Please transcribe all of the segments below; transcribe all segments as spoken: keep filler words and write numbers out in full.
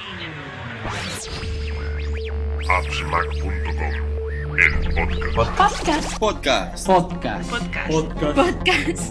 Appsmac punto com, el podcast. Podcast. Podcast. Podcast. Podcast. Podcast. Podcast.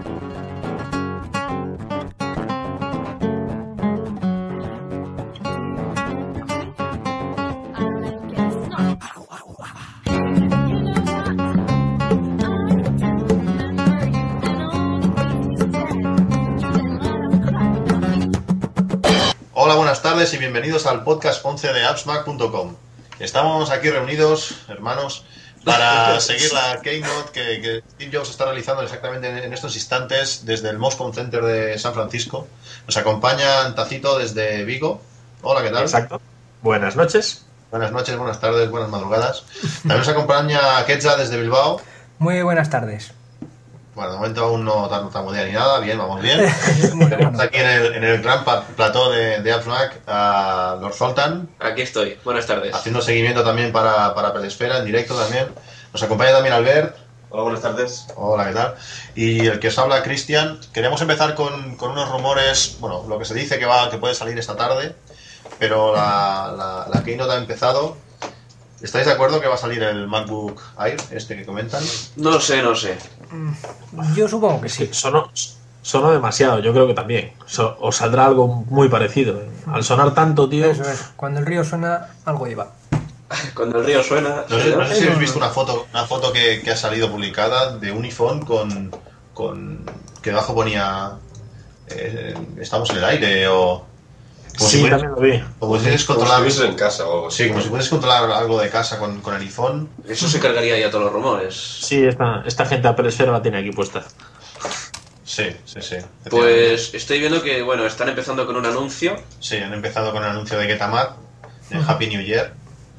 Hola, buenas tardes y bienvenidos al podcast once de Appsmac punto com. Estamos aquí reunidos, hermanos, para seguir la keynote que, que Steve Jobs está realizando exactamente en, en estos instantes desde el Moscone Center de San Francisco. Nos acompaña Tacito desde Vigo. Hola, ¿qué tal? Exacto. Buenas noches. Buenas noches, buenas tardes, buenas madrugadas. También nos acompaña Quetzal desde Bilbao. Muy buenas tardes. Bueno, de momento aún no tartamudea ni nada. Bien, vamos bien. Muy Tenemos bueno. aquí en el, en el gran pa- plató de, de Appsmac a Lord Zoltan, Aquí estoy, buenas tardes. haciendo seguimiento también para, para Pelesfera en directo también. Nos acompaña también Albert. Hola, buenas tardes. Hola, ¿qué tal? Y el que os habla, Cristian. Queremos empezar con, con unos rumores, bueno, lo que se dice que va que puede salir esta tarde, pero la, la, la keynote ha empezado. ¿Estáis de acuerdo que va a salir el MacBook Air, este que comentan? No sé, no sé. Yo supongo que sí. Sonó, sonó demasiado, yo creo que también. So- os saldrá algo muy parecido. Al sonar tanto, tío. Eso es. Cuando el río suena, algo lleva. Cuando el río suena... No sé, no sé si habéis no, visto no. una foto, una foto que, que ha salido publicada de un iPhone con, con que debajo ponía eh, estamos en el aire o como Sí, si pudieras, también lo vi. como si pudieras Como si controlar, estuviese en casa o algo así. sí, como si pudieras controlar algo de casa con, con el iPhone. Eso se cargaría ya todos los rumores. Sí, esta, esta gente a Pelesfera la tiene aquí puesta. Sí, sí, sí. Pues estoy viendo que, bueno, están empezando con un anuncio. Sí, han empezado con el anuncio de Getamac, de Happy New Year.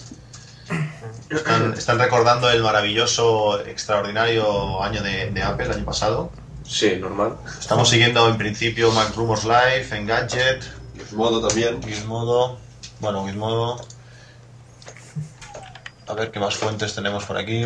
Están, están recordando el maravilloso, extraordinario año de, de Apple, el año pasado. Sí, normal. Estamos siguiendo en principio Mac Rumors Live, Engadget, Modo también. Gizmodo. Bueno, Gizmodo. A ver qué más fuentes tenemos por aquí.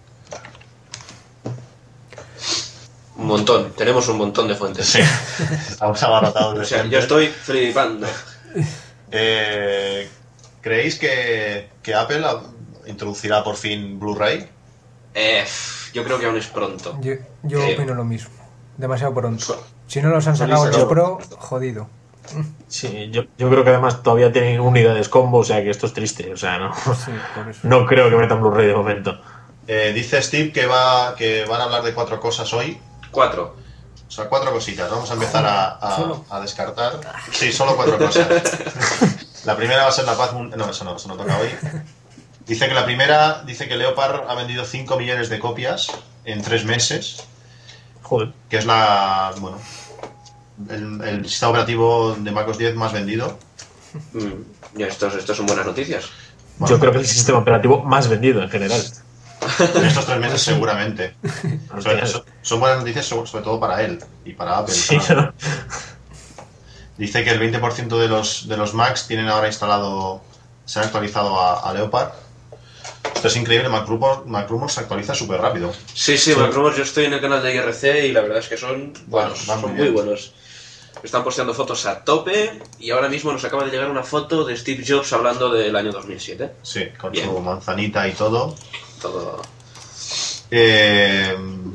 Un montón, tenemos un montón de fuentes. Sí, estamos abarrotados de O sea, fuentes. yo estoy flipando. Eh, ¿Creéis que, que Apple a- introducirá por fin Blu-ray? Eh, yo creo que aún es pronto. Yo, yo Sí. opino lo mismo. Demasiado pronto. Si no los han Son sacado los listos. Pro, jodido. Sí, yo, yo creo que además todavía tienen unidades combo, o sea que esto es triste. O sea, no, Sí, por eso. no creo que metan Blu-ray de momento. Eh, dice Steve que, va, que van a hablar de cuatro cosas hoy. Cuatro. O sea, cuatro cositas. Vamos a empezar a, a- Solo. a descartar. Sí, solo cuatro cosas. La primera va a ser la paz mundial. No, eso no, eso no toca hoy. Dice que la primera, dice que Leopard ha vendido cinco millones de copias en tres meses, Joder. que es la, bueno, el, el sistema operativo de macOS diez más vendido. Mm, ya, estos, estos son buenas noticias. Bueno, Yo creo que es el sistema operativo más vendido en general. en estos tres meses seguramente. Sobre- Hostia. son, son buenas noticias sobre, sobre todo para él y para Apple. Sí, para- ¿no? Dice que el veinte por ciento de los, de los Macs tienen ahora instalado, se han actualizado a, a Leopard. Esto es increíble, Mac Rumors, Mac Rumors se actualiza súper rápido. Sí, sí, Mac Rumors, yo estoy en el canal de I R C y la verdad es que son buenos, Va muy son bien. muy buenos. Están posteando fotos a tope y ahora mismo nos acaba de llegar una foto de Steve Jobs hablando del año dos mil siete. Sí, con Bien. su manzanita y todo. Todo... Eh,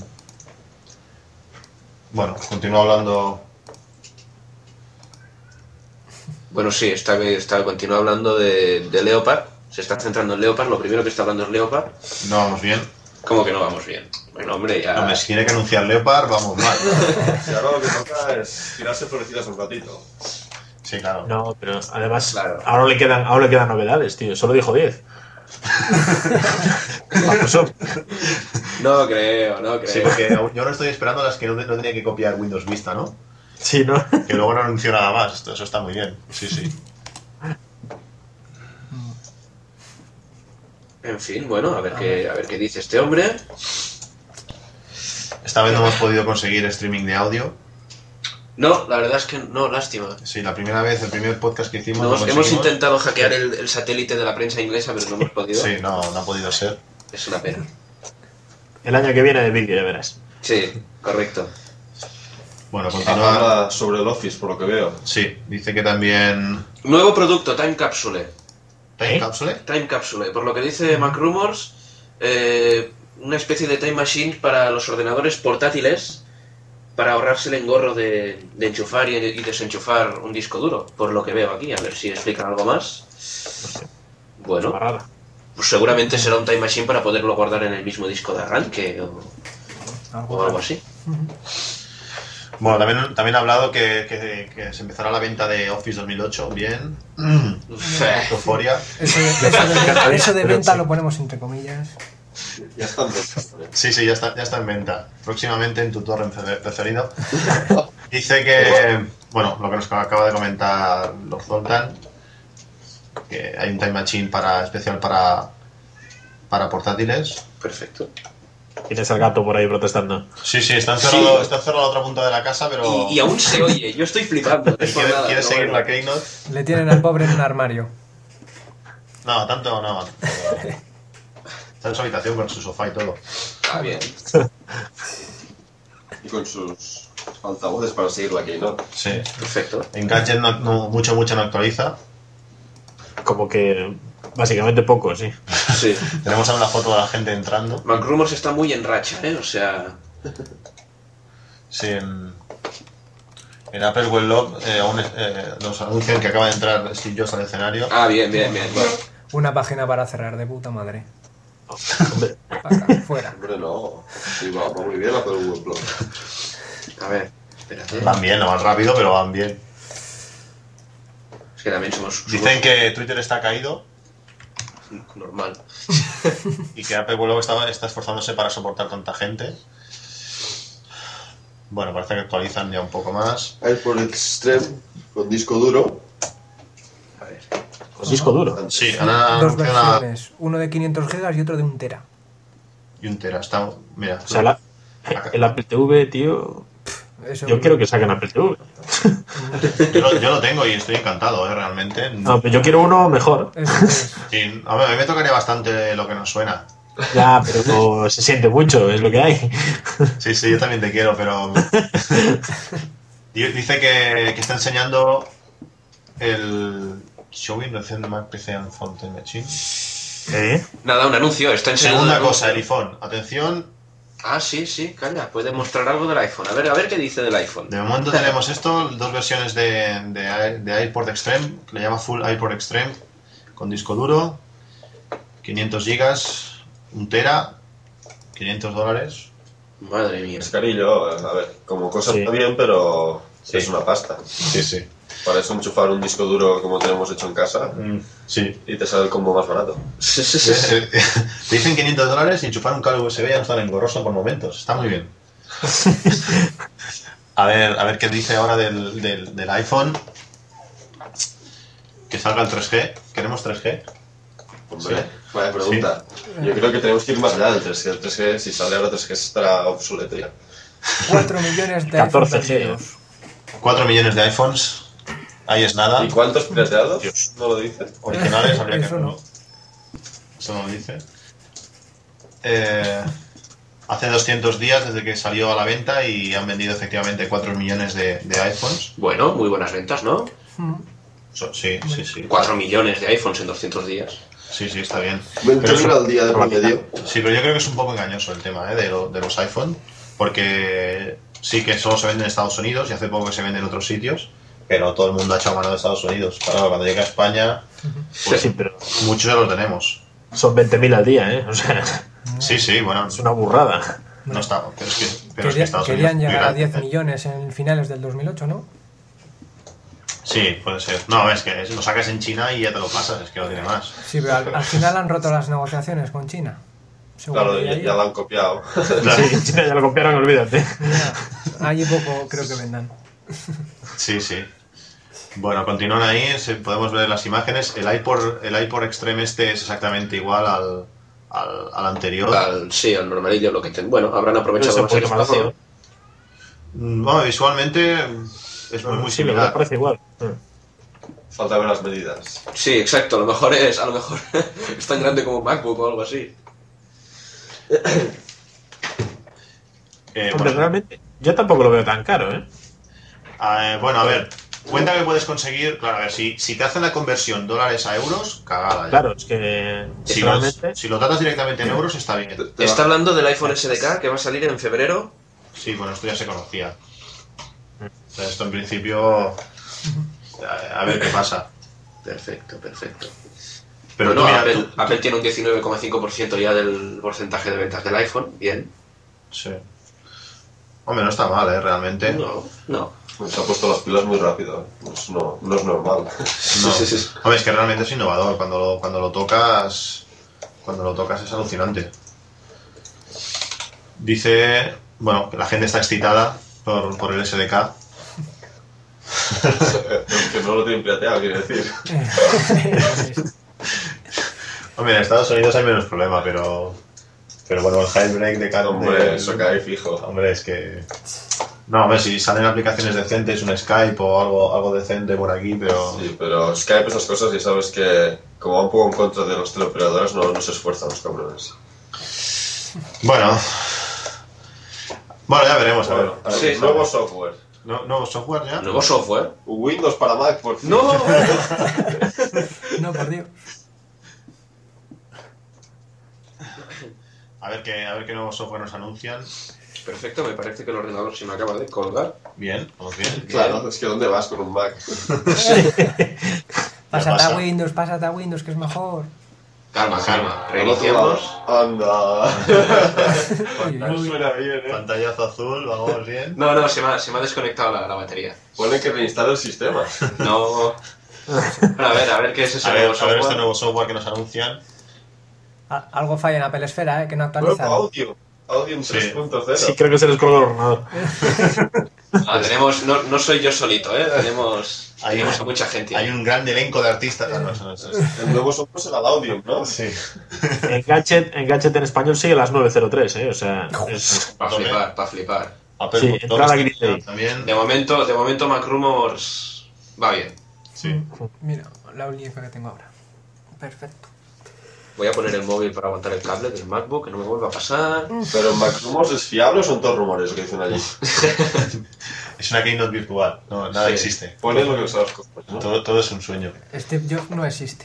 bueno, continúo hablando. Bueno, sí, está, está, continúa hablando de, de Leopard. Se está centrando en Leopard. Lo primero que está hablando es Leopard. No vamos bien. ¿Cómo que no vamos bien? Bueno, hombre, ya... Hombre, si tiene que anunciar Leopard, vamos mal. Y ahora lo que toca es tirarse florecidas un ratito. Sí, claro. No, pero además Claro. ahora le quedan, ahora le quedan novedades, tío. Solo dijo diez. Vamos, oh. No creo, no creo. Sí, porque yo ahora estoy esperando las que no, no tenía que copiar Windows Vista, ¿no? Sí, ¿no? Que luego no anunció nada más. Esto, eso está muy bien. Sí, sí. En fin, bueno, a ver qué, a ver qué dice este hombre. Esta vez no hemos podido conseguir streaming de audio. No, la verdad es que no, lástima. Sí, la primera vez, el primer podcast que hicimos. Nos- lo hemos conseguimos. intentado hackear el, el satélite de la prensa inglesa, pero no hemos podido. Sí, no, no ha podido ser. Es una pena. El año que viene de vídeo, ya verás. Sí, correcto. Bueno, continúa. Habla sobre el Office, por lo que veo. Sí, dice que también. Nuevo producto, Time Capsule. ¿Time ¿Eh? Capsule? Time Capsule. Por lo que dice MacRumors, eh, una especie de Time Machine para los ordenadores portátiles para ahorrarse el engorro de, de enchufar y, y desenchufar un disco duro. Por lo que veo aquí, a ver si explican algo más. Bueno, Barrada. pues seguramente será un Time Machine para poderlo guardar en el mismo disco de arranque o, Algo o algo raro. así. Bueno, también, también ha hablado que, que, que se empezará la venta de Office dos mil ocho. Bien. Fe. Euforia. Eso de, eso de- eso de venta lo ponemos entre comillas. Ya están ventas. Sí, sí, ya está, ya está en venta. Próximamente en tu torre preferido. Dice que, bueno, lo que nos acaba de comentar Lord Zoltan, que hay un Time Machine para, especial para, para portátiles. Perfecto. Tienes al gato por ahí protestando. Sí, sí, está encerrado, Sí. está encerrado a la otra punta de la casa, pero Y, y aún se oye, yo estoy flipando. no es por quiere, nada, quiere pero seguir bueno. la Keynote. Le tienen al pobre en un armario. No, tanto no. Está en su habitación con su sofá y todo. Ah, bien. Y con sus altavoces para seguir la Keynote. Sí. Perfecto. En Gadget no, no- mucho, mucho no actualiza. Como que básicamente poco, sí. Sí. Tenemos ahora una foto de la gente entrando. MacRumors está muy en racha, ¿eh? O sea... Sí, en, en Apple Weblock eh, aún eh, nos anuncian que acaba de entrar Steve Jobs al escenario. Ah, bien, bien, bien. Bueno, Una página para cerrar, de puta madre. Hombre, Acá, fuera. Hombre, no. Sí, va, va muy bien hacer un Weblog. a ver, espérate. Van bien, no van rápido, pero van bien. Es que también somos... Dicen que Twitter está caído somos normal. y que Apple Weblock está, está esforzándose para soportar tanta gente. Bueno, parece que actualizan ya un poco más. iPod Extreme con disco duro. A ver. con disco duro. Sí, han Dos anunciado una- versiones. Uno de quinientos gigas y otro de un tera. y un tera. Está, mira, O sea, la- el Apple T V, tío. Eso, Yo quiero que saquen Apple T V. yo, lo, yo lo tengo y estoy encantado, ¿eh? Realmente. No, pero yo quiero uno mejor. eso es. Sí, a, ver, a mí me tocaría bastante lo que nos suena. Ya, pero se siente mucho, es lo que hay. Sí, sí, yo también te quiero, pero... Dice que, que está enseñando el Showing Recent Mac P C and Phone Time Machine. ¿Eh? Nada, un anuncio, está enseñando... Segunda un cosa, el anuncio. iPhone. Atención, Ah, sí, sí, calla, puede mostrar algo del iPhone. A ver, a ver qué dice del iPhone. de momento tenemos esto, dos versiones de, de, de iPod Extreme, que le llama Full iPod Extreme, con disco duro, quinientos gigas, un tera, quinientos dólares. Madre mía. Es carillo, a ver, como cosa Sí. está bien, pero Sí. es una pasta. Sí, sí. Para eso enchufar un disco duro como tenemos hecho en casa Sí. y te sale el combo más barato. Sí, sí, sí, sí. Te dicen quinientos dólares y enchufar un cable U S B ya no es tan engorroso por momentos. Está muy bien. A ver, a ver qué dice ahora del, del, del iPhone. Que salga el tres G. ¿Queremos tres G? Hombre, Sí. vaya pregunta. Yo creo que tenemos que ir más allá del tres G. El tres G, si sale ahora tres G, estará obsoleto ya. cuatro millones de catorce iPhones G. vendidos. cuatro millones de iPhones. Ahí es nada. ¿Y cuántos pirateados? Dios. ¿No lo dice? Originales habría que Eso no. verlo. Eso no lo dice. Eh, hace doscientos días desde que salió a la venta y han vendido efectivamente cuatro millones de, de iPhones. Bueno, muy buenas ventas, ¿no? Mm. So- sí, sí, sí. cuatro millones de iPhones en doscientos días. Sí, sí, está bien. veinte Pero mil eso- al día de promedio. Sí, pero yo creo que es un poco engañoso el tema, ¿eh? de, lo- de los iPhone, porque sí que solo se venden en Estados Unidos y hace poco que se venden en otros sitios, pero todo el mundo ha echado mano de Estados Unidos. Claro, cuando llega a España, pues Sí, pero muchos ya los tenemos. son veinte mil al día, ¿eh? O sea, Sí, sí, bueno, es una burrada. no está, pero es que, pero es que Quería- Estados querían Unidos es muy llegar a grande, diez ¿eh? millones en finales del dos mil ocho, ¿no? Sí, puede ser. No, es que lo sacas en China y ya te lo pasas, es que no tiene más. Sí, pero al, al final han roto las negociaciones con China. Según Claro, leí ya, ahí. ya lo han copiado. Sí, China ya lo copiaron, olvídate. Ya, allí poco creo que vendan. Sí, sí. Bueno, continúan ahí, se- podemos ver las imágenes. El iPod, el iPod Extreme este es exactamente igual al, al, al anterior. Al, sí, al normalillo, lo que ten- bueno, habrán aprovechado Eso más el puede tomar espacio. razón. Mm, Bueno, visualmente es muy, muy Sí, me similar. parece igual. Falta ver las medidas. Sí, exacto, a lo mejor es, a lo mejor es tan grande como un MacBook o algo así. Eh, Hombre, bueno, realmente, yo tampoco lo veo tan caro, ¿eh? Eh, bueno, a ver, cuenta que puedes conseguir, claro, a ver, si, si te hacen la conversión dólares a euros, cagada ya. Claro, es que Si, realmente los- si lo tratas directamente en euros, está bien. Te- te Está va- hablando del iPhone S D K que va a salir en febrero. Sí, bueno, esto ya se conocía. O sea, esto en principio, a, a ver qué pasa. Perfecto, perfecto. Pero Bueno, tú, mira, Apple, tú- Apple tiene un diecinueve coma cinco por ciento ya del porcentaje de ventas del iPhone. Bien. Sí. Hombre, no está mal, ¿eh? Realmente. No, no. Se ha puesto las pilas muy rápido. ¿eh? No, es- no, no es normal. No. Sí, sí, sí. Hombre, es que realmente es innovador. Cuando lo, cuando lo tocas, cuando lo tocas es alucinante. Dice, bueno, que la gente está excitada por, por el S D K. que no lo tienen pirateado, quiere decir. Hombre, en Estados Unidos hay menos problema, pero, pero bueno, el jailbreak de cada Hombre, eso cae fijo. Hombre, es que... No, hombre, si salen aplicaciones decentes, un Skype o algo, algo decente por aquí, pero... Sí, pero Skype, esas cosas, ya sabes que como va un poco en contra de los teleoperadores, no, no se esfuerzan los cabrones. Bueno... Bueno, ya veremos, a ver. Bueno, a ver, Sí, nuevo software. ¿No- ¿Nuevo software ya? Nuevo software. Windows para Mac, por fin. ¡No! No, por Dios. A ver qué, a ver qué nuevo software nos anuncian. Perfecto, me parece que el ordenador se me acaba de colgar. Bien, vamos bien. Claro, es que ¿dónde vas con un Mac? Pásate pasa. a Windows, pásate a Windows, que es mejor. Calma, calma. Al otro Reiniciamos. lado. Anda. Uy, No uy. suena bien, ¿eh? Pantallazo azul, vamos bien. No, no, se me ha, se me ha desconectado la, la batería. Pone que reinstale el sistema. No. Bueno, a ver, a ver qué es ese A ver, nuevo a ver este software. nuevo software que nos anuncian. A- Algo falla en Apple Esfera, ¿eh? Que no Nuevo actualizan. audio. Audio en Sí. tres punto cero. sí creo que se les colgó el ordenador. Ah, tenemos, no, no soy yo solito, ¿eh? Tenemos, Hay tenemos un- a mucha gente. Hay un gran elenco de artistas. Ah, no, eso no es eso. El nuevo software será el audio, ¿no? Sí. En Gadget, en Gadget en español sigue las nueve cero tres, ¿eh? O sea, es- Para flipar, para flipar. Apple Sí, Book entrada Talks Green Day. también. De momento, de momento Mac Rumors va bien. Sí. Mira, la única que tengo ahora. Perfecto. Voy a poner el móvil para aguantar el cable del MacBook, que no me vuelva a pasar. Pero Mac Rumors es fiable o son todos rumores lo que dicen allí. Es una keynote virtual. No, nada Sí. existe. Ponen lo que les da los cojones, ¿no? Todo, todo es un sueño. Steve Jobs no existe.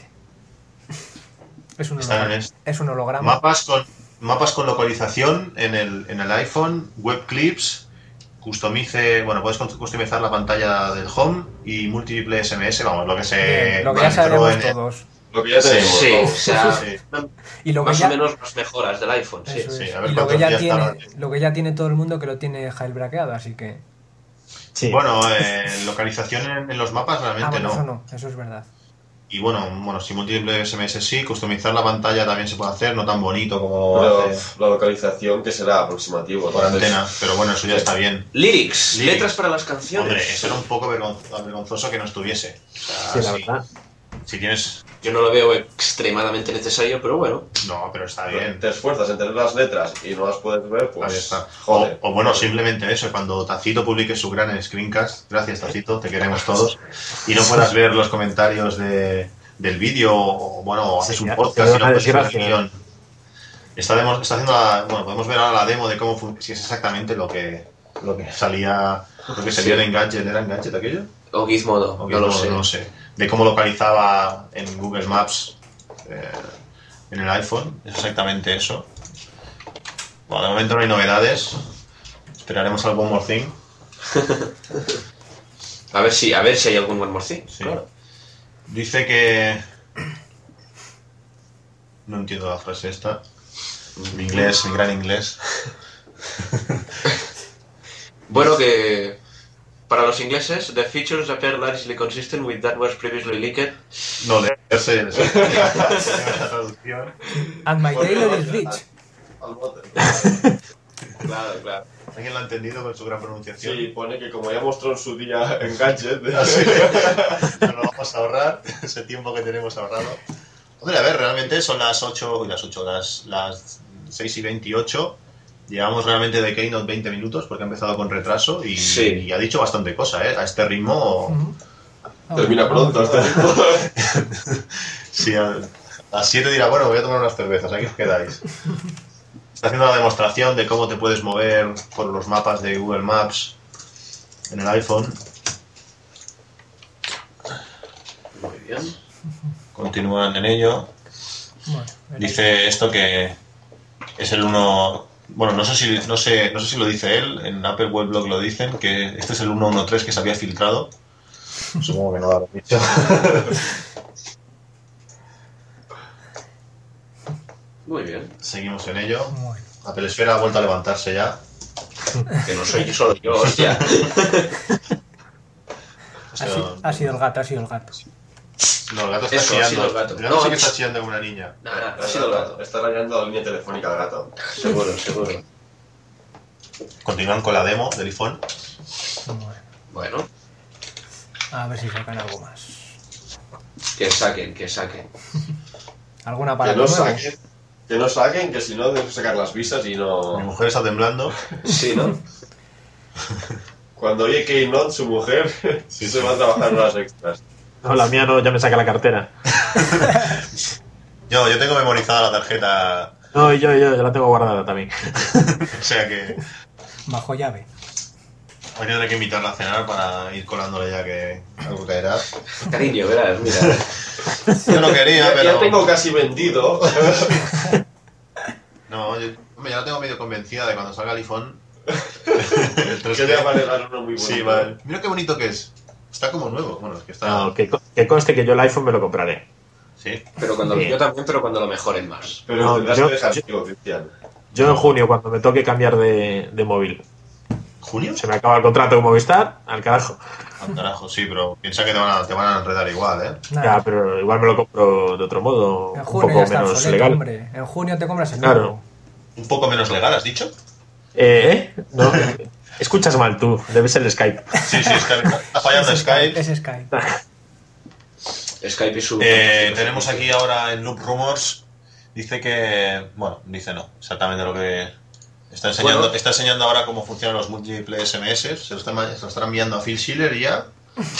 Es un Están en holograma. esto. Es un holograma. Mapas con, mapas con localización en el, en el iPhone, web clips, customice, bueno, puedes customizar la pantalla del home y múltiple S M S, vamos, lo que se Bien, lo que ya entró sabemos en el- todos. Lo que ya Sí, tenemos. Sí, ¿no? o sea, Sí. Y lo que más ya, o menos las mejoras del iPhone, sí. eso sí, es. a ver Y lo que, cuántos ya días tiene, tardan. lo que ya tiene todo el mundo que lo tiene jailbreakeado, así que... sí. Bueno, eh, localización en, en los mapas Ah, realmente bueno, no. eso no, eso es verdad. Y bueno, bueno, si múltiple S M S sí, customizar la pantalla también se puede hacer, no tan bonito como Pero hace la localización que será aproximativo. por entonces- antena, pero bueno, eso ya está bien. Lyrics, Lyrics. letras para las canciones. Hombre, eso era un poco vergonz- vergonzoso que no estuviese. O sea, Sí, la si- verdad. si tienes... Yo no lo veo extremadamente necesario, pero bueno. No, pero está bien. Te esfuerzas en tener las letras y no las puedes ver, pues. Ahí está. O, Joder. o bueno, simplemente eso, cuando Tacito publique su gran screencast, gracias Tacito, te queremos todos, y no puedas ver los comentarios de, del vídeo, o bueno, o haces Sí, un ya, podcast sería y no una puedes ver el desgracia. guión. Está, demo- está haciendo la, bueno, podemos ver ahora la demo de cómo fun- si es exactamente lo que lo que salía, lo que salía en Engadget, ¿era Engadget aquello? O Gizmodo, O no que lo no, sé. no lo sé. De cómo localizaba en Google Maps eh, en el iPhone. Es exactamente eso. Bueno, de momento no hay novedades. Esperaremos al One More Thing. A ver si, a ver si hay algún One More Thing. Sí. Claro. Dice que... No entiendo la frase esta. Mi inglés, mi gran inglés. Bueno, que para los ingleses, the features appear largely consistent with that was previously leaked. No, leerse la traducción. And my Porque tailor no, is rich. al bote. Claro, claro. ¿Alguien lo ha entendido con su gran pronunciación? Sí, pone que como ya mostró en su día en Gadget, Así que nos lo vamos a ahorrar, ese tiempo que tenemos ahorrado. Hombre, a ver, realmente son las ocho, uy, las ocho, las, las seis y veintiocho. Llevamos realmente de Keynote veinte minutos porque ha empezado con retraso y, Sí. y ha dicho bastante cosa, ¿eh? A este ritmo... Ujú. termina Vamos, pronto. vamos. Este Sí, a, a las siete dirá, bueno, voy a tomar unas cervezas, aquí os quedáis. Está haciendo la demostración de cómo te puedes mover por los mapas de Google Maps en el iPhone. bien. Continúan en ello. Bueno, el Dice esto que es el uno. Bueno, no sé si no sé, no sé si lo dice él, en Apple Weblog lo dicen, que este es el ciento trece que se había filtrado. Supongo que no lo habrán dicho. Muy bien. Seguimos en ello. Bueno. Apple Esfera ha vuelto a levantarse ya. Que no soy solo yo, hostia. O Ha, sea, sido, ha sido el gato, ha sido el gato. no, el gato está Eso, ha chillando. sido el gato. El gato No, sí que es- está chillando como una niña. Nada, ha sido el gato. Está rayando la línea telefónica al gato. Seguro, seguro. Continúan con la demo del iPhone. Bueno, Bueno, a ver si sacan algo más. que saquen, que saquen. ¿Algún Que aparato no nuevo? saquen, que no saquen, que si no deben sacar las visas y Mi no... mujer está temblando. Sí, ¿no? Cuando oye Keynote, su mujer se va a trabajar horas extras. No, la mía no, ya me saca la cartera. Yo, yo tengo memorizada la tarjeta. No, y yo, yo, yo la tengo guardada también. O sea que Bajo llave. hoy tendré que invitarla a cenar para ir colándole ya que algo caerá. Cariño, verás, mira. Yo no quería, Ya, pero. ya tengo casi vendido. No, yo hombre, ya la tengo medio convencida de cuando salga el iPhone. El tres Que G. le va a regalar uno muy bueno. Sí, vale. Mira qué bonito que es. Está como nuevo. Bueno, es que está. No, que, co- que conste que yo el iPhone me lo compraré. Sí. Pero cuando Bien. yo también, pero cuando lo mejoren más. Pero No, tendrás yo- que dejar yo- chico, Cristian. Yo en junio, cuando me toque cambiar de, de móvil, ¿Junio? se me acaba el contrato con Movistar, al carajo. Al carajo, sí, pero piensa que te van a, te van a enredar igual, ¿eh? Nada. Ya, pero igual me lo compro de otro modo, En un junio ya poco está menos obsoleto, legal. hombre. En junio te compras el Claro. nuevo. Un poco menos legal, ¿has dicho? Eh, ¿eh? No, escuchas mal tú, debe ser el Skype. Sí, sí, Skype. Está fallando Es Skype. Es Skype. Skype y su... Eh, tenemos aquí ahora en Loop Rumors. Dice que. Bueno, dice no. Exactamente lo que. Está enseñando, Bueno. está enseñando ahora cómo funcionan los múltiples S M S. Se lo está, se lo estará enviando a Phil Schiller y ya.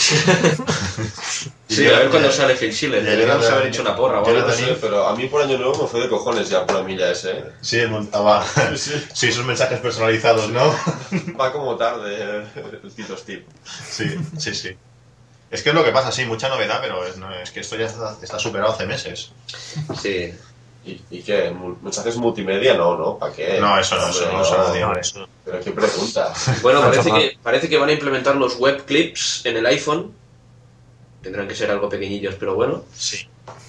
Sí, a ver cuándo sale Phil Schiller. Ya, Deberíamos ya, ya, haber hecho una porra o Yo no algo. lo sé, pero a mí por año nuevo me fue de cojones ya pura milla ese, ¿eh? Sí, el montaba. Sí. Sí, esos mensajes personalizados, ¿no? Va como tarde eh, el Tito Steve. Sí, sí, sí. Es que es lo que pasa, sí, mucha novedad, pero es, no, es que esto ya está, está superado hace meses. Sí. ¿Y, y qué? ¿Mu- ¿Mensajes multimedia? No, no, ¿para qué? No, eso no, Hombre, eso no usa nadie. No, eso. Pero qué pregunta. Bueno, Mucho parece más. que, parece que van a implementar los web clips en el iPhone. Tendrán que ser algo pequeñillos, pero bueno. Sí.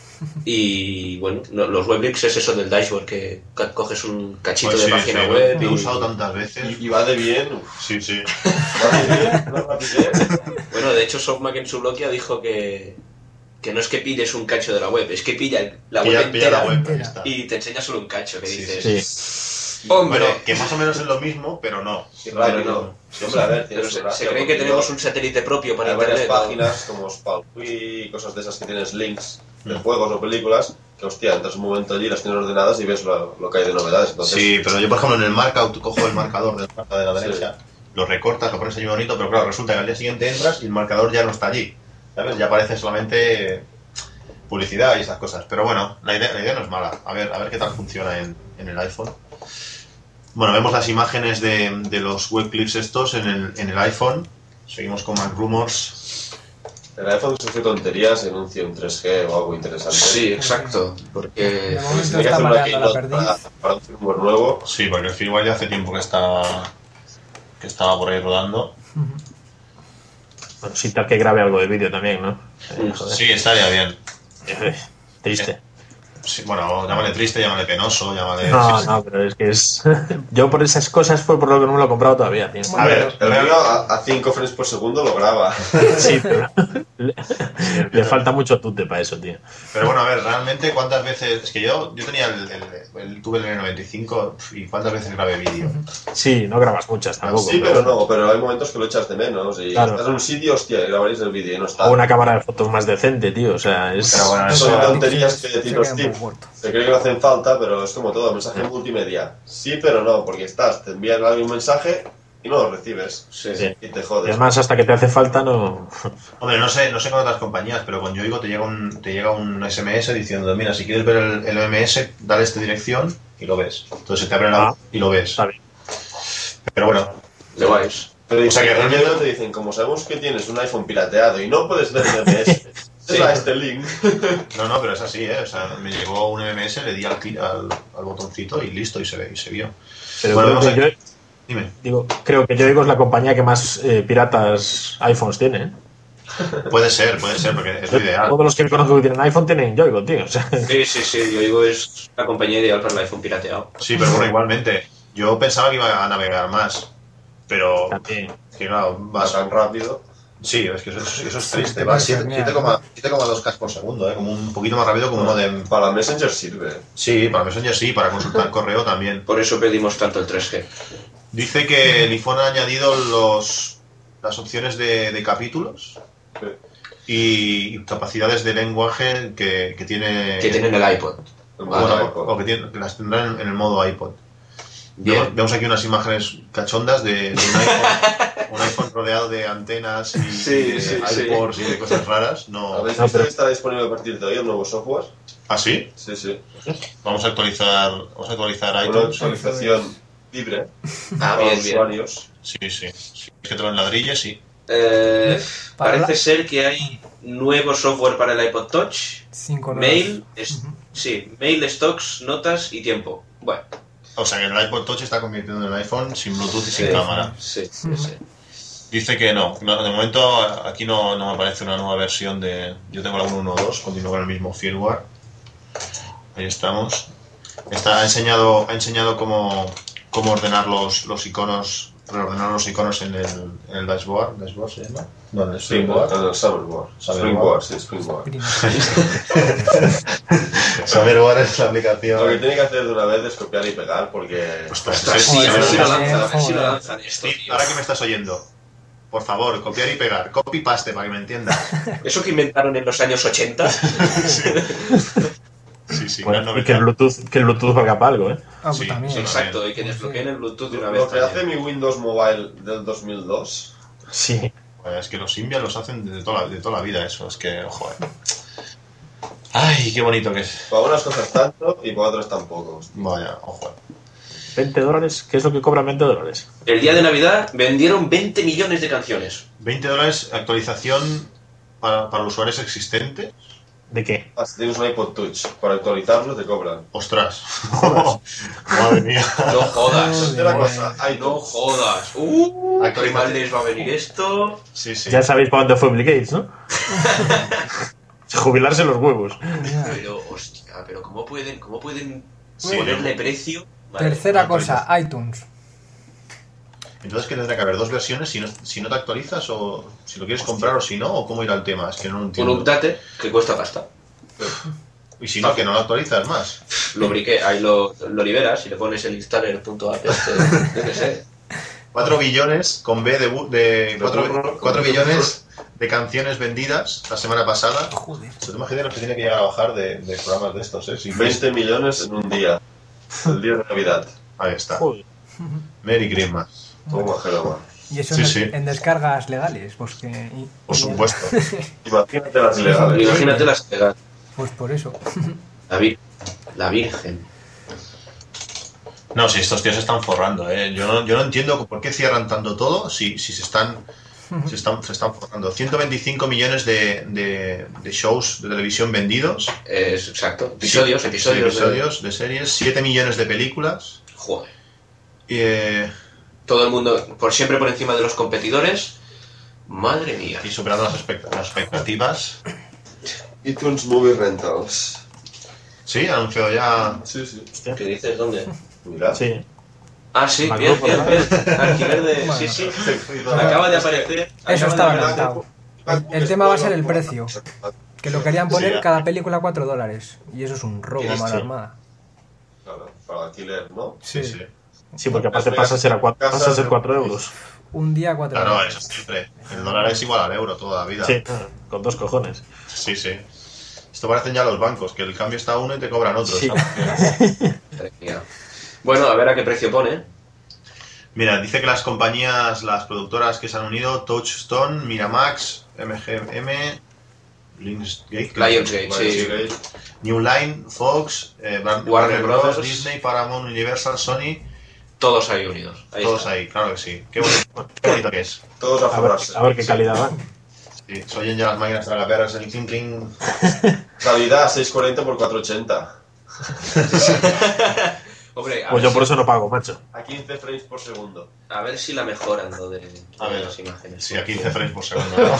Y bueno, no, los web clips es eso del dashboard, que ca- coges un cachito Pues de sí, página sí, web lo he y... usado tantas veces. Y, y va de bien. uf, Sí, sí. Va de bien, una rapidez. Bueno, de hecho, SoftMac en su blog ya dijo que, que no es que pilles un cacho de la web, es que pilla la web Pilla- pilla entera la web, ahí entera. está. y te enseña solo un cacho, que Sí, dices... Sí. ¡Hombre! Bueno, que más o menos es lo mismo, pero no. Qué rápido. no. Sí, hombre, a ver, tiene Pero su se, gracia, se creen que porque tenemos yo- un satélite propio para Hay varias internet. ¿no? páginas como Spalwii y cosas de esas que tienes links de Mm. juegos o películas que, hostia, entras un momento allí, las tienes ordenadas y ves lo, lo que hay de novedades. Entonces, Sí, pero yo, por ejemplo, en el markout cojo el marcador del mapa de la Sí. derecha, lo recortas, lo pones ahí bonito, pero claro, resulta que al día siguiente entras y el marcador ya no está allí. ¿Sabes? Ya aparece solamente publicidad y esas cosas. Pero bueno, la idea, la idea no es mala. A ver, a ver qué tal funciona en, en el iPhone. Bueno, vemos las imágenes de, de los web clips estos en el, en el iPhone. Seguimos con Mac Rumors. el iPhone se hace tonterías, anuncia un tres G o algo interesante. Sí, exacto. Porque De Pues momento tiene que está hacer una mareando la keynote perdiz. para, para un firmware nuevo. Sí, porque el firmware ya hace tiempo que está que estaba por ahí rodando. Bueno, sí, tal que grabe algo de vídeo también, ¿no? Eh, joder. Sí, estaría bien. Eh, Triste. Sí, bueno, llámale triste, llámale penoso, llámale... No, sí, sí. no, pero es que es... Yo por esas cosas fue por lo que no me lo he comprado todavía, tío. A ver, El mío a, a cinco frames por segundo lo graba. Sí, pero le, le falta mucho tute para eso, tío. Pero bueno, a ver, realmente cuántas veces... Es que yo, yo tenía el, el, el tuve el N noventa y cinco y cuántas veces grabé vídeo. Sí, no grabas muchas tampoco. Sí, pero no, pero hay momentos que lo echas de menos. Y Claro. estás en un sitio, hostia, grabaréis el vídeo y no está. O una cámara de fotos más decente, tío. O sea, es... Pero bueno, Son eso- tonterías que Se Tito queda un Steve poco corto. se cree que no hacen falta, pero es como todo, mensaje multimedia. Sí, pero no, porque estás, te envían algún mensaje y no lo recibes. sí. Sí. Y te Y jodes. además, hasta que te hace falta, no... Hombre, no sé, no sé con otras compañías, pero con Yoigo te llega un, te llega un S M S diciendo, mira, si quieres ver el, el O M S, dale esta dirección y lo ves. Entonces te abre la Ah. y lo ves. Está bien. Pero bueno, De guays. Pero O sea que realmente realmente- te dicen, como sabemos que tienes un iPhone pirateado y no puedes ver el M S, Es la este link. No, no, pero es así, ¿eh? O sea, me llegó un M M S, le di al, cli- al, al botoncito y listo, y se ve, y se vio. Pero Bueno, creo vamos que a- yo, Dime. digo, creo que Yoigo es la compañía que más eh, piratas iPhones tiene. ¿eh? Puede ser, puede ser, porque es lo ideal. Todos los que conozco que tienen iPhone tienen Yoigo, tío. O sea, Sí, sí, sí, yo digo, es la compañía ideal para el iPhone pirateado. Sí, pero bueno, igualmente. Yo pensaba que iba a navegar más, pero también. que claro, Va vas tan rápido. Sí, es que eso, es- eso es triste. te Va puede siete terminar, siete coma dos K por segundo, ¿eh? Como un poquito más rápido como uno de... Para Messenger sirve. Sí, para Messenger sí, para consultar correo también. Por eso pedimos tanto el tres G. Dice que el iPhone ha añadido los, las opciones de, de capítulos Sí. y, y capacidades de lenguaje que, que tiene... Que tienen el iPod. El bueno, modo iPod. o que, tiene- que las tendrán en, en el modo iPod. Bien. Vemos, vemos aquí unas imágenes cachondas de, de un, iPhone, un iPhone rodeado de antenas y, Sí, y de sí, sí. iPods y de cosas raras. No... ¿Habéis No, visto pero- que está disponible a partir de hoy el nuevo software? ¿Ah, sí? Sí, sí. Vamos a actualizar, vamos a actualizar Una iTunes. actualización libre Ah, para bien, los bien. usuarios. Sí, sí. Si es que te lo enladrilles, sí. Eh, Para parece la- ser que hay nuevo software para el iPod Touch. Cinco nuevas. Mail, es- sí, mail, stocks, notas y tiempo. Bueno, O sea que el iPod Touch está convirtiendo en el iPhone sin Bluetooth y sin sí, cámara. Sí, sí, sí. Dice que no. no, de momento aquí no, no me aparece una nueva versión de... Yo tengo la uno punto dos, continúo con el mismo firmware. Ahí estamos. Está, ha enseñado, ha enseñado cómo, cómo ordenar los, los iconos, reordenar los iconos en el, en el dashboard. ¿Dashboard se llama? No, en el Springboard. En el Summerboard. Summerboard. Springboard, sí, Springboard. Summerboard es la Lo que aplicación... tiene que hacer de una vez es copiar y pegar porque... Ostras, Ostras, sí, a ver si lo Joder, lanzan, a ver si lo joder. lanzan esto, Steve, tío. ahora que me estás oyendo, por favor, copiar y pegar. Copy paste para que me entiendas. Eso que inventaron en los años ochenta. Sí, sí, Bueno, gran y que el novedad. Bluetooth, que el Bluetooth valga para algo, ¿eh? Ah, Sí, también. sí, Exacto, y que desbloqueen el Bluetooth de una vez. Lo que hace también. mi Windows Mobile del dos mil dos. Sí. Bueno, es que los Symbian los hacen de toda, la, de toda la vida, eso. Es que, joder. Ay, qué bonito que es. Para unas cosas tanto y para otras tampoco. Vaya, ojo. veinte dólares, ¿qué es lo que cobran veinte dólares? El día de Navidad vendieron veinte millones de canciones. veinte dólares actualización para, para los usuarios existentes. ¿De qué? Ah, si tienes un iPod Touch, para actualizarlo te cobran. Ostras. Madre mía. No jodas. Tercera cosa, No iTunes. jodas. Uh, qué Actualización. mal les va a venir esto. Sí, sí. Ya sabéis para dónde fue Bill Gates, ¿no? Jubilarse los huevos. Pero, hostia, pero ¿cómo pueden, cómo pueden ponerle precio? Vale. Tercera no cosa, iTunes. Entonces, ¿qué tendrá que haber? ¿Dos versiones si no, si no te actualizas o si lo quieres comprar o si no? ¿O cómo irá el tema? Es que no lo Un entiendo. update que cuesta pasta. Y si no, que no lo actualizas más. Lo briqué, ahí lo, lo liberas y le pones el installer.app. Este, yo qué sé. cuatro billones con B de... bu- de cuatro burro. cuatro billones de canciones vendidas la semana pasada. Joder. ¿Se te imaginas lo que tiene que llegar a bajar de, de programas de estos, eh? Si veinte millones en un día. El día de Navidad. Ahí está. Joder. Merry Christmas. Toma, Geroma. Y eso Sí, en, sí. en descargas legales, pues que... y- Por y- supuesto. Imagínate las ilegales. Imagínate las pegas. Pues por eso. La, vir- la Virgen. No, si estos tíos se están forrando, ¿eh? Yo no, yo no entiendo por qué cierran tanto todo si, si se están... Se están, se están forrando. ciento veinticinco millones de, de, de shows de televisión vendidos. Es, exacto. Episodios, Sí, episodios. sí, episodios de series. siete millones de películas. de- Joder. Y, eh, Todo el mundo por siempre por encima de los competidores. Madre mía. y superando las, expect- las expectativas. iTunes Movie Rentals. Sí, ha anunciado ya... Sí, sí. ¿Qué dices? ¿Dónde? Mira. Sí. Ah, sí, Macro, bien, bien, ¿verdad? bien. Alquiler de... Bueno. Sí, sí. Acaba de aparecer. Eso acaba estaba de aparecer. cantado. El, el tema va a ser el precio. Que lo querían poner Sí. cada película a cuatro dólares. Y eso es un robo a Sí. mala armada. Claro, para alquiler, ¿no? Sí, sí. Sí, porque aparte pasa a ser, a cuatro, pasa a ser cuatro euros. Un día cuatro Claro, dólares. eso siempre. El dólar es igual al euro toda la vida. Sí, con dos cojones. Sí, sí. Esto parecen ya los bancos, que el cambio está a uno y te cobran otro. Sí. ¿sabes? Madre mía. Bueno, a ver a qué precio pone. Mira, dice que las compañías, las productoras que se han unido, Touchstone, Miramax, M G M, Lionsgate, Lionsgate, sí. Lionsgate. New Line, Fox, eh, Warner, Warner Bros., Bros., Disney, Paramount, Universal, Sony, Todos ahí unidos. Ahí todos está. ahí, claro que sí. Qué bonito, qué bonito que es. Todos a A ver, forrarse. a ver qué calidad dan. Sí, se oyen ya las máquinas tragaperras, el clink clink. Calidad seiscientos cuarenta por cuatrocientos ochenta. Hombre, a Pues ver, yo si, por eso no pago, macho. A quince frames por segundo. a ver si la mejoran lo de, A de ver, las imágenes. Sí, a quince frames por segundo. ¿No?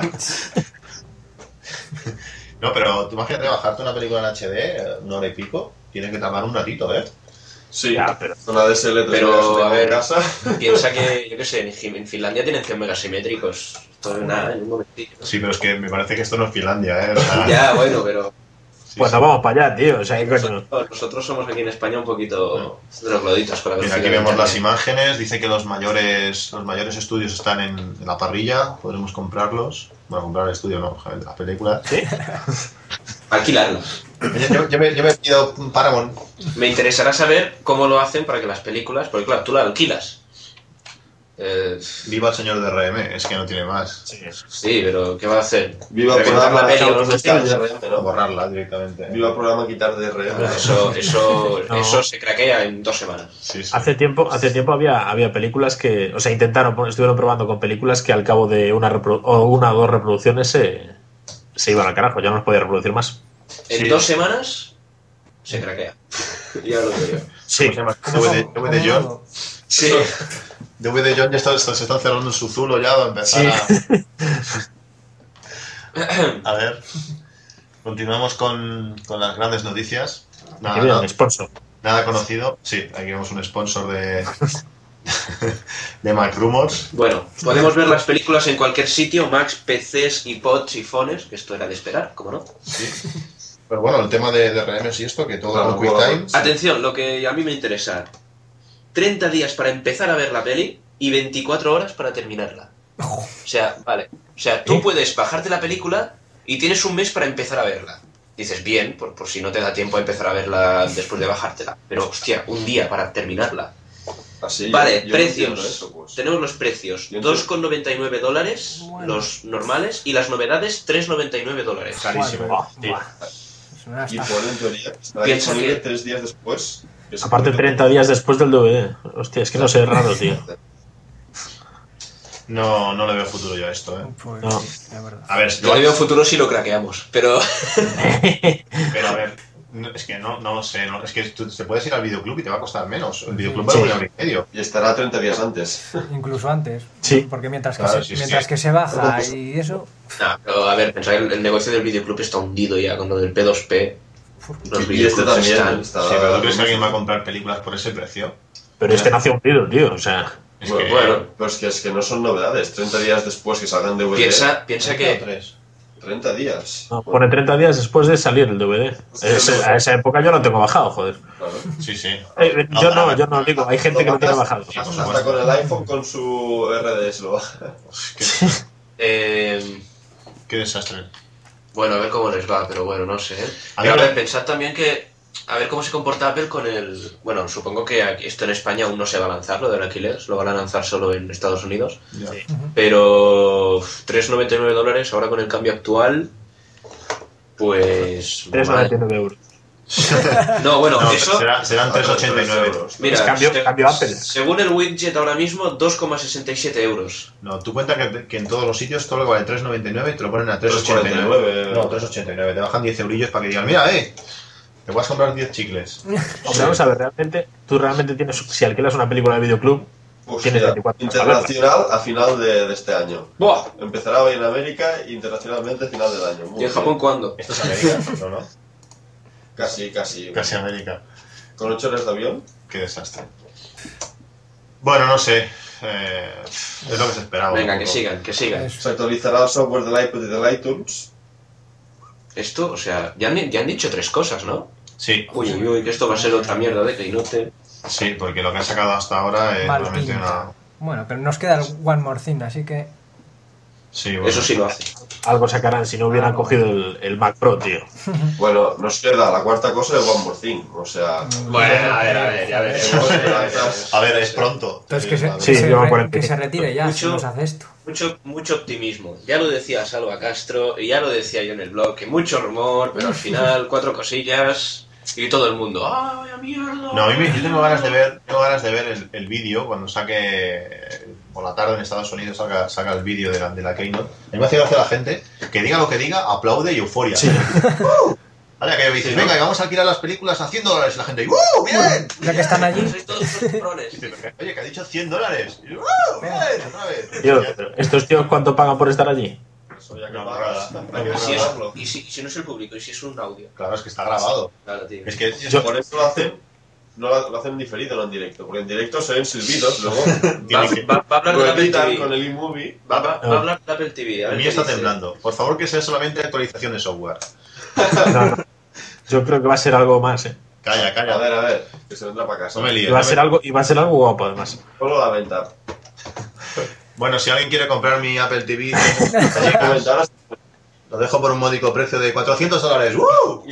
No, pero tú imagínate bajarte una película en H D, una hora y pico, tienes que tardar un ratito, ¿eh? Sí, Ya, pero- con la D S L tres Pero, megas a en ver, casa. Piensa que, yo qué sé, en, Fin- en Finlandia tienen cien megas simétricos. Esto es nada, en un momentillo. Sí, pero es que me parece que esto no es Finlandia, ¿eh? O sea, Ya, bueno, pero sí, Pues sí. nos vamos para allá, tío. O sea, ¿qué coño? nosotros, nosotros somos aquí en España un poquito trogloditas con la Mira, velocidad aquí de vemos las internet. imágenes, dice que los mayores los mayores estudios están en, en la parrilla, podremos comprarlos. Bueno, comprar el estudio, no, joder, las películas. ¿Sí? Alquilarlas. Yo, yo- yo me, yo me pido un Paramount. Me interesará saber cómo lo hacen para que las películas, porque claro, tú la alquilas. Eh, Viva el señor de R M, es que no tiene más. Sí. sí, pero ¿qué va a hacer? Viva el Reventar programa la peli a los quitar vecinos. D R M, ¿no? Borrarla directamente. Viva el programa quitar D R M. Eso, eso, No. eso se craquea en dos semanas. Sí, sí. Hace tiempo, hace tiempo había, había películas que, o sea, intentaron, estuvieron probando con películas que al cabo de una, reprodu- o una o dos reproducciones se, se iban al carajo, ya no los podía reproducir más. En Sí. dos semanas se craquea. Ya lo digo yo. Sí, ¿Cómo se llama? ¿Cómo- D V D, cómo- D V D John. cómo- Sí. D V D John ya está- está- se están cerrando en su zulo ya va a empezar a... A ver. Continuamos con, con las grandes noticias. que Nada, viene no- un sponsor. nada conocido. Sí, aquí vemos un sponsor de... de Mac Rumors. Bueno, podemos ver las películas en cualquier sitio, Macs, P Cs, iPods y phones, que esto era de esperar, ¿cómo no? Sí. Pero bueno, el tema de, de R M y esto, que todo Claro, con QuickTime. Atención, lo que a mí me interesa. treinta días para empezar a ver la peli y veinticuatro horas para terminarla. O sea, vale. O sea, tú ¿Sí? puedes bajarte la película y tienes un mes para empezar a verla. Dices, bien, por, por si no te da tiempo a empezar a verla después de bajártela. Pero, hostia, un día para terminarla. Así, Vale, yo- yo precios. entiendo eso, pues. Tenemos los precios. Yo entiendo. dos con noventa y nueve dólares, Bueno. los normales, y las novedades, tres con noventa y nueve dólares. Carísimo. Buah, Sí. buah. Es una Y estafa. pone en teoría que estará Piensa disponible que- tres días después. Que se Aparte puede- treinta días después del D V D. Hostia, es que no sé, es raro, tío. No, no le veo futuro yo a esto, ¿eh? Pues No. sí, la verdad. A ver, Yo le veo futuro si lo craqueamos, pero... pero a ver, no- es que no, no sé, no, es que tú te puedes ir al videoclub y te va a costar menos. El videoclub Sí. vale un euro y medio. Y estará treinta días antes. Incluso antes. Sí. Porque mientras que, Claro, se, sí, sí. mientras que se baja y eso. Nah, pero a ver, pensad que el, el negocio del videoclub está hundido ya con lo del P dos P. Los Y este videoclubs también están... está- Sí, pero ¿tú crees que alguien va a comprar películas por ese precio? Pero es que nació hundido, tío. O sea, Es Bueno, que... bueno. Pero es que, es que no son novedades. treinta días después que salgan D V D. Piensa, piensa que... Tres. treinta días. no, pone treinta días después de salir el D V D. Ese- a esa época yo lo tengo bajado, joder. Claro. Sí, sí. Eh, No, yo para no, ver. yo no digo, hay gente que lo tiene bajado. Sí, por Hasta supuesto. con el iPhone con su R D S lo baja. Qué, Eh, qué desastre. bueno, a ver cómo les va, pero bueno, no sé. ¿eh? A Y a ver- ver, pensad también que... A ver cómo se comporta Apple con el... Bueno, supongo que aquí- esto en España aún no se va a lanzar, lo del alquiler. Lo van a lanzar solo en Estados Unidos. Ya. Sí. Pero... tres con noventa y nueve dólares, ahora con el cambio actual... Pues... tres mal. noventa y nueve euros. No, bueno, No, eso... será- serán tres ochenta y nueve euros. Mira, Es cambio- se- cambio Apple. según el widget ahora mismo, dos con sesenta y siete euros. No, tú cuenta que, que en todos los sitios todo lo que vale tres noventa y nueve y te lo ponen a tres tres ochenta y nueve. cuarenta y nueve. No, tres ochenta y nueve. Te bajan diez eurillos para que digan, mira, eh, te vas a comprar diez chicles. Hombre, vamos a ver, realmente, tú realmente tienes, si alquilas una película de videoclub, Pues tienes ya, veinticuatro horas para internacional a final de, de este año. ¡Buah! Empezará hoy en América e internacionalmente a final del año. Muy ¿Y en bien. Japón cuándo? ¿Esto es América? No, no. Casi, casi. Casi América. Con ocho horas de avión. Qué desastre. Bueno, no sé. Eh, es lo que se esperaba. Venga, un que poco. sigan, que sigan. Eso. Se actualizará el software del iPod y del iTunes. Esto, o sea, ya han, ya han dicho tres cosas, ¿no? Sí, Uy, uy, uy, que esto va a ser otra mierda de Keynote. sí, porque lo que han sacado hasta ahora es Mal realmente pinta. una... Bueno, pero nos queda el One More Thing, así que. Sí, bueno. Eso sí lo hace. algo sacarán si no hubieran Ah, no. cogido el, el Mac Pro, tío. Bueno, nos queda la cuarta cosa de One More Thing. O sea, Bueno, a ver, a ver, ya veremos. A ver, es pronto. Entonces que se, a ver. Sí, que se lleva re- cuarenta. que se retire ya, si Mucho- nos hace esto. Mucho, mucho optimismo. Ya lo decía Salva Castro y ya lo decía yo en el blog, que mucho rumor, pero al final cuatro cosillas Y todo el mundo, ¡ah, vaya mierda! No, a mí me, yo tengo ganas de ver, tengo ganas de ver el, el vídeo cuando saque por la tarde en Estados Unidos saca, saca el vídeo de la, de la Keynote. A mí me hace gracia la gente que diga lo que diga, aplaude y euforia. Sí. ¡Uh! Vale, que dices, Sí, venga, ¿no? que vamos a alquilar las películas a cien dólares y la gente, ¡uh! ¡Bien! Ya que están allí, Sois todos unos cabrones. Oye, que ha dicho cien dólares. ¡Uh! ¡Bien! Otra vez. Tío, pero ¿estos tíos cuánto pagan por estar allí? Eso ya que No, pagas. nada. Hay que ¿Y si, es, grabarlo. y, si, y si no es el público? ¿Y si es un audio? Claro, es que está grabado. Claro, tío. Es que Yo- Por eso lo hacen, no lo, lo hacen diferido, no en directo. Porque en directo se ven silbidos, luego Va, tiene que- va- va a hablar de lo Apple editan T V. con el iMovie. Va, va- va a hablar de Apple T V. A el ver mío qué está dice. temblando. Por favor, que sea solamente actualización de software. No, no. Yo creo que va a ser algo más, ¿eh? Calla, A calla. ver, a ver, que se vendrá para casa. No me líes. Y va a no me- ser algo, y va a ser algo guapo además. Ponlo a la venta. Bueno, si alguien quiere comprar mi Apple T V, Comentaros. lo dejo por un módico precio de cuatrocientos dólares. ¡Uh!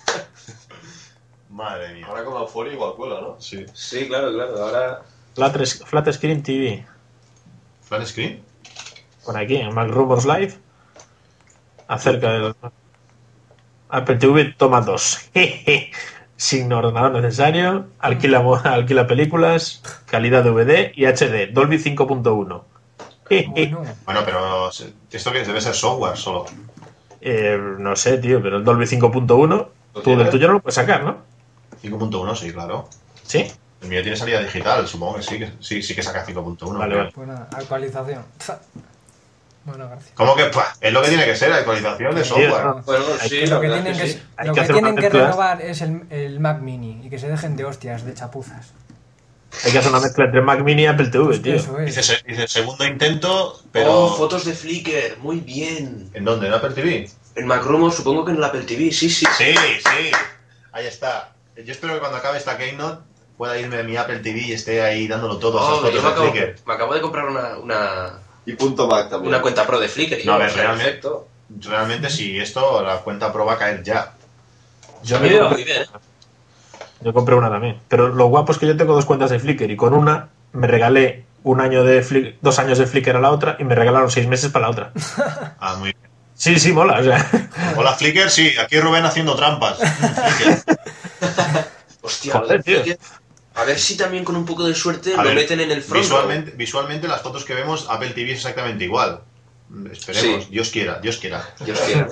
Madre mía. Ahora con Euphoria igual cuela, ¿no? Sí. Sí, claro, claro. Ahora... Flat, Flat Screen T V. ¿Flat screen? Por aquí, en Mac Rumors Live. Acerca del Apple T V toma dos. Sin ordenador necesario. Alquila, mo- alquila películas. Calidad D V D y H D. Dolby cinco punto uno. bueno, Bueno, pero esto que debe ser software solo. Eh, no sé, tío, pero el Dolby cinco punto uno, ¿Lo tú del tienes? tuyo no lo puedes sacar, ¿no? cinco punto uno, sí, claro. ¿Sí? El mío tiene salida digital, supongo que sí, que sí, sí que saca cinco punto uno. Vale, creo. vale. pues nada, actualización. Bueno, gracias. ¿Cómo que? Pua, es lo que tiene que ser, actualización de Sí, software. no. Bueno, Hay sí, que- la Lo que verdad tienen es que, sí. Hay lo que que hacer tienen una que mezcla. renovar es el, el Mac Mini y que se dejen de hostias, de chapuzas. Hay que hacer una mezcla entre Mac Mini y Apple T V, Hostia, tío. eso es. Dice, se- dice segundo intento, pero... Oh, fotos de Flickr. Muy bien. ¿En dónde? ¿En Apple T V? En Macromo supongo que en el Apple T V. Sí, sí. Sí, sí. Ahí está. Yo espero que cuando acabe esta Keynote pueda irme a mi Apple T V y esté ahí dándolo todo. Oh, esas yo fotos me de acabo, Flickr. me acabo de comprar una, una, Y punto Mac también. una cuenta pro de Flickr. No, a ver, o sea, realmente- perfecto. Realmente, si esto, la cuenta pro va a caer ya. Yo, Me me iba compré, muy bien, ¿eh? yo compré una también. Pero lo guapo es que yo tengo dos cuentas de Flickr y con una me regalé un año de Flickr, dos años de Flickr a la otra y me regalaron seis meses para la otra. Ah, muy bien. Sí, sí, mola, o sea. Hola, Flickr, sí. Aquí Rubén haciendo trampas. Flickr. Hostia, Joder, lo de tío. Flickr. A ver si también con un poco de suerte A lo ver, meten en el front. Visualmente, visualmente, las fotos que vemos, Apple T V es exactamente igual. Esperemos, Sí. Dios quiera, Dios quiera. Dios quiera.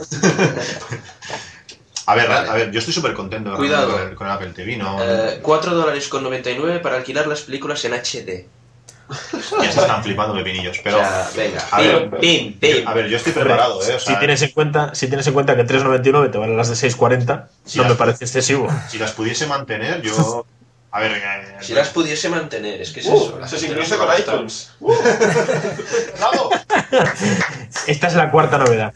A ver, Vale. a ver, yo estoy súper contento Cuidado. con, el, con el Apple T V, ¿no? Eh, cuatro dólares con noventa y nueve para alquilar las películas en H D. Ya se están flipando pepinillos, pero... o sea, venga. a ver, pim, pim, pim. A ver, yo estoy preparado, ¿eh? O sea, si tienes en cuenta, si tienes en cuenta que tres noventa y nueve te valen las de seis cuarenta, Sí, no las- me parece excesivo. si las pudiese mantener, yo... A ver, eh, Si las pudiese mantener, es que es Uh, eso. la se gente sincroniza no se con va a gastar. iTunes. ¡Bravo! Esta es la cuarta novedad.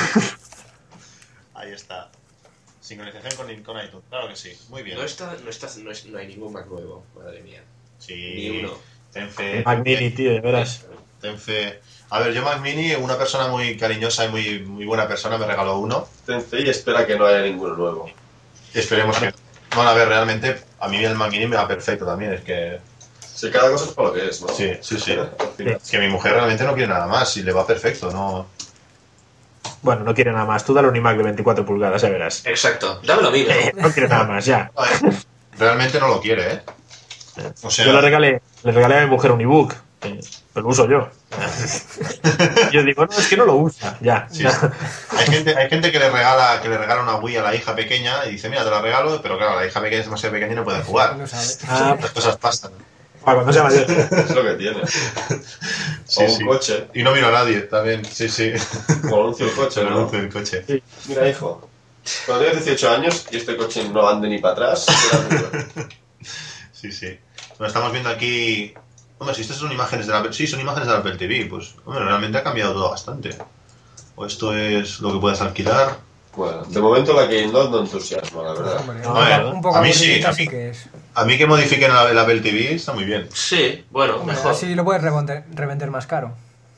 Ahí está. Sincronización con, con iTunes, claro que sí. Muy bien. No, está, no, está, no, es- no hay ningún Mac nuevo, madre mía. Sí. Ni uno. Ten fe. Mac Mini, tío, de veras. Ten fe. A ver, yo Mac Mini, una persona muy cariñosa y muy, muy buena persona, me regaló uno. Ten fe y espera que no haya ninguno nuevo. Esperemos que... Bueno, a ver, realmente, a mí el Mac Mini me va perfecto también. Es que... Si cada cosa es para lo que es, ¿no? Sí, sí, sí. Al final. Es que mi mujer realmente no quiere nada más y le va perfecto, ¿no? Bueno, no quiere nada más. Tú dale un iMac de veinticuatro pulgadas, ya verás. Exacto, dámelo a mí, ¿no? No quiere nada más, ya. A ver, realmente no lo quiere, ¿eh? O sea... Yo le regalé, le regalé a mi mujer un ebook, eh, pero lo uso yo. Yo digo, no, es que no lo usa, ya. Sí, sí. Hay gente, hay gente que le regala que le regala una Wii a la hija pequeña y dice, mira, te la regalo, pero claro, la hija pequeña es demasiado pequeña y no puede jugar. No sabe. Ah, Las cosas pasan. para cuando sea mayor. Es lo que tiene. Sí, o un sí. coche. Y no miro a nadie también, sí, sí. Como anuncio el coche, El ¿no? anuncio del coche. Mira, hijo. Cuando tengas dieciocho años y este coche no ande ni para atrás, será tuyo. Sí, sí. Bueno, estamos viendo aquí... Hombre, si estas son imágenes de la... Sí, son imágenes de la Apple T V, pues... Hombre, realmente ha cambiado todo bastante. O esto es lo que puedes alquilar. Bueno, de momento la Keynote no entusiasma, la verdad. Hombre, No, un a ver, poco- un poco a mí sí, aburridita a mí- que es. A mí que modifiquen el Apple T V está muy bien. Sí, bueno, Hombre, mejor. así lo puedes revender, revender más caro.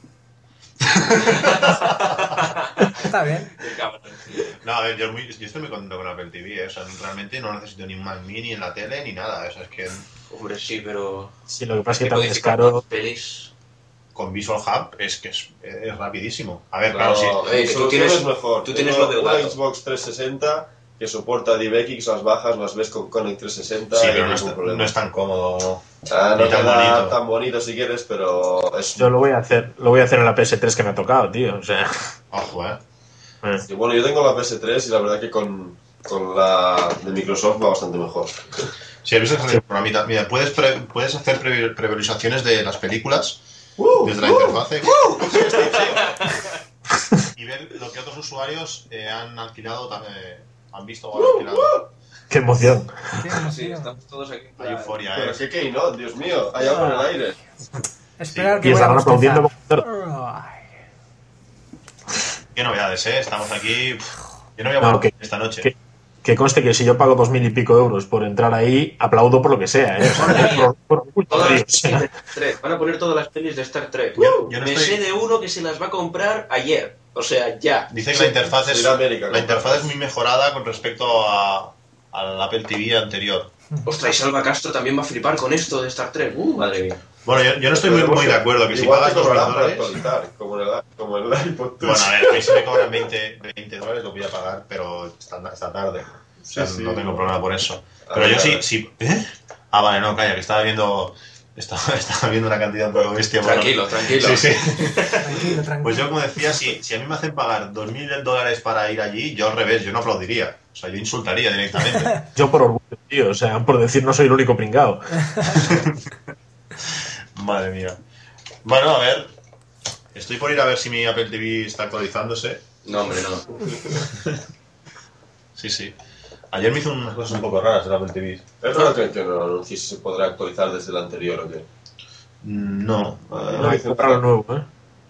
Está bien. Qué cabrón. No, a ver, yo, muy- yo estoy muy contento con Apple T V, ¿eh? O sea, realmente no necesito ni un Mac Mini en la tele ni nada. O sea, es que Hombre, sí, pero... Sí, lo que pasa es que Te también es modifican caro. las pelis. con Visual Hub es que es, es rapidísimo. A ver, Claro, claro, sí. Eh, que tú solución tienes- es mejor. tú tienes Tengo lo del una gato. Xbox trescientos sesenta que soporta DivX, las bajas, las ves con Connect trescientos sesenta. Sí, y pero no no hay es, ningún problema. no es tan cómodo. Ah, no ni tan queda bonito. tan bonito si quieres, pero es... Yo lo voy a hacer, lo voy a hacer en la P S tres que me ha tocado, tío. O sea. Ojo, eh. eh. Y bueno, yo tengo la P S tres y la verdad que con, con la de Microsoft va bastante mejor. Sí, he visto que el programita. Mira, puedes, pre- puedes hacer pre- previsualizaciones de las películas ¡Uh! desde la ¡Uh! interfase. ¡Uh! Sí, Steve, sí. Y ver lo que otros usuarios eh, han alquilado, tam- eh, han visto o han alquilado. ¡Qué emoción! Qué Sí, emoción. estamos todos aquí. Hay euforia, Pero eh. qué Keynote, Dios mío, hay algo en el aire. Esperar que Y voy a estarán aplaudiendo bostezar. como... Ay. Qué novedades, eh. Estamos aquí. Pff, Yo no voy a No, hablar que- esta noche. que- Que conste que si yo pago dos mil y pico euros por entrar ahí, aplaudo por lo que sea, ¿eh? O sea, Madre mía. por, por, por- Todas tío, las o sea. pelis de Star Trek. Van a poner todas las pelis de Star Trek. Yo- yo no Me estoy- sé de uno que se las va a comprar ayer. O sea, ya. Dice que la interfaz es, Ir a América, la ¿no? interfaz es muy mejorada con respecto a, al Apple T V anterior. Ostras, y Salva Castro también va a flipar con esto de Star Trek. Uh, madre mía. Bueno, yo, yo no estoy muy, muy de acuerdo que si Igual pagas te dos mil cobrarán para dólares. actualizar, como en el, como en el iPod Touch. Bueno, a ver, a mí si me cobran veinte, veinte dólares lo voy a pagar, pero esta, esta tarde. O sea, Sí, sí. no tengo problema por eso. A Pero ver, yo a sí, ver. sí. ¿Eh? Ah, vale, no, calla, que estaba viendo. Estaba, estaba viendo una cantidad un poco bestia. por- Tranquilo, tranquilo. Sí, sí. Tranquilo, tranquilo. Pues yo, como decía, si, si a mí me hacen pagar dos mil dólares para ir allí, yo al revés, yo no aplaudiría. O sea, yo insultaría directamente. Yo por orgullo, tío, o sea, por decir no soy el único pringao. Madre mía. Bueno, a ver. Estoy por ir a ver si mi Apple T V está actualizándose. No, hombre, no. Sí, sí. Ayer me hizo unas cosas un poco raras el Apple T V. Es raro que, que no anuncie si se podrá actualizar desde el anterior o qué. Mm, No. No No hay dicen que comprar lo nada. nuevo, ¿eh?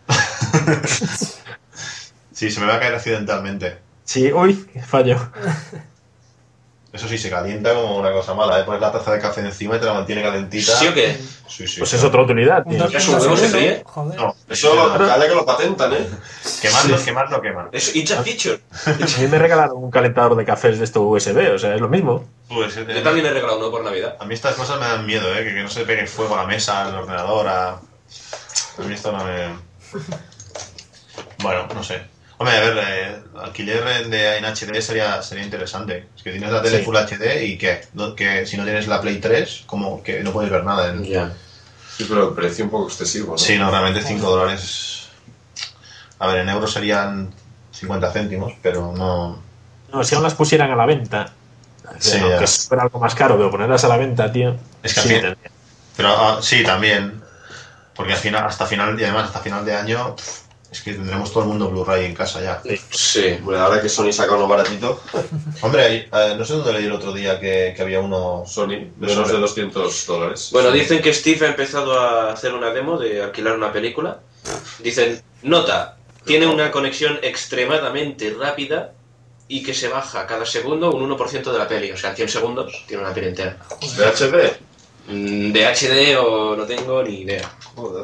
Sí, se me va a caer accidentalmente. Sí, uy, fallo. Eso sí, se calienta como una cosa mala, ¿eh? Pones la taza de café encima y te la mantiene calentita. ¿Sí o qué? Sí, sí. Pues es otra utilidad, Un tío. dos ¿Ya punto su huevo se segundo, fríe? Joder. No, Eso, eso calla que lo patentan, ¿eh? quemar, no, quemar no queman. Es it's a feature. A mí me regalaron un calentador de cafés de esto U S B, o sea, es lo mismo. Pues, eh, Yo también he regalado uno por Navidad. A mí estas cosas me dan miedo, ¿eh? Que, que no se pegue fuego a la mesa, al ordenador, a... A mí esto no me... Bueno, no sé. Hombre, a ver, eh, alquiler de, en H D sería, sería interesante. Es que tienes la tele Sí. Full H D y ¿qué? No- que si no tienes la Play tres, como que no puedes ver nada. En... Ya. Sí, pero el precio un poco excesivo, ¿no? Sí, no, realmente cinco dólares... A ver, en euros serían cincuenta céntimos, pero no... No, si aún las pusieran a la venta, Sí, aunque ya. fuera algo más caro, pero ponerlas a la venta, tío. Es que sí, al fin- tendría. Pero ah, sí, también. Porque al final, hasta final, y además hasta final de año, pff, es que tendremos todo el mundo Blu-ray en casa ya. Sí. Bueno, ahora que Sony saca uno baratito, Hombre, hay- eh, no sé dónde leí el otro día que, que había uno... Sony, menos de doscientos dólares. Bueno, dicen que Steve ha empezado a hacer una demo de alquilar una película. Dicen, nota, tiene una conexión extremadamente rápida y que se baja cada segundo un uno por ciento de la peli. O sea, cien segundos tiene una peli entera. ¿De H D? Mm, De H D o no tengo ni idea. Joder.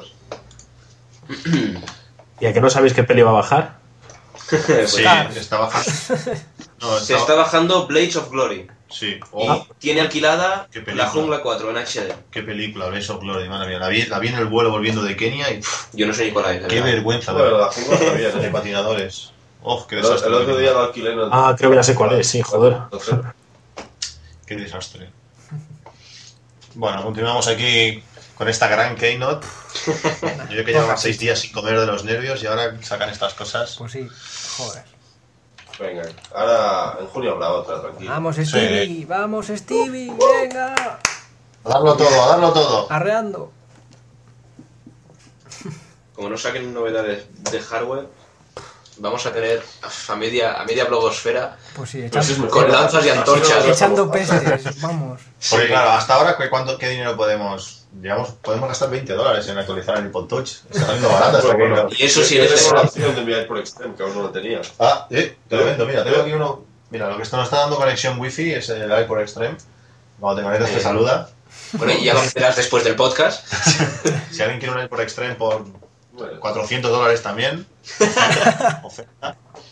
¿Y a que no sabéis qué peli va a bajar? Sí, Claro. está bajando. No, Se está bajando Blades of Glory. Sí. Y Oh, tiene alquilada Qué película. La Jungla cuatro en H D. qué película, Blaze of Glory, madre mía. La vi, la vi en el vuelo volviendo de Kenia y pff, Yo no sé ni cuál es. qué vergüenza. Bueno, ver. la jungla está bien, De ¿eh? patinadores. Oh, qué El, desastre. el otro día lo alquilé en el... Ah, creo que ya sé cuál es, sí, joder. Qué desastre. Bueno, continuamos aquí con esta gran Keynote. Yo que llevaba seis días sin comer de los nervios y ahora sacan estas cosas. Pues sí, joder. Venga, ahora en junio habrá otra, tranquilo. Vamos, Stevie, vamos, Stevie, venga. A darlo todo, a darlo todo. Arreando. Como no saquen novedades de hardware, vamos a tener a media, a media blogosfera Pues sí, Pues es echando, mejor. con lanzas y antorchas. Así echando pestes, vamos. Porque claro, hasta ahora, ¿qué, cuánto, ¿qué dinero podemos? Digamos, podemos gastar veinte dólares en actualizar el iPod Touch. Está saliendo barato esta Bueno, bueno. Keynote. Y eso sí Yo es tengo la de... opción de enviar por Extreme, que aún no lo tenía. Ah, eh, te lo vendo, mira, tengo aquí uno. Mira, lo que esto nos está dando conexión wifi es el iPod Extreme. Cuando te conectas te Eh. saluda. Bueno, y ya lo verás después del podcast. Si alguien quiere un iPod Extreme por Bueno, cuatrocientos dólares también. Oferta.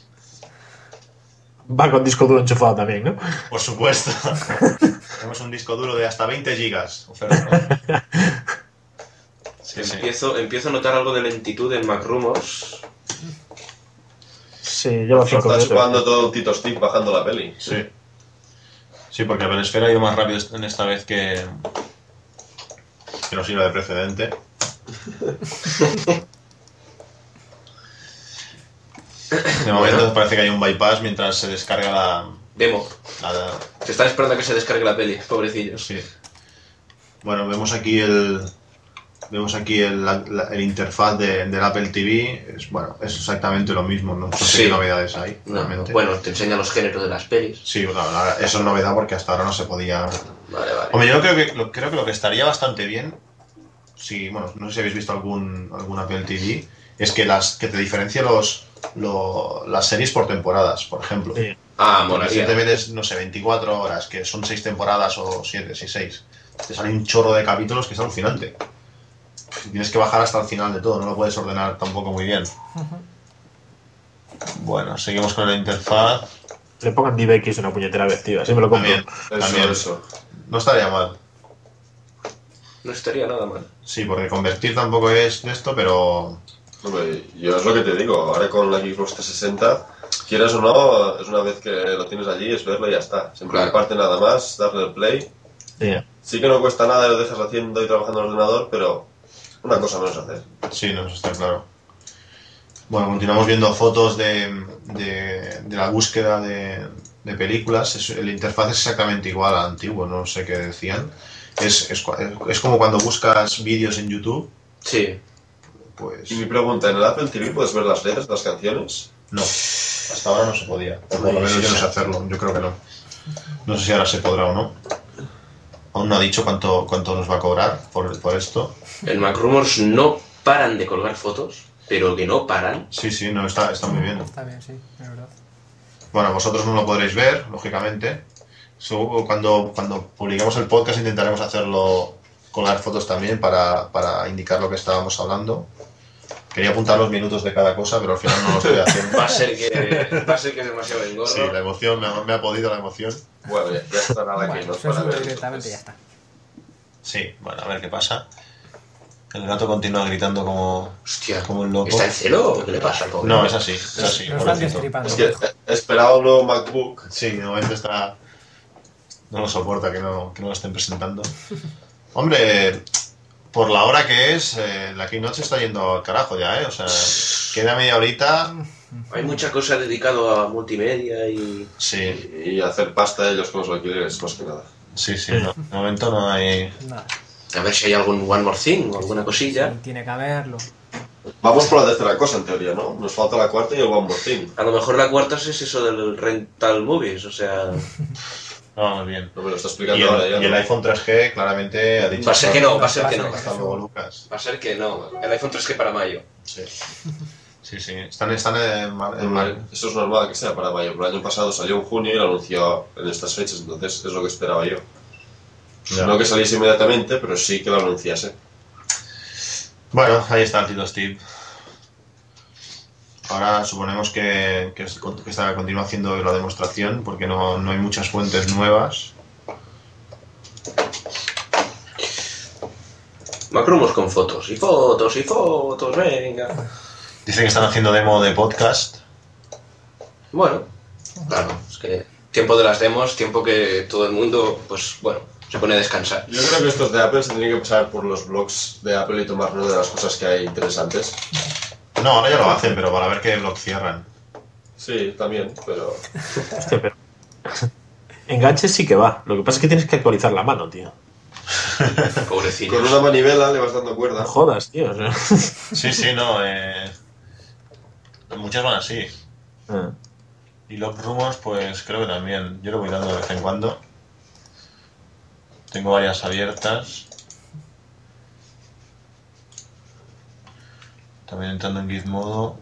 Va con disco duro enchufado también, ¿no? Por supuesto. Tenemos un disco duro de hasta veinte gigas. Oferta, ¿no? Sí, sí. Empiezo, empiezo a notar algo de lentitud en MacRumors. Sí, lleva lo cinco está minutos. chupando todo Tito Stick bajando la peli. Sí. Sí, porque el Esfera ha ido más rápido en esta vez que, que nos iba de precedente. De momento parece que hay un bypass mientras se descarga la... Demo. la- Se están esperando a que se descargue la peli, pobrecillos. sí. Bueno, vemos aquí el... Vemos aquí el, la- la- el interfaz de, del Apple T V. Es, bueno, es exactamente lo mismo. No sé Sí. qué novedades hay, No, realmente. bueno, te enseña los géneros de las pelis. Sí, bueno, ahora- eso es novedad porque hasta ahora no se podía... Vale, vale. Hombre, yo creo que, lo, creo que lo que estaría bastante bien, si, bueno, no sé si habéis visto algún, algún Apple T V, es que las que te diferencie los, lo- las series por temporadas, por ejemplo. Sí. Ah, Porque si molaría. te metes, no sé, veinticuatro horas, que son seis temporadas o siete, sí, seis, te sale un chorro de capítulos que es alucinante. Tienes que bajar hasta el final de todo, no lo puedes ordenar tampoco muy bien. Bueno, seguimos con la interfaz. Le pongan D B X una puñetera vez, tío. Así me lo compro. También, Eso, también. eso. No estaría mal. No estaría nada mal. Sí, porque convertir tampoco es de esto, pero... Hombre, yo es lo que te digo, ahora con la Xbox trescientos sesenta, quieras o no, es una vez que lo tienes allí, es verlo y ya está. Siempre Claro. parte nada más, darle el play. Sí. Sí que no cuesta nada y lo dejas haciendo y trabajando en el ordenador, pero una cosa menos hacer. Sí, no, eso está claro. Bueno, continuamos viendo fotos de, de, de la búsqueda de, de películas. Es- el interfaz es exactamente igual al antiguo, no sé qué decían. Es, es, cua- es como cuando buscas vídeos en YouTube, Sí. pues Y mi pregunta, ¿en el Apple T V puedes ver las letras de las canciones? no. Hasta ahora no se podía. O por lo menos yo no sé hacerlo, yo creo que no. No sé si ahora se podrá o no. Aún no ha dicho cuánto, cuánto nos va a cobrar por, por esto. En MacRumors no paran de colgar fotos, pero que no paran. Sí, sí, no, está, está muy bien. Está bien, sí, es verdad. Bueno, vosotros no lo podréis ver, lógicamente. Seguro cuando, cuando publiquemos el podcast intentaremos hacerlo, colgar fotos también para, para indicar lo que estábamos hablando. Quería apuntar los minutos de cada cosa, pero al final no lo estoy haciendo. Va a ser que, va a ser que es demasiado engorro. Sí, la emoción, me ha, me ha podido la emoción. Bueno, ya, ya estará la Bueno, que nos se para sube ver. directamente y ya entonces. está. Sí, bueno, a ver qué pasa. El gato continúa gritando como, Hostia, como un loco. ¿está en celo o qué le pasa al pobre? No, es así, es así. Lo están pobrecito. destripando. Es que eh, esperaba un nuevo MacBook. Sí, de momento está... No lo soporta que no, que no lo estén presentando. Hombre, por la hora que es, eh, la Keynote se está yendo al carajo ya, ¿eh? O sea, queda media horita. Hay mucha cosa dedicado a multimedia y... Sí, Y hacer pasta ellos con los alquileres, más que nada. sí, sí. No, de momento no hay... Nada. A ver si hay algún One More Thing o alguna cosilla. Sí, tiene que haberlo. Vamos por la tercera cosa, en teoría, ¿no? Nos falta la cuarta y el One More Thing. A lo mejor la cuarta es eso del rental movies, o sea... No, muy bien. No me lo está Y explicando ahora el, ya. y el ¿no? iPhone tres G claramente ha dicho... Va a ser que no, va a ser que no. Hasta luego, Lucas. Va a ser que no. El iPhone tres G para mayo. Sí, sí. sí. Están, están en, mar- en mar- Eso es normal que sea para mayo. Pero el año pasado salió en junio y lo anunció en estas fechas, entonces es lo que esperaba yo. Ya. No que saliese inmediatamente, pero sí que lo anunciase. Bueno, ahí está el Tito Steve. Ahora suponemos que, que, es- que está, continúa haciendo la demostración porque no, no hay muchas fuentes nuevas. Macrumos con fotos. Y fotos, y fotos, venga. Dice que están haciendo demo de podcast. Bueno, claro, es que tiempo de las demos, tiempo que todo el mundo, pues bueno, se pone a descansar. Yo creo que estos de Apple se tienen que pasar por los blogs de Apple y tomar nota de las cosas que hay interesantes. No, ahora ya lo hacen, pero para ver qué blog cierran. Sí, también, pero... Hostia, pero... Enganches sí que va. Lo que pasa es que tienes que actualizar la mano, tío. Pobrecillos. Con una manivela le vas dando No cuerda. jodas, tío. o sea. Sí, sí, no. Eh... Muchas van así. Ah. Y Log Rumors, pues creo que también. Yo lo voy dando de vez en cuando. Tengo varias abiertas. También entrando en Gizmodo.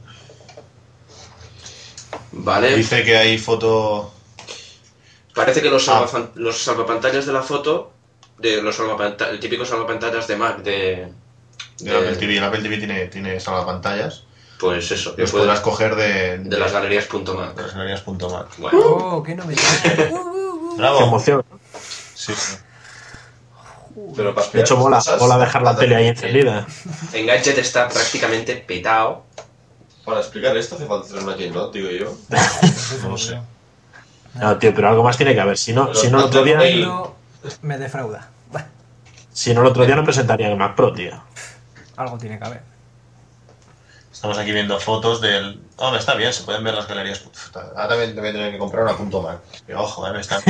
Vale, Dice que hay foto... parece que los, Ah. salvafan- los salvapantallas de la foto, de los salvapanta- el típico salvapantallas de Mac de... de Apple T V. El Apple T V tiene, tiene salvapantallas. Pues eso, que Los puedes- podrás coger de, de las galerías.mac. de las galerías punto mac. Bueno, ¡Oh, qué novedad! Uh, uh, uh. Bravo. Qué emoción. Sí, sí. Pero para De hecho, mola, mola dejar la tele ahí encendida. Engadget está prácticamente petado. Para explicar esto hace falta hacer una keynote, digo yo. No lo sé. No, tío, pero algo más tiene que haber. Si no, Pero si no el otro día, Tranquilo, me defrauda. Bah, si no el otro día no presentarían el Mac Pro, tío. algo tiene que haber. Estamos aquí viendo fotos del... Hombre, está bien, se pueden ver las galerías. Uf, ahora también voy a tener que comprar una punto Mac. Que, ojo, eh, me están...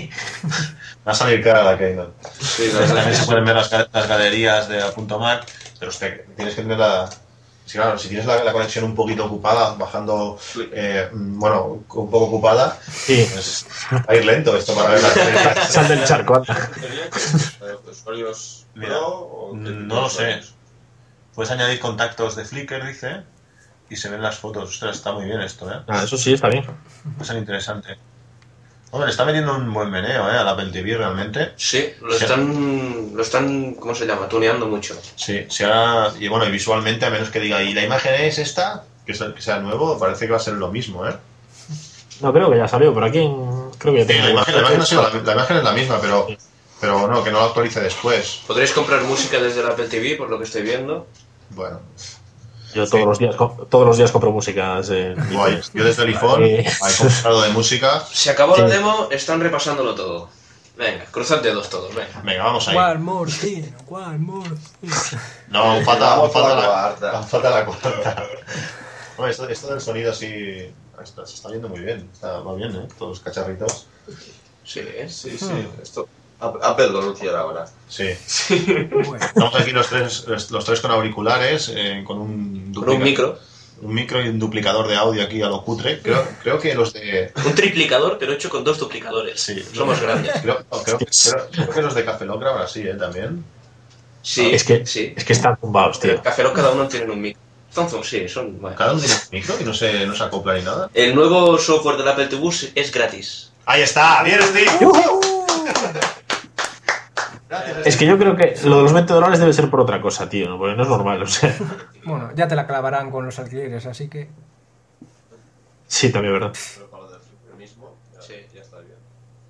Va a salir cara la Keynote. Sí, la También verdad se es pueden ver las, ga- las galerías de la punto Mac, pero usted, tienes que tener la... Sí, claro, si tienes la, la conexión un poquito ocupada, bajando, eh, bueno, un poco ocupada, Sí, pues va a ir lento esto para ver las galerías. sal del charco, anda. ¿Sería que, eh, usuarios Mira, Pro o qué tipo no de lo sé. usuarios? Puedes añadir contactos de Flickr, dice, y se ven las fotos. Ostras, está muy bien esto, ¿eh? Ah, eso sí, está bien. Va a ser interesante. Hombre, le está metiendo un buen meneo, ¿eh? Al Apple T V, realmente. Sí, lo Sí. están, lo están, ¿cómo se llama? Tuneando mucho. Sí, si ahora... Y bueno, y visualmente, a menos que diga, y la imagen es esta, que sea, que sea nuevo, parece que va a ser lo mismo, ¿eh? No, creo que ya salió, pero aquí en- creo que ya Sí, tengo. la imagen, la, imagen no sé, la, la imagen es la misma, pero, pero no, que no lo actualice después. Podréis comprar música desde el Apple T V, por lo que estoy viendo. Bueno, Yo todos los días co- todos los días compro música. eh, guay. diferentes. Yo desde el iPhone Eh. he comprado de música. Se acabó Sí. la demo, están repasándolo todo. Venga, cruzad dedos todos, venga. Venga, vamos ahí. One more thing, one more thing. No, aún falta, aún Vamos falta a la la, cuarta. aún falta la cuarta. Bueno, esto, esto del sonido así... Está, se está viendo muy bien. Está, va bien, ¿eh? Todos los cacharritos. Sí, ¿eh? Sí, sí. Esto, Apple lo anunciará ahora. Sí. Bueno, Estamos aquí los tres, los tres con auriculares, eh, con un, Con un duplica- micro. un micro y un duplicador de audio aquí a lo cutre. Creo, creo que los de... Un triplicador, pero hecho con dos duplicadores. Sí. Somos grandes. Creo, creo- creo- creo que los de Café Lock graban así, ¿eh? También. Sí, Es que, sí. es que están tumbados, Pero tío. en Café Lock cada uno tiene un micro. Entonces, sí, son... bueno. Cada uno tiene un micro y no se, no se acopla ni nada. El nuevo software del Apple T V es gratis. ¡Ahí está! ¡Bien, Steve! Gracias, Es que yo creo que lo de los veinte dólares debe ser por otra cosa, tío, ¿no? Porque no es normal, o sea. bueno, ya te la clavarán con los alquileres, así que... Sí, también, ¿verdad? Pero para lo del Flickr mismo, ya, Sí. ya está bien.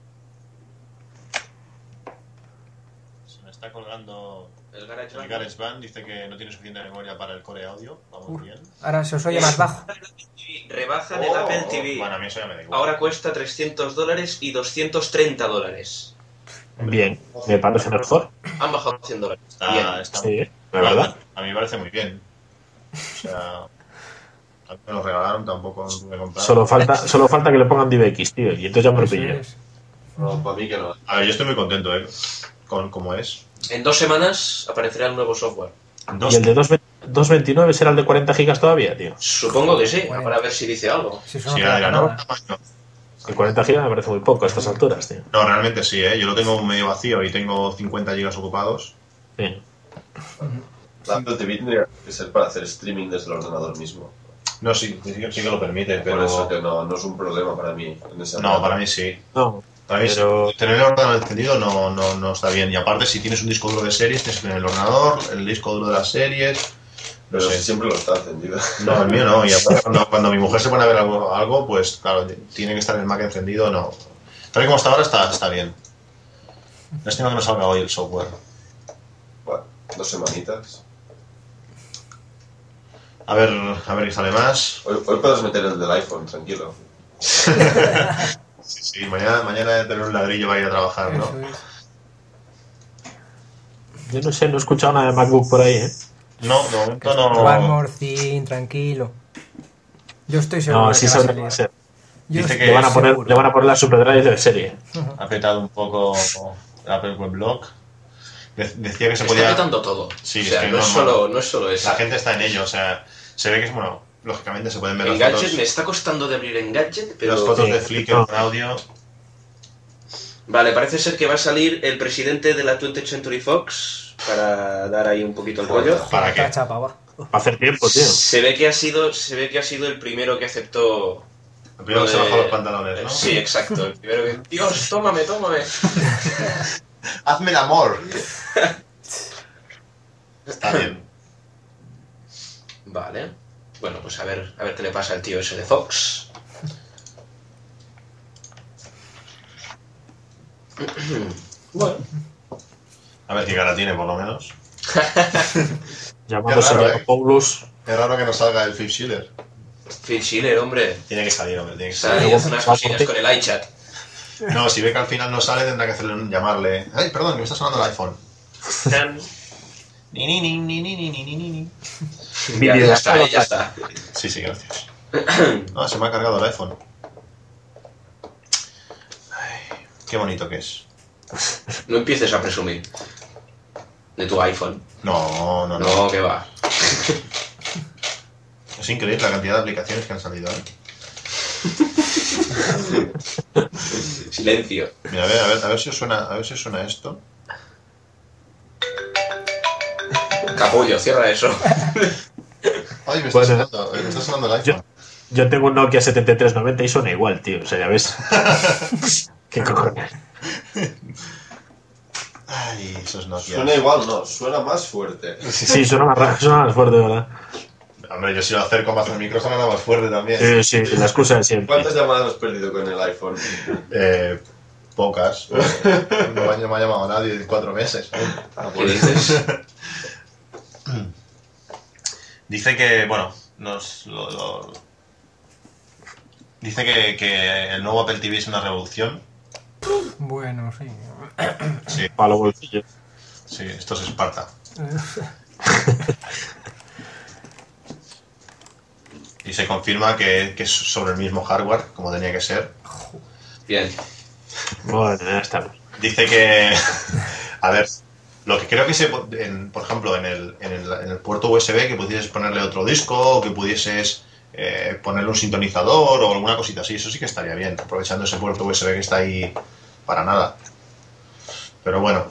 Se me está colgando El Garage el GarageBand. Dice que no tiene suficiente memoria para el core audio. Vamos Uf. bien. Ahora se os oye más bajo. Rebajan el Oh, Apple T V. Bueno, a mí eso ya me da igual. Ahora cuesta trescientos dólares y doscientos treinta dólares. Bien, me parece mejor. Han bajado cien dólares. Está, Bien. está Sí, la verdad. A mí me parece muy bien. O sea, a mí me lo regalaron, tampoco lo tuve que comprar. Solo falta, solo falta que le pongan DivX, tío, y entonces ya me lo Eso pillo. es. No, para mí que no. A ver, yo estoy muy contento, ¿eh? Con cómo es. En dos semanas aparecerá el nuevo software. Dos, ¿Y el de doscientos veintinueve será el de cuarenta gigas todavía, tío? Supongo que sí, Bueno. para ver si dice algo. Si eso no sí, queda ya para no, nada. no. El cuarenta gigas me parece muy poco a estas alturas, tío. No, realmente sí, ¿eh? Yo lo tengo medio vacío y tengo cincuenta gigas ocupados. Sí. La Apple T V tendría que ser para hacer streaming desde el ordenador mismo. No, sí, sí, que- sí que lo permite, Por pero... eso que no, no es un problema para mí. En ese No, para mí sí. No, Para mí Pero- tener el ordenador encendido no, no, no está bien. Y aparte, si tienes un disco duro de series, tienes que tener el ordenador, el disco duro de las series... No Pero sé. si siempre lo está encendido. No, el mío no. Y aparte, cuando, cuando mi mujer se pone a ver algo, algo, pues claro, tiene que estar el Mac encendido, no. Tal y como está ahora, está, está bien. Lástima que no salga hoy el software. Bueno, dos semanitas. A ver, a ver qué sale más. Hoy, hoy puedes meter el del iPhone, tranquilo. Sí, sí, mañana, mañana de tener un ladrillo para ir a trabajar, ¿no? Eso es. yo no sé, no he escuchado nada de MacBook por ahí, ¿eh? No, de momento One no. more thing, tranquilo. Yo estoy seguro No, de sí que va a sabrá salir. qué ser. Yo Dice estoy que Le van a poner, seguro. le van a poner la SuperDrive de serie. Ha petado un poco el Apple Weblog. De- Decía que se Está podía. petando todo. Sí, o es sea, que no, no- es solo, no es solo eso. La gente está en ello, o sea, se ve que es bueno. Lógicamente se pueden ver las Engadget fotos, me está costando de abrir Engadget, pero... las fotos Sí. de Flickr No. con audio. Vale, parece ser que va a salir el presidente de la twentieth Century Fox para dar ahí un poquito el rollo. ¿Para Otra qué? chapa, va. Va a hacer tiempo, tío. Se ve que ha sido, se ve que ha sido el primero que aceptó. El primero que se lo de- bajó los pantalones, ¿no? Sí, exacto. El primero que. Dios, tómame, tómame. Hazme el amor. Está bien. Vale. Bueno, pues a ver, a ver qué le pasa al tío ese de Fox. Bueno. A ver qué cara tiene, por lo menos. Llamándose Qué raro, Diego ¿eh? Paulus. Es raro que no salga el Phil Schiller. Phil Schiller, hombre. Tiene que salir, hombre, tiene que O sea, salir. y hace unas cosillas con el iChat. No, si ve que al final no sale, tendrá que hacerle un llamarle. Ay, perdón, que me está sonando el iPhone. Ni, ni, ni, ni, ni, ni, ni, ni, ni. Ya, ya está, ya está. Sí, sí, gracias. No, se me ha cargado el iPhone. Ay, qué bonito que es. No empieces a presumir de tu iPhone. No, no, no. No, que va. Es increíble la cantidad de aplicaciones que han salido, ¿eh? Silencio. Mira, a ver, a ver, a ver si os suena, a ver si os suena esto. Capullo, cierra eso. Ay, me está, Bueno, sonando, me está sonando el iPhone. Yo tengo un Nokia setenta y tres noventa y suena igual, tío. O sea, ya ves. ¿Qué cojones? Ay, esos Nokia. Suena igual, no, suena más fuerte. Sí, suena más, raro, suena más fuerte, ¿verdad? Hombre, yo si lo acerco más al micrófono, nada más fuerte también. Sí, sí, la excusa de siempre. ¿Cuántas llamadas has perdido con el iPhone? Eh, pocas. No me ha me ha llamado nadie en cuatro meses. ¿Qué dices? Dice que, bueno, nos lo, lo- dice que, que el nuevo Apple T V es una revolución. Bueno, sí. Sí, Para los bolsillos. sí, esto es Esparta. Y se confirma que, que es sobre el mismo hardware, como tenía que ser. Bien. Bueno, ya estamos. Dice que, a ver, lo que creo que se, en, por ejemplo, en el, en, el, en el puerto U S B, que pudieses ponerle otro disco, o que pudieses eh, ponerle un sintonizador o alguna cosita así, eso sí que estaría bien, aprovechando ese puerto U S B que está ahí para nada. Pero bueno,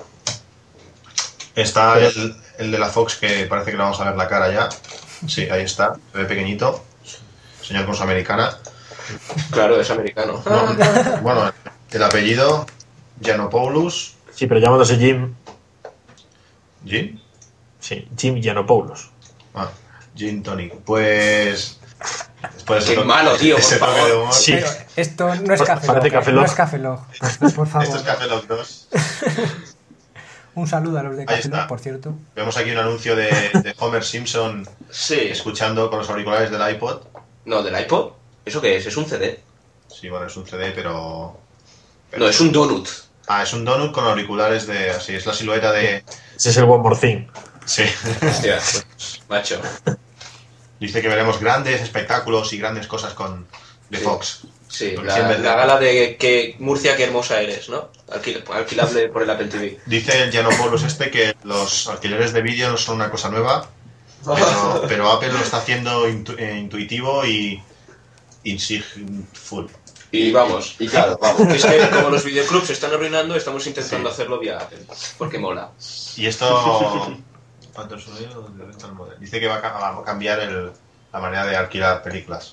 está el, el de la Fox, que parece que le vamos a ver la cara ya. Sí, ahí está, se ve pequeñito. Señor con su americana. Claro, es americano. No, bueno, el apellido, Giannopoulos. Sí, pero llamándose Jim. ¿Jim? Sí, Jim Giannopoulos. Ah, Gin Tonic. Pues. Después de Qué ese to- malo, tío, por ese toque favor. de humor. Sí. Pero esto no es Café Parece Lock, Café ¿eh? No Lock. es Café Lock. Por favor. Esto es Café Lock dos. Un saludo a los de Ahí Café está. Lock, por cierto. Vemos aquí un anuncio de, de Homer Simpson Sí. escuchando con los auriculares del iPod. No, del iPod. ¿Eso qué es? ¿Es un C D? Sí, bueno, es un C D, pero. pero- No, es un donut. Ah, es un donut con auriculares de. Así, es la silueta de. Ese es el One More Thing. Sí. Hostia, pues, macho. Dice que veremos grandes espectáculos y grandes cosas con. De Sí. Fox. Sí, Porque la, siempre- la gala de que Murcia, qué hermosa eres, ¿no? Alquil- alquilable por el Apple T V. Dice el Giannopoulos este que los alquileres de vídeo no son una cosa nueva, pero, pero Apple lo está haciendo intu- eh, intuitivo y insightful. Y vamos. Y claro, vamos. Es que como los videoclubs se están arruinando, estamos intentando hacerlo vía Apple. Porque mola. Y esto... ¿Cuánto es sonido? ¿Dónde está el modelo? Dice que va a, ca- va a cambiar el- la manera de alquilar películas.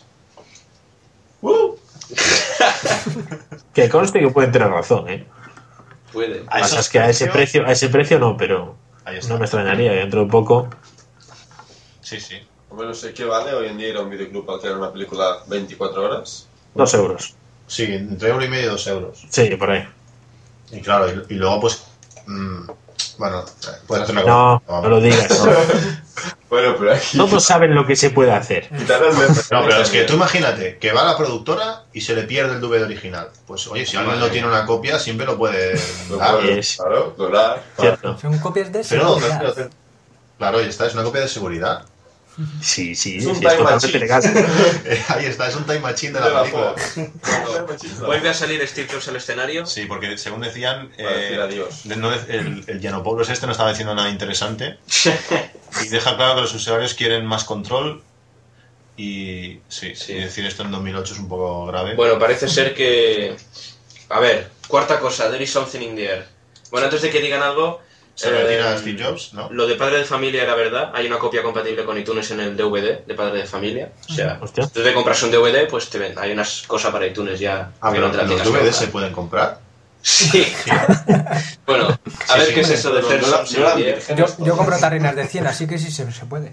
Que conste que pueden tener razón, ¿eh? Puede. A Pasa esos es que a ese precios- precio, a ese precio no, pero Ahí está. no me extrañaría. Dentro de poco, Sí, sí. Hombre, no sé qué vale hoy en día ir a un videoclub a alquilar una película veinticuatro horas. dos euros. Sí, entre euro y medio y dos euros. Sí, por ahí. Y claro, y, y luego pues... mm, bueno, puedes hacer una No, cosa. no lo digas. Bueno, pero aquí... Todos saben lo que se puede hacer. Quitar el metro. No, pero es que tú imagínate que va la productora y se le pierde el D V D original. Pues oye, si alguien no tiene una copia, siempre lo puede Lo dar. puedo- es- Claro, donar. ¿Cierto? Son copias de Pero no, seguridad. pero- pero- claro, ahí está, es una copia de seguridad. Sí, sí, Es sí, un es time totalmente machine. legal. Eh, ahí está, es un time machine de De la la película. Fox. Vuelve a salir Steve Jobs al escenario. Sí, porque según decían, Para decir eh, adiós. de- no de- el, el Giannopoulos este no estaba diciendo nada interesante. Y deja claro que los usuarios quieren más control. Y sí, Sí. y decir esto en dos mil ocho es un poco grave. Bueno, parece ser que... A ver, cuarta cosa, there is something in the air. Bueno, antes de que digan algo... Se eh, retira Steve Jobs, ¿no? Lo de Padre de Familia era verdad. Hay una copia compatible con iTunes en el D V D de Padre de Familia. O sea, Hostia. si tú te compras un D V D, pues te ven. Hay unas cosas para iTunes ya Ah, que pero no te la los tengas D V D que se comprar. pueden comprar. Sí. Bueno, a Sí, ver sí, qué es hombre, eso de no, There no is la- something no la in the air. virgen. Yo, yo compro tarrinas de cien, así que sí se, se puede.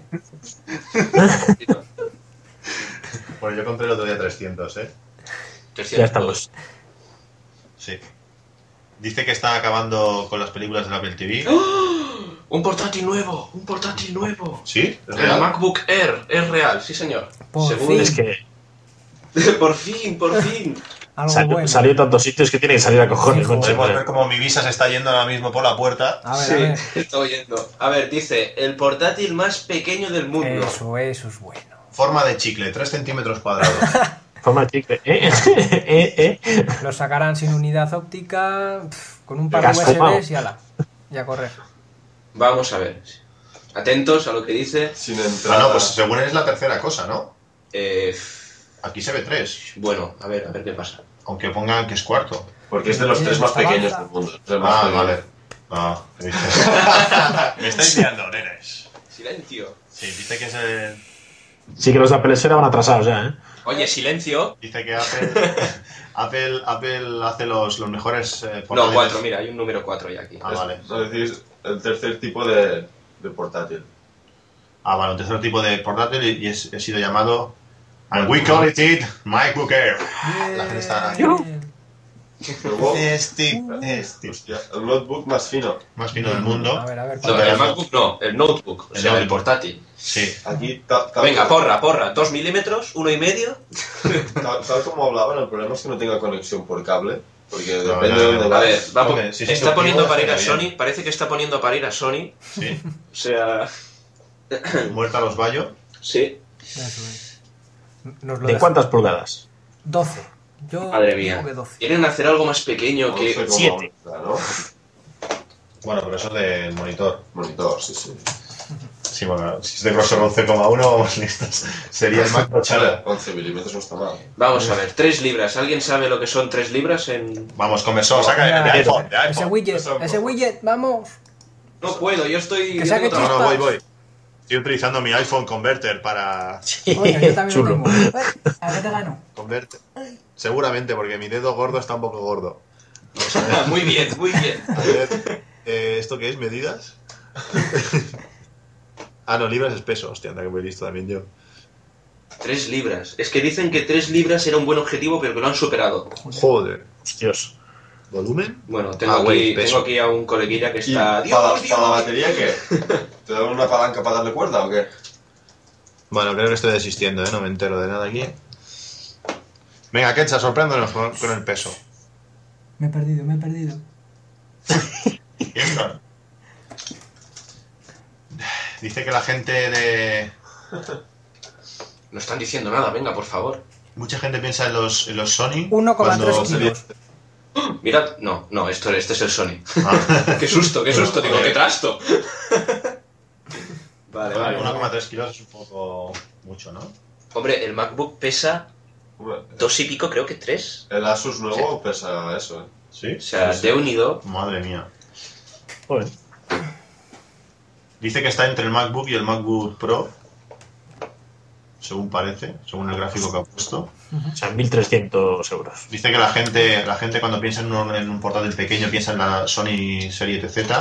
Bueno, yo compré el otro día trescientos, ¿eh? trescientos. Ya estamos. Sí. Dice que está acabando con las películas del Apple T V. ¡Oh! Un portátil nuevo, un portátil nuevo. ¿Sí? ¿Es El real? MacBook Air es real, sí señor. Por Según fin. Es que por fin, por fin. Algo Salió, bueno. salió en tantos sitios que tiene que salir a cojones. Sí, Conchi, Podemos joder. ver cómo mi visa se está yendo ahora mismo por la puerta. A ver, Sí, a ver. estoy oyendo. A ver, dice, el portátil más pequeño del mundo. Eso, eso es bueno. Forma de chicle, tres centímetros cuadrados. Forma de chicle. ¿Eh? ¿Eh? ¿Eh? Lo sacarán sin unidad óptica, pf, con un par ¿Qué de has U S fumado? Bs y ala. Y a correr. Vamos a ver. Atentos a lo que dice. Sin Ah, entrada. no, pues según es la tercera cosa, ¿no? Eh, Aquí se ve tres, bueno, a ver, a ver qué pasa. aunque pongan que es cuarto. Porque es de los tres más pequeños del mundo. Es el más Ah, pequeño. vale. Ah, ¿viste? Me estáis liando, nenes. Silencio. Sí, dice que es el... Sí que los de Apple Esfera van atrasados ya, ¿eh? Oye, silencio. Dice que Apple, Apple, Apple hace los, los mejores eh, No, portátiles. cuatro, mira, hay un número cuatro ya aquí. Ah, vale. Es decir, el tercer tipo de, de portátil. Ah, vale, un tercer tipo de portátil y es, he sido llamado... And we call it MacBook Air. La gente está... Luego, Este, este. hostia, el notebook más fino. Más fino del mundo. A ver, a ver. No, para- el MacBook no, el notebook, o El sea, el notebook. portátil. Sí. Aquí, ta- tal, Venga, porra, porra, dos milímetros, uno y medio. tal, tal como hablaban, el problema es que no tenga conexión por cable. Porque No, depende no, de no. dónde A va. ver, va, Hombre, si es está intuitivo, poniendo para ir a estaría Sony, bien. parece que está poniendo para ir a Sony. Sí. O sea, Muerta los Bayo. sí. Eso es. Nos lo ¿De deja- cuántas pulgadas? doce. Yo Madre digo mía. que doce. Quieren hacer algo más pequeño once que... coma siete. uno, ¿no? Bueno, pero eso es de monitor. Monitor, sí, sí. Sí, bueno, si es de grosor once coma uno, vamos listos. Sería el Mac Pro Channel. once milímetros no está mal. Vamos a ver, tres libras. ¿Alguien sabe lo que son tres libras en...? Vamos, conversor, saca de, de Mira, iPhone, de Ese iPhone. widget, Eso- ese widget, vamos. No puedo, yo estoy... Que yo saque tengo No, trabajo. no, voy, voy. Estoy utilizando mi iPhone Converter para Coño, yo también Chulo. lo tengo. Eh, A ver, te gano. converter. Seguramente, porque mi dedo gordo está un poco gordo. Muy bien, muy bien. A ver, eh, ¿esto qué es? ¿Medidas? Ah, no, libras es peso. Hostia, anda que muy listo también yo. Tres libras. Es que dicen que tres libras era un buen objetivo, pero que lo han superado. Joder. Hostios. ¿Volumen? Bueno, tengo, Ah, aquí, güey, peso. tengo aquí a un coleguilla que ¿Y está... para, ¡Dios, para Dios! la batería qué? ¿Te dan una palanca para darle cuerda o qué? Bueno, creo que estoy desistiendo, ¿eh? No me entero de nada aquí. Venga, Ketcha, sorpréndonos con, con el peso. Me he perdido, me he perdido. ¿Y esto? Dice que la gente de... No están diciendo nada, venga, por favor. Mucha gente piensa en los, en los Sony. uno coma tres cuando- kilos. Mirad, no, no, esto, este es el Sony. Ah, ¡Qué susto, qué susto! Digo, Joder. ¡qué trasto! Vale, vale. uno coma tres kilos es un poco mucho, ¿no? Hombre, el MacBook pesa Hombre, dos y pico, creo que tres. el Asus nuevo pesa eso, ¿eh? ¿Sí? O sea, Sí, sí. de unido. Madre mía. Joder. Dice que está entre el MacBook y el MacBook Pro. Según parece, según el gráfico que ha puesto. O sea, mil trescientos euros. Dice que la gente, la gente cuando piensa en un, en un portátil pequeño piensa en la Sony Serie T Z.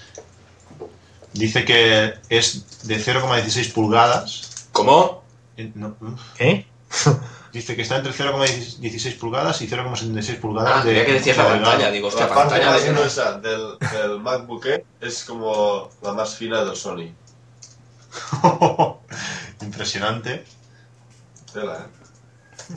Dice que es de cero coma dieciséis pulgadas. ¿Cómo? Eh, no, uf. ¿Qué? Dice que está entre cero coma dieciséis pulgadas y cero coma setenta y seis pulgadas. Ah, creía que decías la de pantalla. delgado. Digo, hostia, La parte pantalla más de... gruesa del, del MacBook Air es como la más fina del Sony. Impresionante. Tela, ¿eh?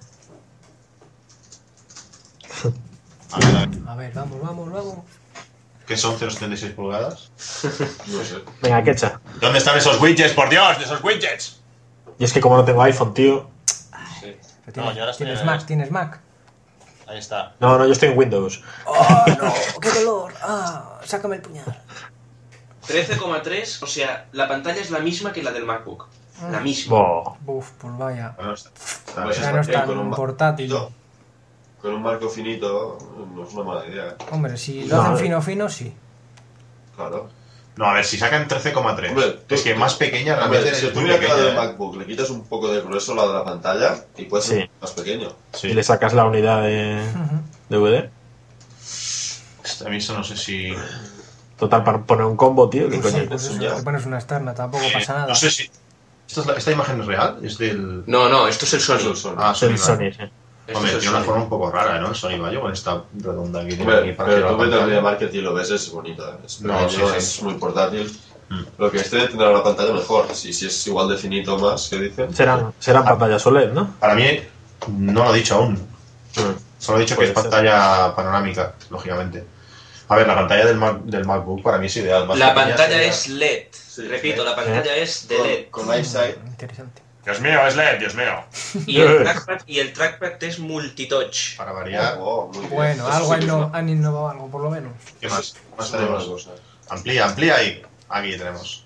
A ver, a ver. A ver, vamos, vamos, vamos. ¿Qué son cero coma setenta y seis pulgadas? No sé. Venga, Ketcha. ¿Dónde están esos widgets, por Dios? ¡De esos widgets! Y es que como no tengo iPhone, tío. Sí. Pero tienes, yo ahora estoy tienes en- Mac, tienes Mac. Ahí está. No, no, yo estoy en Windows. ¡Oh, no! ¡Qué dolor! ¡Ah! Sácame el puñal. trece coma tres, o sea, la pantalla es la misma que la del MacBook. La misma. Boh. Uf, pues vaya. Bueno, está, está Pues bien. Ya no es Eh, tan con un portátil. marco Con un marco finito no es una mala idea, ¿eh? Hombre, si lo No, hacen eh. fino, fino, sí. Claro. No, a ver, si sacan trece coma tres. Hombre, tú- Es que más pequeña Hombre, realmente si es tú muy miras la del pequeña, ¿eh? MacBook, le quitas un poco de grueso la de la pantalla y puede ser Sí. más pequeño. Sí. Y le sacas la unidad de Ujú. D V D. A mí eso no sé si... Total, para poner un combo, tío. ¿Qué Sí, coño? pues eso, ya. te pones una externa, tampoco eh, pasa nada. No sé si... ¿Esto es la- ¿Esta imagen es real? Es del... No, no, esto es el Eso Sony. es Sony. Ah, Es el Sony. Sony, sí. Esto Hombre, es el tiene una Sony. forma un poco rara, ¿no? El Sony Vaio con esta redonda que tiene Hombre, aquí para pero girar tú la ves el pantalla. Media Market y lo ves, es bonito, ¿eh? Es No, pequeño, sí, sí. es muy portátil. Mm. Lo que este tendrá una pantalla mejor. Si, si es igual de finito o más, ¿qué dicen? Serán, serán pantallas O L E D, ¿no? Para mí, no lo he dicho aún. Solo he dicho que es Puede ser. pantalla panorámica, lógicamente. A ver, la pantalla del, Mac, del MacBook para mí es ideal. Más La pequeña pantalla sería- es L E D. Sí, Repito, sí. la pantalla es de L E D. Con, con eyesight. Interesante. Dios mío, es L E D, Dios mío. Y el trackpad, y el trackpad es multitouch. Para variar. Oh, muy bien. Bueno, Eso algo sí han, que es inno- una- han innovado algo, por lo menos. ¿Qué más? ¿Qué más eso es una tenemos? cosa. Amplía, amplía ahí. Aquí tenemos.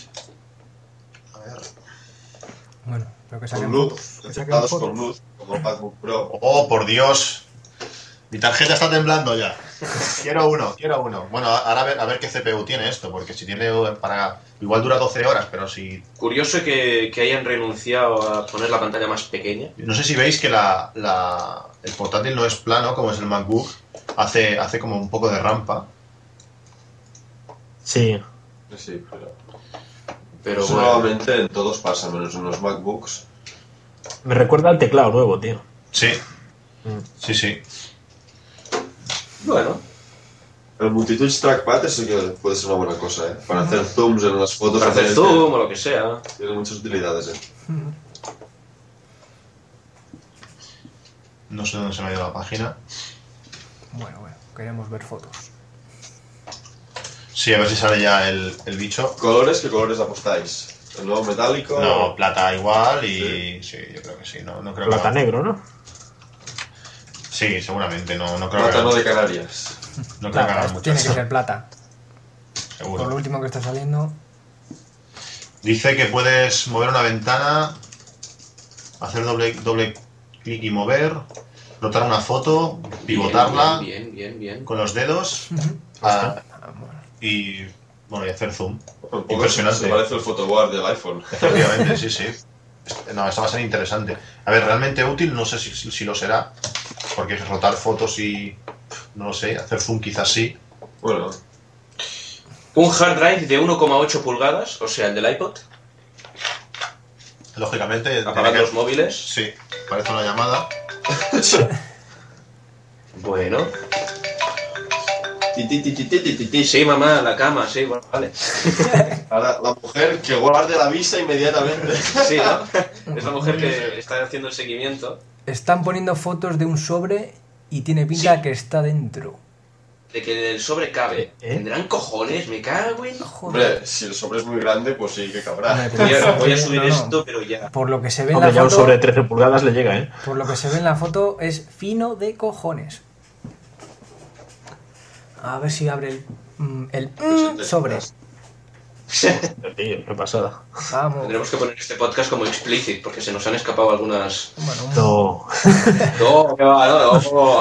A ver. Bueno, pero que Con saquen luz, fotos. Que saquen detectados con fotos. luz, como el MacBook Pro. Oh, por Dios. Mi tarjeta está temblando ya. Quiero uno, quiero uno. Bueno, ahora a ver, a ver qué C P U tiene esto, porque si tiene para... Igual dura doce horas, pero si... Curioso que, que hayan renunciado a poner la pantalla más pequeña. No sé si veis que la, la- el portátil no es plano, como es el MacBook. Hace, hace como un poco de rampa. Sí. Sí, pero. Pero Eso bueno, normalmente en todos pasa, menos en los MacBooks. Me recuerda al teclado nuevo, tío. Sí, Mm. sí, sí. bueno. El multitouch trackpad eso que puede ser una buena cosa, ¿eh? Para hacer zooms en las fotos. Para hacer hacer- zoom o lo que sea. Tiene muchas utilidades, ¿eh? No sé dónde se me ha ido la página. Bueno, bueno, queremos ver fotos. Sí, a ver si sale ya el, el bicho. ¿Colores? ¿Qué colores apostáis? ¿El nuevo metálico? No, plata igual y... Sí, yo creo que sí. No, no creo Plata que... negro, ¿no? Sí, seguramente. No, no creo Plátano que... de Canarias. No creo que Plata, hagan esto tiene muchas. que ser plata. Por lo Seguro. último que está saliendo. Dice que puedes mover una ventana, hacer doble, doble clic y mover, rotar una foto, pivotarla Bien, bien, bien, bien. con los dedos ah, y, bueno, y hacer zoom. Un poco Impresionante. Se parece el photoboard del iPhone. Efectivamente, sí, sí. No, esto va a ser interesante. A ver, realmente útil, no sé si, si, si lo será, porque es rotar fotos y, no lo sé, hacer zoom quizás sí. Bueno, Un hard drive de uno coma ocho pulgadas, o sea, el del iPod. Lógicamente, tiene Apagar que- los móviles. Sí, parece una llamada. Bueno. ti, ti, ti, ti, ti, ti, ti, ti. Sí, mamá, la cama, sí, bueno, vale. Ahora, la mujer que guarde la visa inmediatamente. Sí, ¿no? Es la mujer que está haciendo el seguimiento Están poniendo fotos de un sobre y tiene pinta Sí. que está dentro. de que el sobre cabe. ¿Eh? ¿Tendrán cojones? Me cago en... Joder. Hombre, si el sobre es muy grande, pues sí que cabrá. Hombre, Voy a, voy a No, subir no. esto, pero ya. Por lo que se ve en Hombre, la ya un foto, sobre de trece pulgadas le llega, ¿eh? por lo que se ve en la foto es fino de cojones. A ver si abre el, mm, el mm, sobre. Tío, qué pasada. Vamos. Tendremos que poner este podcast como explicit, porque se nos han escapado algunas... Bueno, un- No. No, que va, no, no.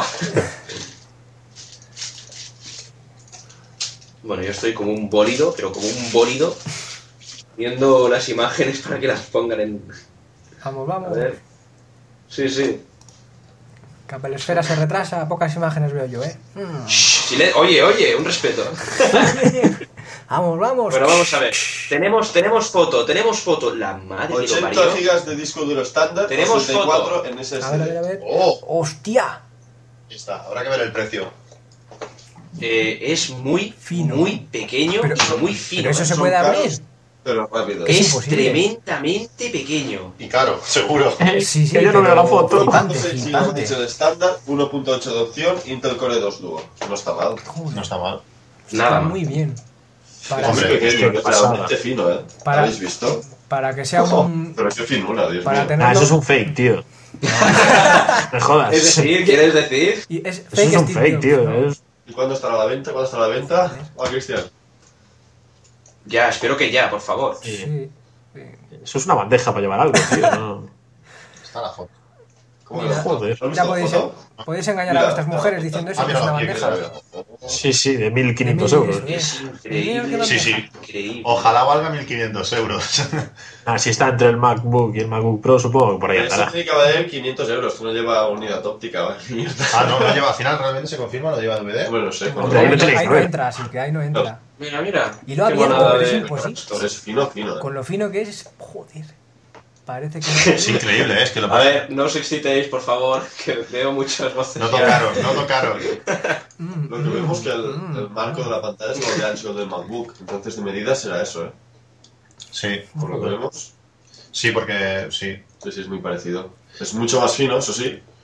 Bueno, yo estoy como un bólido, pero como un bólido, viendo las imágenes para que las pongan en... vamos, A vamos. ver... Sí, sí. Capelesfera se retrasa, pocas imágenes veo yo, ¿eh? Mm. Sile- Oye, oye, un respeto. Vamos, vamos. Bueno, vamos a ver. Tenemos, tenemos foto, tenemos foto. La madre que lo ochenta parió. gigas de disco duro estándar, Tenemos sesenta y cuatro foto. en S S D. A ver, a ver, a ver. ¡Oh! ¡Hostia! Ahí está, habrá que ver el precio. Eh, es muy, Fino. muy pequeño Pero- y muy fino. Pero eso ¿eh? se son puede caros. abrir. Pero rápido. Es Es imposible. tremendamente pequeño. Y caro, seguro. Sí, sí, que yo no pero veo la foto. flipante, seis flipante. gigas de estándar, uno punto ocho de opción, Intel Core dos Duo. No está mal. Joder, No está mal. Nada está más. muy bien. Para, Es muy Hombre, pequeño, qué es pasada. realmente fino, ¿eh? Para- ¿Habéis visto? para que sea un... Pero qué finura, Dios Para mío. tener- Ah, eso es un fake, tío. Me jodas. Es decir, ¿quieres decir? Y es Eso fake es un Steve fake, Jobs, tío. ¿no? Es... ¿Y cuándo estará a la venta? ¿Cuándo estará a la venta? Ah, Cristian. Ya, espero que ya, por favor. Sí. Sí. sí. Eso es una bandeja para llevar algo, tío. ¿no? Está la foto. ¿Cómo Mira, la joder. ¿Has visto Ya la podéis, foto? podéis engañar Mira, a vuestras mujeres está- diciendo eso, Ah, que es mira, una aquí, bandeja. mira, mira. Sí, sí, de mil quinientos De mil, euros. sí. Es Mira increíble. qué Sí, sí. Increíble. Ojalá valga mil quinientos euros. Ah, si está entre el MacBook y el MacBook Pro, supongo que por ahí Eso andará. tiene que valer quinientos euros, que no lleva unidad óptica, ¿vale? Mierda. Ah, no, lo lleva. Al final realmente se confirma, lo lleva D V D. Bueno, no sé. Ahí Hombre, ahí no, lo tenéis ahí que no ver. entra, así que ahí no entra. Mira, mira. Y lo ha Qué abierto, monada pero es de- imposible. Pero es fino, fino. ¿eh? Con lo fino que es, joder. Parece que Es increíble, ¿eh? Es que lo A ver, no os excitéis, por favor, que veo muchas voces. No ya. tocaros, no tocaros. Mm, Lo que vemos que el, mm, el marco de la pantalla es lo de ancho del MacBook. Entonces, de medida será eso, ¿eh? Sí, Por lo que vemos. sí, porque sí. Sí, sí, es muy parecido. Es mucho más fino, eso sí.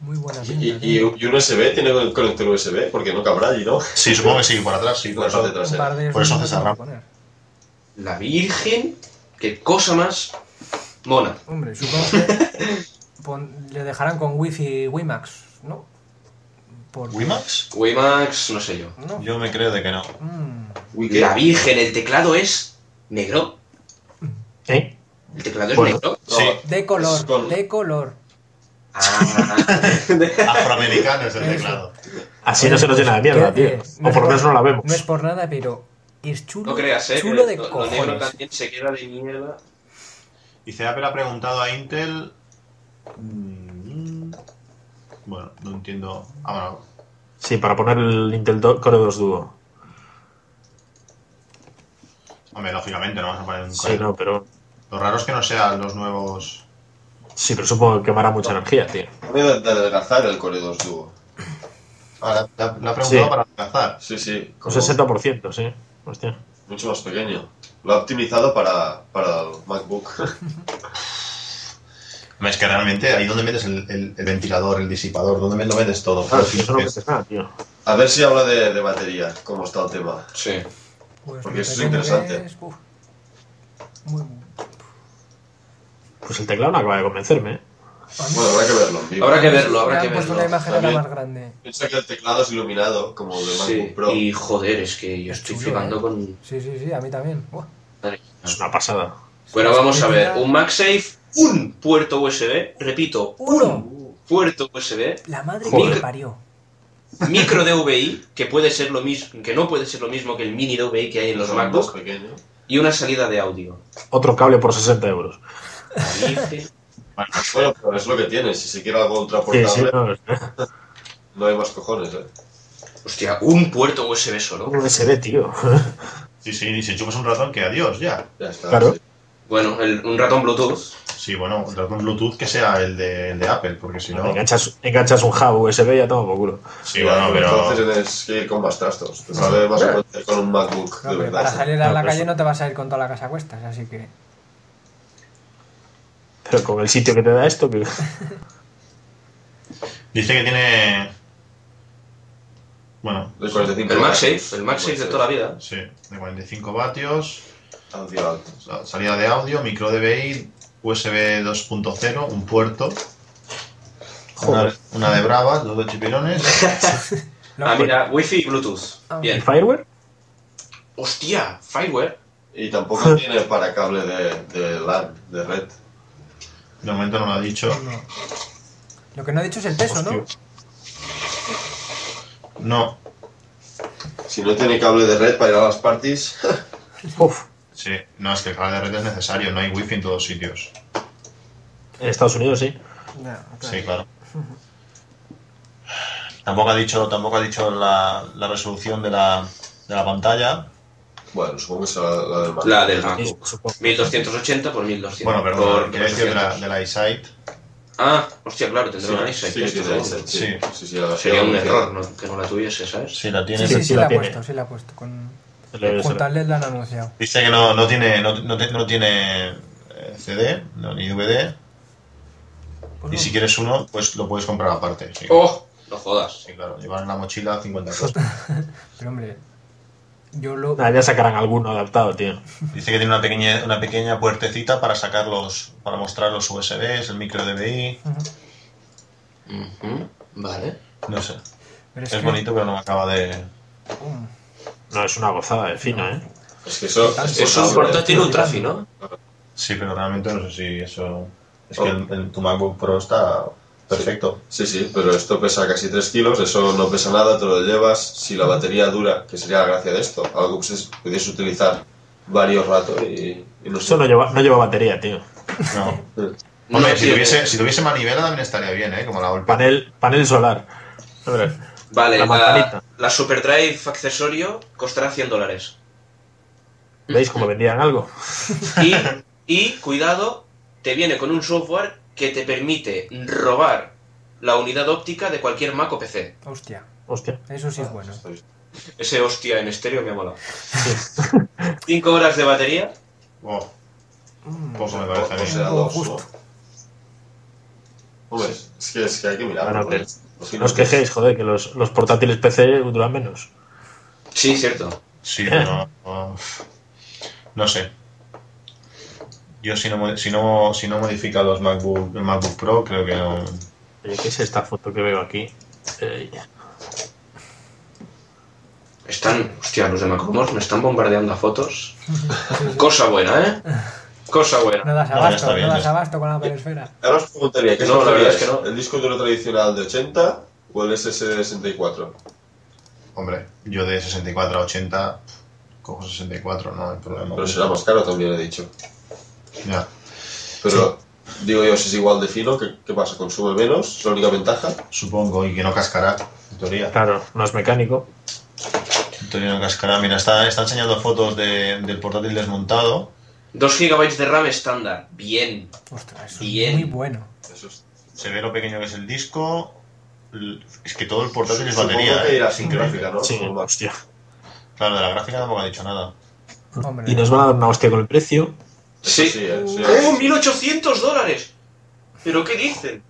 Muy buena Y, pinta, y, tío. y un U S B, tiene el conector U S B, porque no cabrá allí, ¿no? Sí, supongo que sí, por atrás, sí, por Por la eso. parte Un trasera. par de Por eso esos hace no esa se puede poner. La Virgen, qué cosa más mona. Hombre, supongo que pon- le dejarán con Wi-Fi WiMAX, ¿no? Por... ¿Wimax? WiMAX, no sé yo. ¿No? Yo me creo de que no. Mm. Uy, ¿qué? La Virgen, el teclado es negro. ¿Eh? El teclado es Bueno. negro. Sí, De color, Es con- de color. Ah. afroamericano es el teclado. Así no se nos llena de mierda, Que, tío. eh, O es por lo menos no la vemos. No es por nada, pero es chulo. No creas, eh. Chulo que de lo, lo negro cojones. también se queda de mierda. Dice, Apple ha preguntado a Intel... mm, Bueno, no entiendo... Ah, bueno. Sí, para poner el Intel do- Core dos Duo. Hombre, lógicamente no vamos a poner un Sí, no, pero... Lo raro es que no sean los nuevos... Sí, pero supongo que quemará mucha energía, tío. Voy a adelgazar el Core dos Duo. Ah, la, la- la ha preguntado Sí. para alcanzar. Sí, sí. Un como sesenta por ciento, sí. Hostia. Mucho más pequeño. Lo ha optimizado para, para el MacBook. Hombre, es que realmente ahí donde metes el, el- el ventilador, el disipador, donde me- lo metes todo. Claro, Pero si eso no es- metes nada, tío. A ver si habla de, de batería, cómo está el tema. Sí. Pues Porque lo eso es pequeño que interesante. es, uf. Muy... Pues el teclado no acaba de convencerme, ¿eh? Bueno, habrá que verlo en vivo. Habrá que verlo, Me habrá han que puesto verlo. una imagen ahora También. más grande. Piensa que el teclado es iluminado, como el de MacBook Sí. Pro. Y joder, es que yo Es estoy chulo, flipando ¿eh? con. Sí, sí, sí, a mí también. Buah. Es una pasada. Bueno, vamos a ver. Estética. Un MagSafe, un puerto U S B. Repito, Uno. un puerto U S B. La madre Joder. que me parió. Micro D V I, que puede ser lo mismo, que no puede ser lo mismo que el mini D V I que hay en los Son más MacBook. pequeño. Y una salida de audio. Otro cable por sesenta euros. La Virgen. Bueno, pero es lo que tiene. Si se quiere algo Sí, ultraportable, sí, no. no hay más cojones, ¿eh? Hostia, un puerto U S B solo. Un U S B, tío. Sí, sí, y si chupas un ratón, que adiós, ya. Ya está. Claro. sí. Bueno, el- un ratón Bluetooth. Sí, bueno, un ratón Bluetooth que sea el de, el de Apple, porque si no... Enganchas, enganchas un hub U S B y ya toma por culo. Sí, bueno, pero... Entonces tienes que ir con más trastos. Te sale más a poder con un MacBook, No, de pero verdad. para salir a No, la pero calle eso- no te vas a ir con toda la casa a cuestas, así que... Pero con el sitio que te da esto, que... Dice que tiene... Bueno, De cuarenta y cinco El vatios. MagSafe, el MagSafe de toda la vida. sí, de cuarenta y cinco vatios, Audio alto. sa- salida de audio, micro D V I, U S B dos punto cero, un puerto, una, Joder. una de bravas, dos de chipirones. No, Ah, mira, Wi-Fi y Bluetooth. Ah. ¿Y Bien. Fireware? Hostia, Fireware. Y tampoco tiene para cable de, de LAN, de red. De momento no lo ha dicho. no. Lo que no ha dicho es el peso, ¿no? Hostia. No, Si no tiene cable de red para ir a las parties, Uf. sí, no, es que el cable de red es necesario, no hay wifi en todos sitios. En Estados Unidos sí. Ya, claro. Sí, claro. Tampoco ha dicho, tampoco ha dicho la, la resolución de la, de la pantalla. bueno, supongo que será la del MacBook. La del Sí, MacBook. supongo. mil doscientos ochenta por mil doscientos. Bueno, perdón, por quiero decir de la, doscientos. de la iSight. Ah, hostia, claro, tendrá Sí, una sí, iSight. que esto, tiene ¿no? ese, sí. Sí. Sí, sí, la- Sería un la- error ¿no? que no la tuviese, ¿sabes? Sí, la Sí, tiene. sí, sí, sí la la ha tiene. puesto, sí la ha puesto. Con... Le- Junto al L E D la han anunciado. Dice que no, no tiene, no, no, te- no tiene eh, C D, no, ni D V D. Pues Y no. si quieres uno, pues lo puedes comprar aparte. Sí, ¡Oh! No jodas. sí, claro. Llevar en la mochila cincuenta cosas. Pero hombre, yo lo... Nada, ya sacarán alguno adaptado, tío. Dice que tiene una pequeña, una pequeña puertecita para sacar los, para mostrar los U S Bs, el micro D V I. Ujú, Vale. No sé. Pero Es, es que- bonito, pero no me acaba de. Um, No, es una gozada de fina, ¿eh? Es que eso Es Es un portable. portátil ultra fino. Sí, pero realmente no sé si eso. Es que el, el- tu MacBook Pro está perfecto. Sí, sí, pero esto pesa casi tres kilos, eso no pesa nada, te lo llevas. Si la batería dura, que sería la gracia de esto, algo que puedes, pudiese utilizar varios ratos y, y no sé. Eso no lleva, no lleva batería, tío. No. No Hombre, si tiene- tuviese, si tuviese manivela también estaría bien, ¿eh? Como la Golpe. Panel, panel solar. A ver. Vale, La la, manzanita. la SuperDrive accesorio costará cien dólares. ¿Veis cómo vendían algo? Y, y, cuidado, te viene con un software que te permite robar la unidad óptica de cualquier Mac o P C. hostia, Hostia. eso sí es bueno. Ese hostia en estéreo me ha molado. cinco horas de batería. Oh, Mm, poco me parece a O mí. sea, Oh, dos, justo. ¿no? Hombre, es que, es que hay que mirarlo. Bueno, porque pero no os quejéis, joder, que los, los portátiles P C duran menos. Sí, cierto. Sí, pero no, no sé. Yo si no, mo- si no, si no modifica los MacBook, el MacBook Pro, creo que no. Oye, ¿qué es esta foto que veo aquí? Eh, Están, hostia, los de Macrumors me están bombardeando a fotos. Cosa buena, ¿eh? Cosa buena. No das No, ya abasto, está no, bien, das ya. abasto con la peresfera. Ahora os preguntaría, ¿qué No, es la verdad es que que no. ¿El disco duro tradicional de ochenta o el S S D sesenta y cuatro? Hombre, yo de sesenta y cuatro a ochenta cojo sesenta y cuatro, no hay problema. Pero será más caro también, he dicho. Ya. Pero, digo yo, si es igual de fino, ¿qué, qué pasa? ¿Consume menos? ¿Es la única ventaja? Supongo, y que no cascará, en teoría. claro, no es mecánico. En teoría no cascará. Mira, está, está enseñando fotos de- del portátil desmontado. dos gigabytes de RAM estándar. Bien. Ostras, eso Bien. es muy bueno. Eso es... Se ve lo pequeño que es el disco. L- Es que todo el portátil es Supongo batería. que ¿eh? irá sin gráfica, ¿no? Sí, Como Mac. hostia. Claro, de la gráfica tampoco ha dicho nada. Hombre, Y nos van a dar una hostia con el precio. Eso Sí. sí, eh, sí, ¡Oh, mil ochocientos dólares! ¿Pero qué dicen?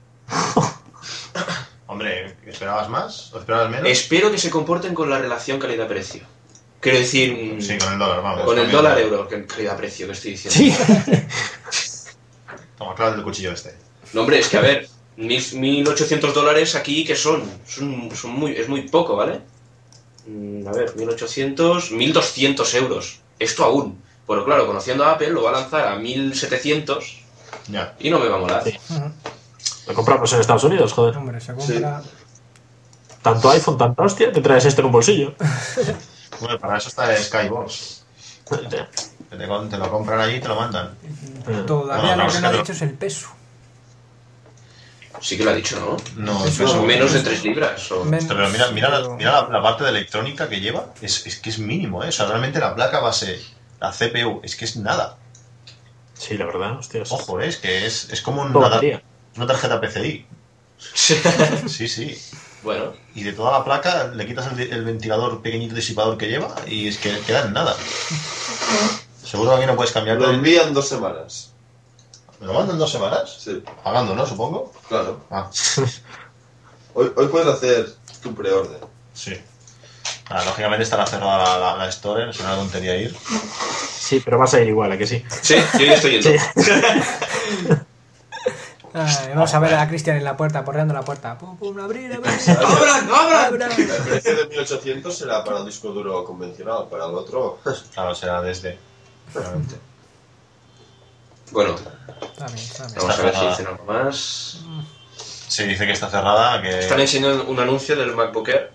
Hombre, ¿esperabas más? ¿O esperabas menos? Espero que se comporten con la relación calidad-precio. Quiero decir, mm, Sí, con el dólar, vamos. con el También. dólar-euro, que- calidad-precio que estoy diciendo. Sí. Toma, claro, el cuchillo este. No, hombre, es que a ver, mil- 1800 dólares aquí, ¿qué son? Son, son muy, es muy poco, ¿vale? Mm, A ver, mil ochocientos, mil doscientos euros. Esto aún. Pero claro, conociendo a Apple, lo va a lanzar a mil setecientos Ya. y no me va a molar. Sí. ujú. Lo compramos en Estados Unidos, joder. Hombre, se compra. Tanto iPhone, tanta hostia, te traes esto en un bolsillo. Bueno, para eso está Skybox. Que te, con- te lo compran allí y te lo mandan. Todavía No, no, lo que es no ha que lo- dicho es el peso. Sí que lo ha dicho, ¿no? No, Eso eso Son no. menos de tres libras. O... Men- Pero mira, mira, la, pero- mira la, la parte de electrónica que lleva. Es, es que es mínimo, ¿eh? O sea, realmente la placa base, la C P U, es que es nada. Sí, la verdad, hostia. es- Ojo, ¿eh? Es que es, es como Todo una, batería. una tarjeta P C I. Sí, sí. Bueno, Y de toda la placa le quitas el, el ventilador pequeñito disipador que lleva y es que queda en nada. Seguro que aquí no puedes cambiar. Lo envían dos semanas. ¿Me lo mandan dos semanas? Sí, Pagando, ¿no? Supongo. claro. Ah, Hoy, hoy puedes hacer tu preorden. sí. Ah, lógicamente estará cerrada la, la, la store, es una tontería ir. Sí, pero vas a ir igual, ¿a que sí? sí, yo ya estoy yendo. Sí. Ay, vamos a ver a Cristian en la puerta, porreando la puerta. Pum, pum, abrir, abrir. ¡Abran, abran! abran. El precio de mil ochocientos será para el disco duro convencional, para el otro... Claro, será desde. Realmente. Bueno, Está bien, está bien. vamos a ver si dicen algo más. Se dice que está cerrada, que Están enseñando un anuncio del MacBook Air.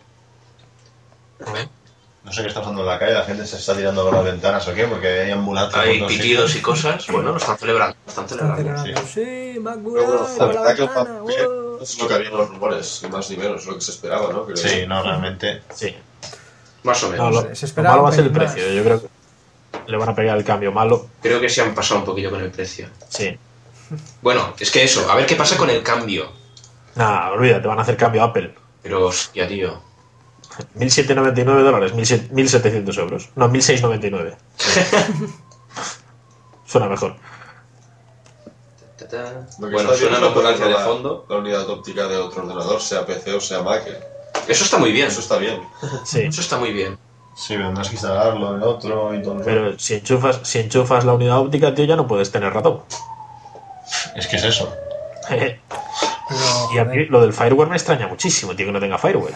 no sé qué está pasando en la calle, la gente se está tirando por las ventanas o qué, porque hay ambulancias. Hay por todos pitidos y sitios. cosas. Bueno, lo están celebrando. Lo están Están celebrando. celebrando. Sí, MacBook Pero bueno, Air, la por la verdad que el ventana. MacBook Air wow. es lo que había en los rumores, ni más ni menos, lo que se esperaba, ¿no? Creo. Sí, no, realmente. Sí. Más o No, menos. lo, se lo esperaba malo va un a ser el pelín precio. más. Yo creo que le van a pegar el cambio malo. Creo que se han pasado un poquillo con el precio. Sí. Bueno, es que eso, a ver qué pasa con el cambio. Nada, olvídate, van a hacer cambio a Apple. Pero, hostia, tío. mil setecientos noventa y nueve dólares, mil setecientos euros. No, mil seiscientos noventa y nueve. Suena mejor. Ta, ta. Lo que Bueno, está bien suena es la no poner ambulancia de la- fondo. La unidad óptica de otro ordenador, sea P C o sea Mac. eh. Eso está muy bien. Eso está bien. Sí. Eso está muy bien. Sí, pero tendrás que instalarlo en el otro y todo. Pero si enchufas, si enchufas la unidad óptica, tío, ya no puedes tener ratón. Es que es eso. Pero, Y a mí lo del fireware me extraña muchísimo, tío, que no tenga fireware.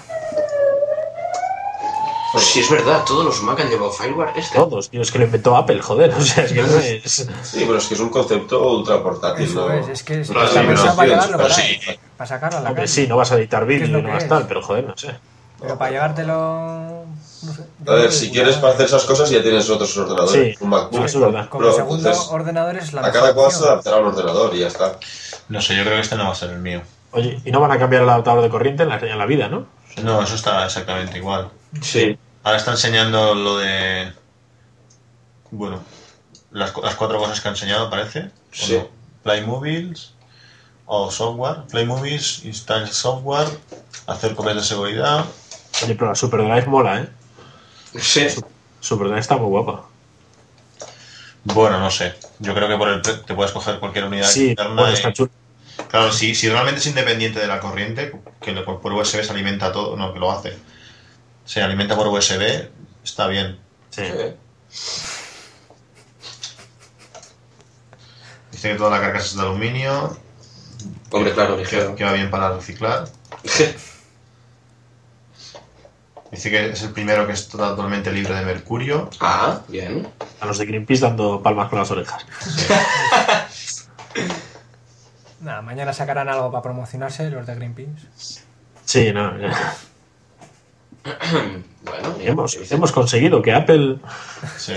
Pues sí, es verdad, todos los Mac han llevado fireware este. Todos, tío, es que lo inventó Apple, joder. O sea, es que no es. Sí, pero es que es un concepto ultra portátil, eso ¿no? es, es que es, Claro, está sí, pensado pero para sí, llevarlo, pero ¿verdad? sí. Para sacarlo a la Hombre, calle. sí, no vas a editar ¿Qué es vídeo lo y no que vas es? tal, pero joder, no sé. Pero para llevártelo. No sé. A ver, si quieres para hacer esas cosas ya tienes otros ordenadores. Sí, un MacBook. eso es verdad. Como Pro, segundo entonces, ordenador es la a mejor cada cual se opción. adaptará un ordenador y ya está. No sé, yo creo que este no va a ser el mío. Oye, y no van a cambiar el adaptador de corriente en la, en la vida, ¿no? No, eso está exactamente igual. Sí. Ahora está enseñando lo de. Bueno, las, cu- las cuatro cosas que ha enseñado, parece. ¿O Sí. no? Play Movies o software. Play Movies, install software, hacer copias de seguridad. Oye, pero la Super Drive mola, ¿eh? Sí. Super Drive está muy guapa. Bueno, no sé. Yo creo que por el pre- te puedes coger cualquier unidad Sí, externa bueno, y- está chula. Claro, si, si realmente es independiente de la corriente, que le- por U S B se alimenta todo, no, que lo hace. Se alimenta por U S B, está bien. Sí. Sí. Dice que toda la carcasa es de aluminio, Hombre, claro, que, ligero. que va bien para reciclar. Dice que es el primero que es totalmente libre de mercurio. Ah, bien. A los de Greenpeace dando palmas con las orejas. Nada, mañana sacarán algo para promocionarse los de Greenpeace. Sí, no. ya. Bueno, mira, Hemos, ¿qué dice? hemos conseguido que Apple. Sí.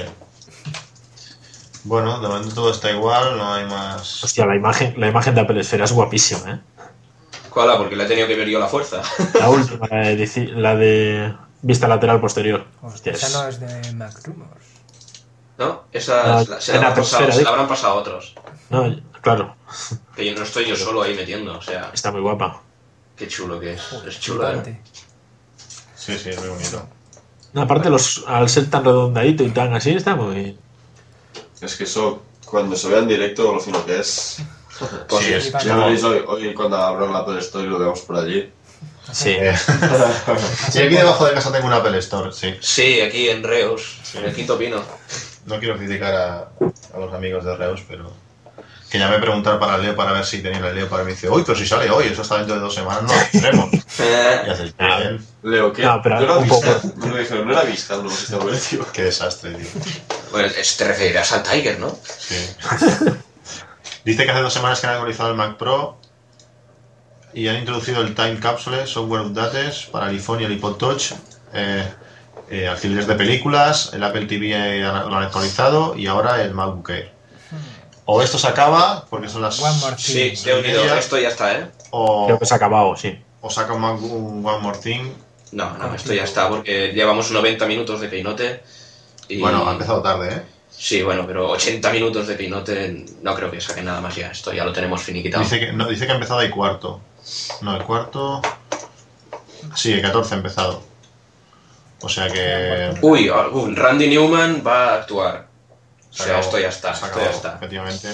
Bueno, de momento todo está igual, no hay más. Hostia, la imagen, la imagen de Apple Esfera es guapísima, ¿eh? ¿Cuál? Porque le he tenido que ver yo la fuerza. La última, la de, dici- la de vista lateral posterior. Hostia, Hostia, esa no es- es de Mac Rumors. ¿No? Esa No, la- se, la en habrán Apple pasado, Esfera, se ¿eh? la habrán pasado a otros. no, claro, Que yo no estoy yo solo ahí metiendo. O sea, está muy guapa. qué chulo que es. Es chulo, ¿eh? Flipante. Sí, sí, es muy bonito. No, aparte, los, al ser tan redondadito y tan así, está muy. Es que eso, cuando se vea en directo, lo fino que es. Sí, es, Flipante. Ya lo veréis hoy, hoy cuando abran la Apple Store y lo veamos por allí. Sí. Eh, y aquí debajo de casa tengo una Apple Store, sí. Sí, aquí en Reus, en el Quinto Pino. No quiero criticar a, a los amigos de Reus, pero que ya me preguntaron para el Leo para ver si tenían el Leo para mí. Y dice, uy, pero si sale hoy, eso está dentro de dos semanas, no lo tendremos. Y Eh, haces, Ah. bien, Leo, ¿qué? No, pero ¿No era un poco. vista? Me lo dijeron, no era vista, no sé si tío. qué desastre, tío. bueno, es- te referirás al Tiger, ¿no? Sí. Dice que hace dos semanas que han actualizado el Mac Pro y han introducido el Time Capsule, software updates para el iPhone y el iPod Touch, eh, eh, alquileres de películas, el Apple T V eh, lo han actualizado y ahora el MacBook Air. O esto se acaba, porque son las... One more thing. Sí, te he unido. Ya. Esto ya está, ¿eh? O, Creo que se ha acabado, sí. o saca un MacBook un One More Thing. No, no, esto ya está, porque llevamos noventa minutos de Keynote. Y... Bueno, ha empezado tarde, ¿eh? Sí, bueno, pero ochenta minutos de Keynote no creo que saquen nada más ya. Esto ya lo tenemos finiquitado. Dice que, no, dice que ha empezado el cuarto. No, el cuarto... Sí, el catorce ha empezado. O sea que... Uy, ah, uh, Randy Newman va a actuar. O Se sea, acabó, esto ya está, se esto acabó, ya está. Efectivamente.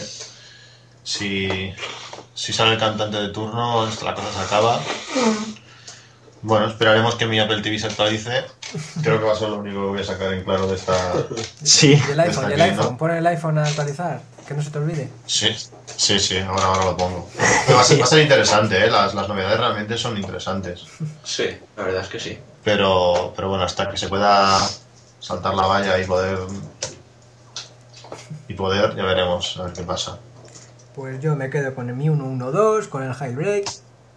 Si, si sale el cantante de turno, la cosa se acaba. Bueno, esperaremos que mi Apple T V se actualice. Creo que va a ser lo único que voy a sacar en claro de esta... Sí. Y el iPhone, y el aquí, iPhone. ¿no? Pon el iPhone a actualizar. Que no se te olvide. Sí, sí, sí, ahora, ahora lo pongo. Pero va a ser, va a ser interesante, ¿eh? Las, las novedades realmente son interesantes. Sí, la verdad es que sí. Pero, pero bueno, hasta que se pueda saltar la valla y poder... Y poder, ya veremos a ver qué pasa. Pues yo me quedo con el Mi uno uno dos, con el Jailbreak.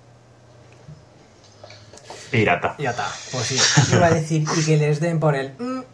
Pirata. Y ya está. Pues sí, iba a decir y que les den por el... mm,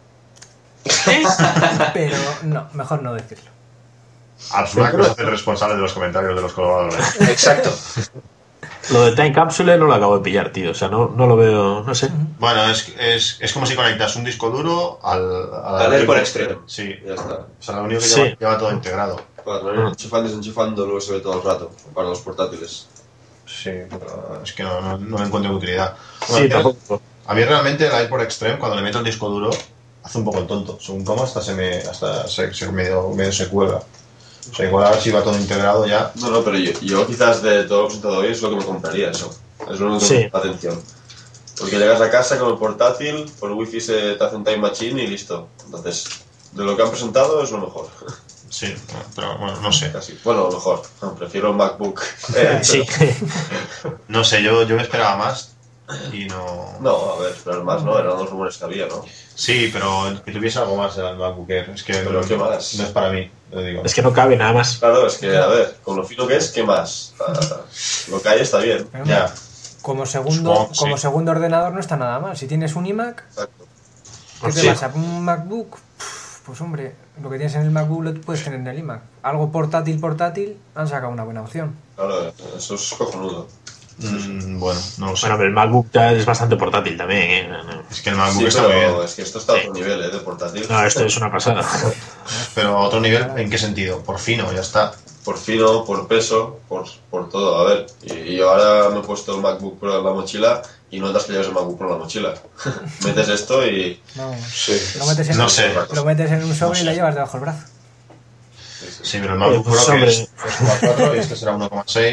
pero no, mejor no decirlo. Absmac no se hace responsable de los comentarios de los colaboradores. Exacto. Lo de Time Capsule no lo acabo de pillar, tío. O sea, no, no lo veo. No sé. Bueno, es, es, es como si conectas un disco duro al... al Al AirPort Extreme. Sí, Ya está. o sea, lo único que Sí. lleva, lleva todo integrado. Para no ir enchufando y desenchufando el U S B todo el rato, para los portátiles. Sí, pero es que no, no, no le encuentro utilidad. Bueno, Sí, a, mí, tampoco. a mí realmente el AirPort Extreme, cuando le meto el disco duro, hace un poco el tonto. Según como hasta se me hasta se, se medio, medio se cuelga. O sea, igual ahora si va todo integrado ya... No, no, pero yo, yo quizás de todo lo presentado hoy es lo que me compraría eso. Es lo único que Sí. me llama la atención. Porque llegas a casa con el portátil, por wifi se te hace un time machine y listo. Entonces, de lo que han presentado es lo mejor. Sí, pero bueno, no sé. Casi. Bueno, lo mejor. No, prefiero un MacBook. Eh, Sí. No sé, yo, yo me esperaba más y no... No, a ver, esperar más, ¿no? Eran los rumores que había, ¿no? Sí, pero que tuviese algo más el MacBook Air. Es que Pero no, ¿qué más? no es para mí, lo digo. Es que no cabe nada más. Claro, es que, a ver, con lo fino que es, ¿qué más? Ah, lo que hay está bien. Pero Ya, Como segundo, Supongo, como sí. segundo ordenador no está nada mal. Si tienes un iMac, Exacto. ¿qué te Sí. pasa? ¿Un MacBook? Pff, Pues hombre, lo que tienes en el MacBook lo puedes tener en el iMac. Algo portátil, portátil, han sacado una buena opción. Claro, eso es cojonudo. mm, bueno, no lo sé. Bueno, pero el MacBook ya es bastante portátil también, ¿eh? No, no. Es que el MacBook Sí, está muy bien. pero es que esto está a otro nivel, ¿eh? De portátil. No, esto es una pasada. Pero a otro nivel, ¿en qué sentido? Por fino, ya está. Por fino, por peso, por, por todo. A ver, y, y yo ahora me he puesto el MacBook Pro en la mochila y no notas que llevas el MacBook Pro en la mochila. Metes esto y... No, Sí. lo, metes en, No sé. lo metes en un sobre No y lo sé. llevas debajo del brazo. Sí, pero el MacBook Pues, Pro que hombre. es dos coma cuatro y este será uno coma seis.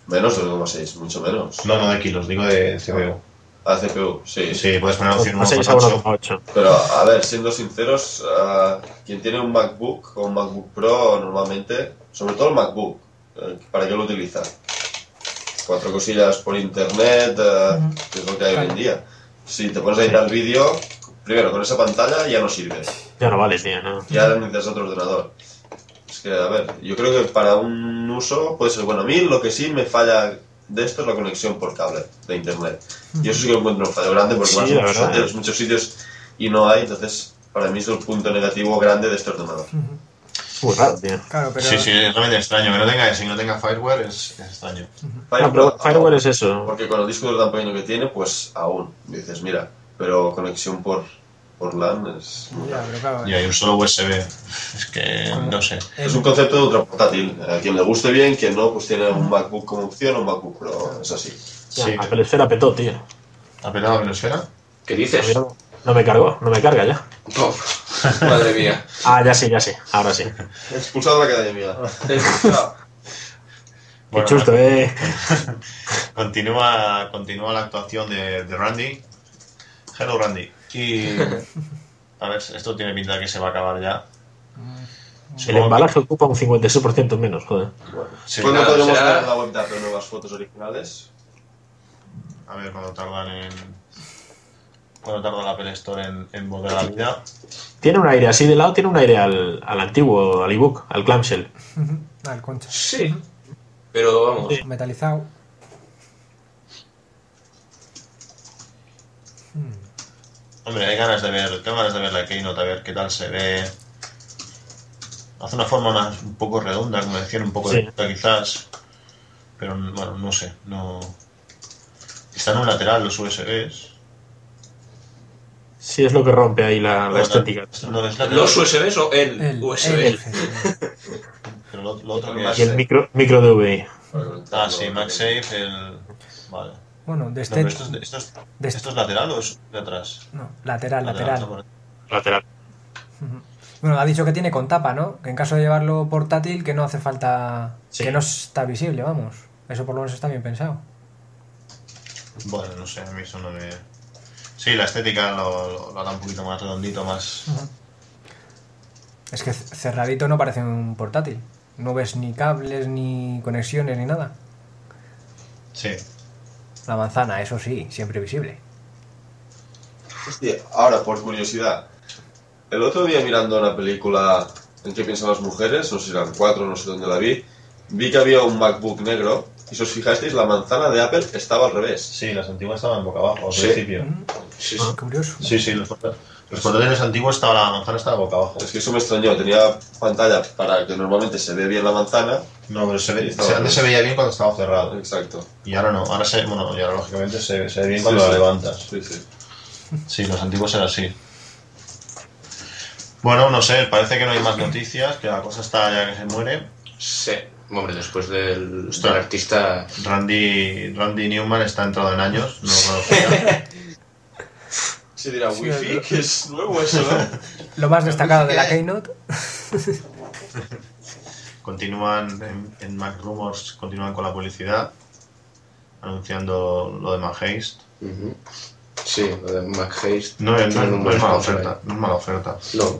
Menos de uno coma seis, mucho menos. No, no de kilos, digo de C P U. A C P U, sí. Sí, puedes poner opción uno seis coma a uno ocho. coma ocho. Pero, a ver, siendo sinceros, uh, quien tiene un MacBook o un MacBook Pro normalmente, sobre todo el MacBook, eh, ¿para qué lo utiliza? Cuatro cosillas por internet, uh, que es lo que hay hoy en día. Si te pones a editar el vídeo, primero, con esa pantalla ya no sirve. Ya no vale, tío, ¿no? Ya necesitas otro ordenador. Es que, a ver, yo creo que para un uso puede ser bueno. A mí lo que sí me falla de esto es la conexión por cable de internet. Y eso sí que lo encuentro un fallo grande porque Sí, vas a la muchos verdad, hoteles, eh. muchos sitios y no hay, entonces para mí es el punto negativo grande de este ordenador. Muy raro, tío. Claro, pero... Sí, sí, es realmente extraño. Que no tenga, si no tenga fireware es, es extraño. No, pero Fireware es eso. Porque con el disco duro tan pequeño que tiene, pues aún dices, mira, pero conexión por, por LAN es... Ya, pero claro, Y hay un solo U S B. Es que no sé. Es un concepto de ultra portátil. A quien le guste bien, quien no, pues tiene un MacBook como opción o un MacBook Pro. Es así. Ya, Sí. Apple Esfera petó, tío. ¿Ha petado la Venezuela? ¿Qué A mí dices? No, no me cargó, no me carga ya. Oh, madre mía. Ah, ya sí, ya sí, ahora sí. Expulsado de la academia. Qué Bueno, chusto, eh. Continúa, continúa la actuación de, de Randy. Hello, Randy. Y. A ver, esto tiene pinta de que se va a acabar ya. El Supongo que- embalaje ocupa un cincuenta y seis por ciento menos, joder. Sí, ¿Cuándo nada, podremos será- ver en la web de Apple nuevas fotos originales? A ver cuándo tardan en. Cuándo tarda la Apple Store en, en volver a la vida. Tiene un aire así de lado, tiene un aire al, al antiguo, al ebook, al clamshell. Ah, el concha. Sí. Pero vamos. Sí. Metalizado. Hombre, hay ganas de ver, tengo ganas de ver la Keynote, a ver qué tal se ve. Hace una forma más, un poco redonda, como decían, un poco Sí. de puta quizás. Pero bueno, no sé, no. Están en un lateral los U S Bs. Sí, es lo que rompe ahí la, la Bueno, estética. No, es lateral, ¿Los U S Bs o el, El, U S B? el- pero lo, lo otro que Y es. Y el micro, micro D V I. Ah, sí, MagSafe, el. Vale. Bueno, de No, este... pero esto, es, esto, es, de ¿esto es lateral o es de atrás? No, lateral, lateral. Lateral. Lateral. Bueno, ha dicho que tiene con tapa, ¿no? Que en caso de llevarlo portátil, que no hace falta... Sí. Que no está visible, vamos. Eso por lo menos está bien pensado. Bueno, no sé, a mí eso no me. Sí, la estética lo, lo, lo hará un poquito más redondito, más. Es que c- cerradito no parece un portátil. No ves ni cables, ni conexiones, ni nada. Sí. La manzana, eso sí, siempre visible. Hostia, ahora, por curiosidad, el otro día mirando una película en qué piensan las mujeres, no sé si eran cuatro, no sé dónde la vi, vi que había un MacBook negro y si os fijasteis, la manzana de Apple estaba al revés. Sí, las antiguas estaban boca abajo al Sí. principio. Sí, Ah, sí. curioso. Sí, sí, los, porta- los portátiles antiguos estaba la manzana estaba boca abajo. Es que eso me extrañó, tenía pantalla para que normalmente se ve bien la manzana. No, pero se ve, Estaba se- antes bien. se veía bien cuando estaba cerrado. Exacto. Y ahora no, ahora se, bueno, y ahora lógicamente se, se ve bien Sí, cuando sí. la levantas. Sí, sí. Sí, los antiguos eran así. Bueno, no sé, parece que no hay más noticias, que la cosa está ya que se muere. Sí. Hombre, después del, Ostras. del artista. Randy, Randy Newman está entrado en años, no lo conocía. Se dirá, Sí, wifi, lo- que es nuevo eso, ¿no? Lo más destacado de la Keynote. Continúan en, en Mac Rumors, continúan con la publicidad, anunciando lo de MagHaste. Ujú. Sí, lo de McHaste. No, es- no, Tiene es- un no es buen mala sponsor oferta, no es mala oferta. ahí. No.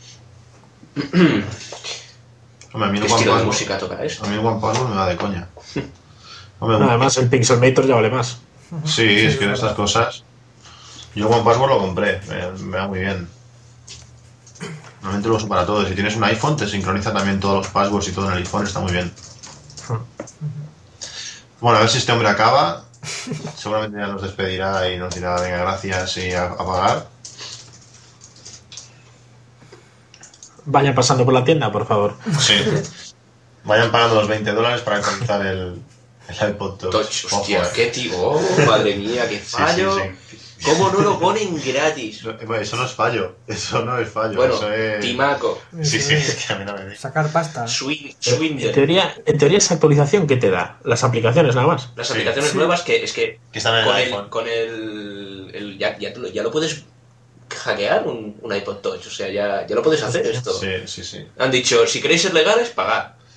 Hombre, a mí el ¿Qué estilo de One música Password- toca esto? a mí el One Password me va de coña. Hombre, No, además, el Pixelmator ya vale más. sí, es que de estas cosas. Yo One Password lo compré, me, me va muy bien. Normalmente lo uso para todo. Si tienes un iPhone, te sincroniza también todos los passwords y todo en el iPhone, está muy bien. Bueno, a ver si este hombre acaba. Seguramente ya nos despedirá y nos dirá, venga, gracias y a, a pagar. Vayan pasando por la tienda, por favor. Sí. Vayan pagando los veinte dólares para actualizar el, el iPod Touch. Touch, Ojo, hostia, eh. qué tío. Oh, madre mía, qué Sí, sí, fallo. sí. ¿Cómo no lo ponen gratis? No, bueno, eso no es fallo. Eso no es fallo. Bueno, eso es... Timaco, Sí, sí, es que a mí no me dice. Sacar pasta. Swin, En Swindle. teoría, en teoría, esa actualización que te da, las aplicaciones nada más. Las Sí. aplicaciones Sí. nuevas que es que Que están en con el el, iPhone. con el, el- ya, ya, te lo, ya lo puedes hackear un, un iPod Touch, o sea, ya, ya lo puedes hacer esto. Sí, sí, sí. Han dicho, si queréis ser legales, pagad.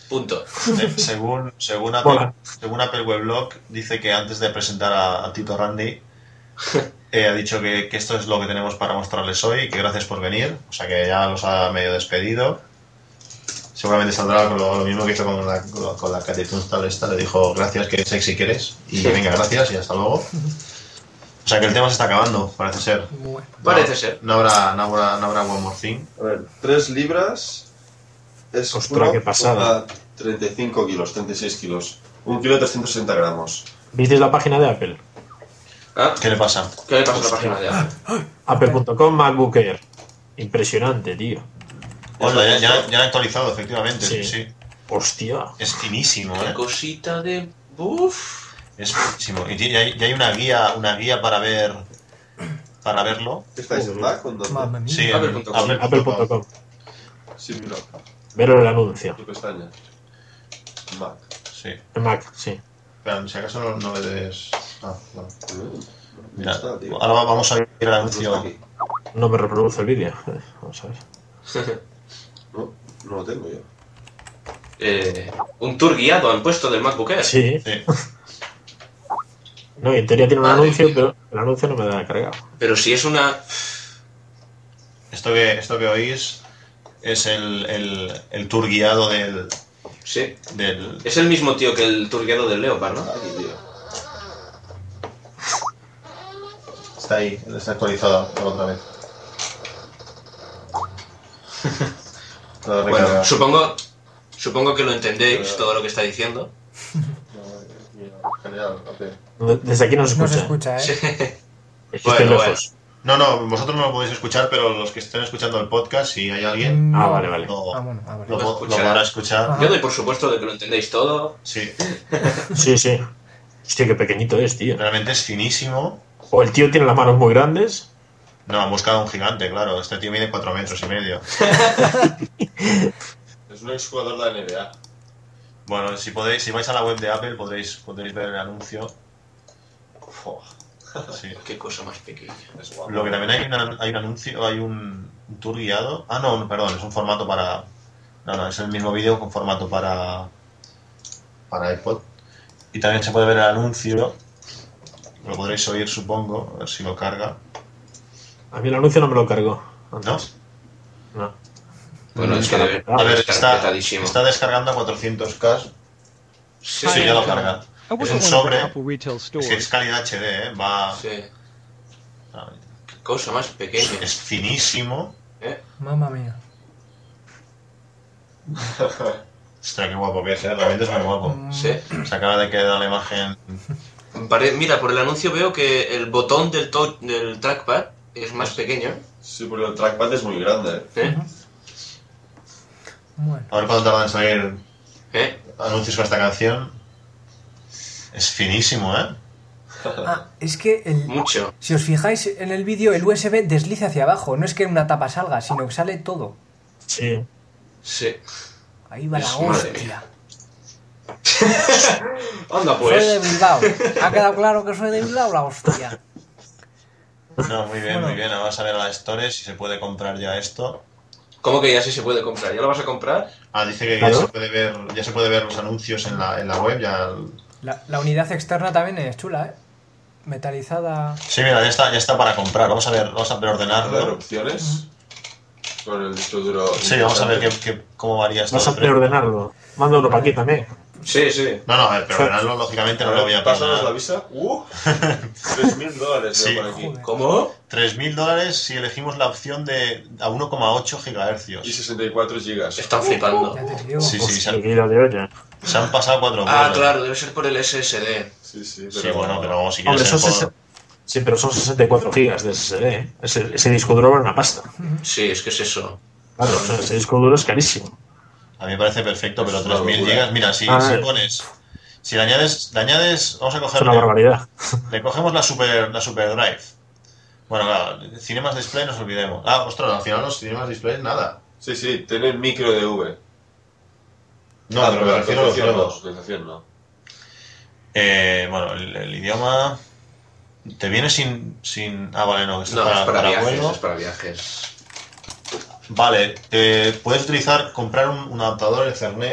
Punto. Eh, según, según, Apple, Mola. según Apple Weblog, dice que antes de presentar a, a Tito Randy, eh, ha dicho que, que esto es lo que tenemos para mostrarles hoy y que gracias por venir. O sea que ya los ha medio despedido. Seguramente saldrá con lo, lo mismo que hizo con la, con la Katy Tunstall esta. Le dijo gracias, que sexy que eres. Y venga, gracias y hasta luego. O sea que el tema se está acabando, parece ser. Bueno. Parece no, ser. No habrá, no habrá, no habrá One More Thing. A ver, tres libras es Ostras, uno qué pasada. a treinta y cinco kilos, treinta y seis kilos. Un kilo trescientos sesenta gramos. ¿Visteis la página de Apple? ¿Ah? ¿Qué le pasa? ¿Qué le pasa a la página de Apple? Apple punto com MacBook Air. Impresionante, tío. Hola, ya, ya, ya han actualizado, efectivamente. Sí. Sí. sí. Hostia. Es finísimo, Qué ¿eh? cosita de... Uf. Es finísimo. Y ya hay, ya hay una guía, una guía para ver, para verlo. ¿Estáis en Mac o en dónde? Mamma mía. Sí, en Apple punto com. Apple punto com. Sí, pero. Ver el anuncio. Tu pestaña. Mac. Sí. En Mac, sí. Pero si acaso no, no le des. Ah, no. Mm, Mira, ya está, tío. ahora va- vamos a ver el No anuncio. está aquí. No me reproduce el vídeo. Vamos a ver. No, no lo tengo yo. Eh, un tour guiado han puesto del MacBook Air. Sí. Sí. No, en teoría tiene un Madre anuncio, mía. pero el anuncio no me da cargado. Pero si es una... Esto que, esto que oís es el, el, el tour guiado del, Sí. del. Es el mismo tío que el tour guiado del Leopard, ¿no? Aquí, tío. Está ahí, está actualizado por otra vez. Todo Bueno, recargado. supongo... Supongo que lo entendéis, todo lo que está diciendo. Genial, ok. Desde aquí no se No se escucha. escucha, ¿eh? Es que Bueno, estoy bueno. lejos. No, no, vosotros no lo podéis escuchar, pero los que estén escuchando el podcast, si hay alguien, Ah, No. vale, vale. lo, Ah, bueno, ah, vale. lo, Lo lo escuchará. podrá escuchar. Ajá. Yo doy por supuesto de que lo entendéis todo. Sí, Sí, sí. Hostia, qué pequeñito es, tío. realmente es finísimo. O el tío tiene las manos muy grandes. No, han buscado un gigante, claro. Este tío mide cuatro metros y medio. Es un exjugador de la N B A. Bueno, si podéis, si vais a la web de Apple podréis, podréis ver el anuncio. Fua, Sí. Qué cosa más pequeña. es guapo. Lo que también hay, una- hay un anuncio, hay un, un tour guiado. Ah, no, perdón, es un formato para. No, no, es el mismo vídeo con formato para. Para iPod. Y también se puede ver el anuncio. Lo podréis oír, supongo, a ver si lo carga. A mí el anuncio no me lo cargó. ¿No? Antes. No. Bueno, es que Está debe petado. A ver, estar está, petadísimo. está descargando a cuatrocientos K. Sí, Sí, ya lo carga. I Es was un at one of the sobre. Apple retail Es stores. que es calidad H D, ¿eh? Va. Sí. Qué cosa más pequeña. Es finísimo. ¿Eh? Mamma mía. Ostras, qué guapo que es, ¿eh? Realmente es muy guapo. Sí. Se acaba de quedar la imagen. Pare- Mira, por el anuncio veo que el botón del, touch- del trackpad es más pequeño. Sí, porque el trackpad es muy grande. ¿Eh? Bueno. A ver cuándo tardan en salir ¿Eh? anuncios con esta canción. Es finísimo, ¿eh? Ah, es que el, Mucho. si os fijáis en el vídeo, el U S B desliza hacia abajo. No es que una tapa salga, sino que sale todo. Sí. Sí. Ahí va la Es- madre hostia. Anda Soy de pues. Bilbao. ¿Ha quedado claro que soy de Bilbao? La hostia. No, muy bien, Bueno. muy bien. Ahora vas a ver a la Store si se puede comprar ya esto. ¿Cómo que ya sí se puede comprar? ¿Ya lo vas a comprar? Ah, dice que Claro. ya se puede ver, ya se puede ver los anuncios en la, en la web. Ya... La, la unidad externa también es chula, ¿eh? Metalizada. Sí, mira, ya está, ya está para comprar. Vamos a ver, vamos a A ver, preordenarlo. opciones. Con el disco duro. Sí, vamos a ver qué, qué- cómo varía esto. Vas a de precio. preordenarlo. Manda uno para aquí también. Sí, sí. No, no, a ver, preordenarlo lógicamente no lo voy a Pásanos la pagar. visa. ¡Uh! tres mil dólares Sí. veo por aquí. Joder. ¿Cómo? tres mil dólares si elegimos la opción de a uno coma ocho Y gigahercios. sesenta y cuatro gigas. Están flipando. Ya te digo. Sí, sí, se Hostia, han, qué ida de olla. se han pasado cuatro Ah, vuelos. claro, debe ser por el S S D. Sí, sí, pero. Sí, bueno, pero vamos, si quieres Hombre, el son juego- sesen- Sí, pero son sesenta y cuatro gigas de S S D. ¿eh? Ese, ese disco duro vale una pasta. Sí, es que es eso. Claro, o sea, ese disco duro es carísimo. A mí me parece perfecto, pero Es una tres mil locura. gigas, mira, si, A si ver. pones, si le añades, le añades, vamos a Es coger, una barbaridad. le cogemos la super, la super drive. Bueno, claro, Cinemas Display nos olvidemos. Ah, ostras, al final los Cinemas Display nada. Sí, sí, tienen micro de V. No, Ah, pero me la refiero a los actualización no, juegos. actualización no. Eh, bueno, el, el idioma te viene sin, sin, ah, vale, no, esto No, es para, es para para viajes, vuelo. es para viajes. Vale, eh, puedes utilizar, comprar un, un adaptador Ethernet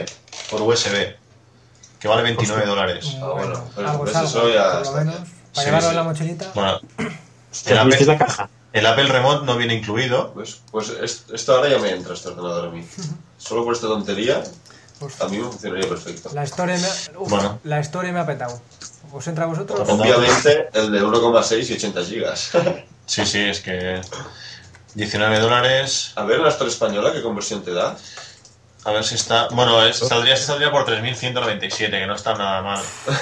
por U S B, que vale veintinueve dólares. Ah, bueno, pero algo pues es algo, eso ya por lo está menos. bien. Para Sí, llevarlo sí. en la mochilita. Bueno, ¿Te el visteis la Apple, caja? el Apple Remote no viene incluido. Pues, pues es- esto ahora ya me entra este ordenador a mí. Solo por esta tontería, Pues, a mí me funcionaría perfecto. la Store me, uf, Bueno. la Store me ha petado. ¿Os entra a vosotros? Obviamente el de uno coma seis y ochenta gigas. Sí, sí, es que diecinueve dólares. A ver, la Store española, ¿qué conversión te da? A ver si está. Bueno, es, saldría, saldría por tres mil ciento noventa y siete, que no está nada mal.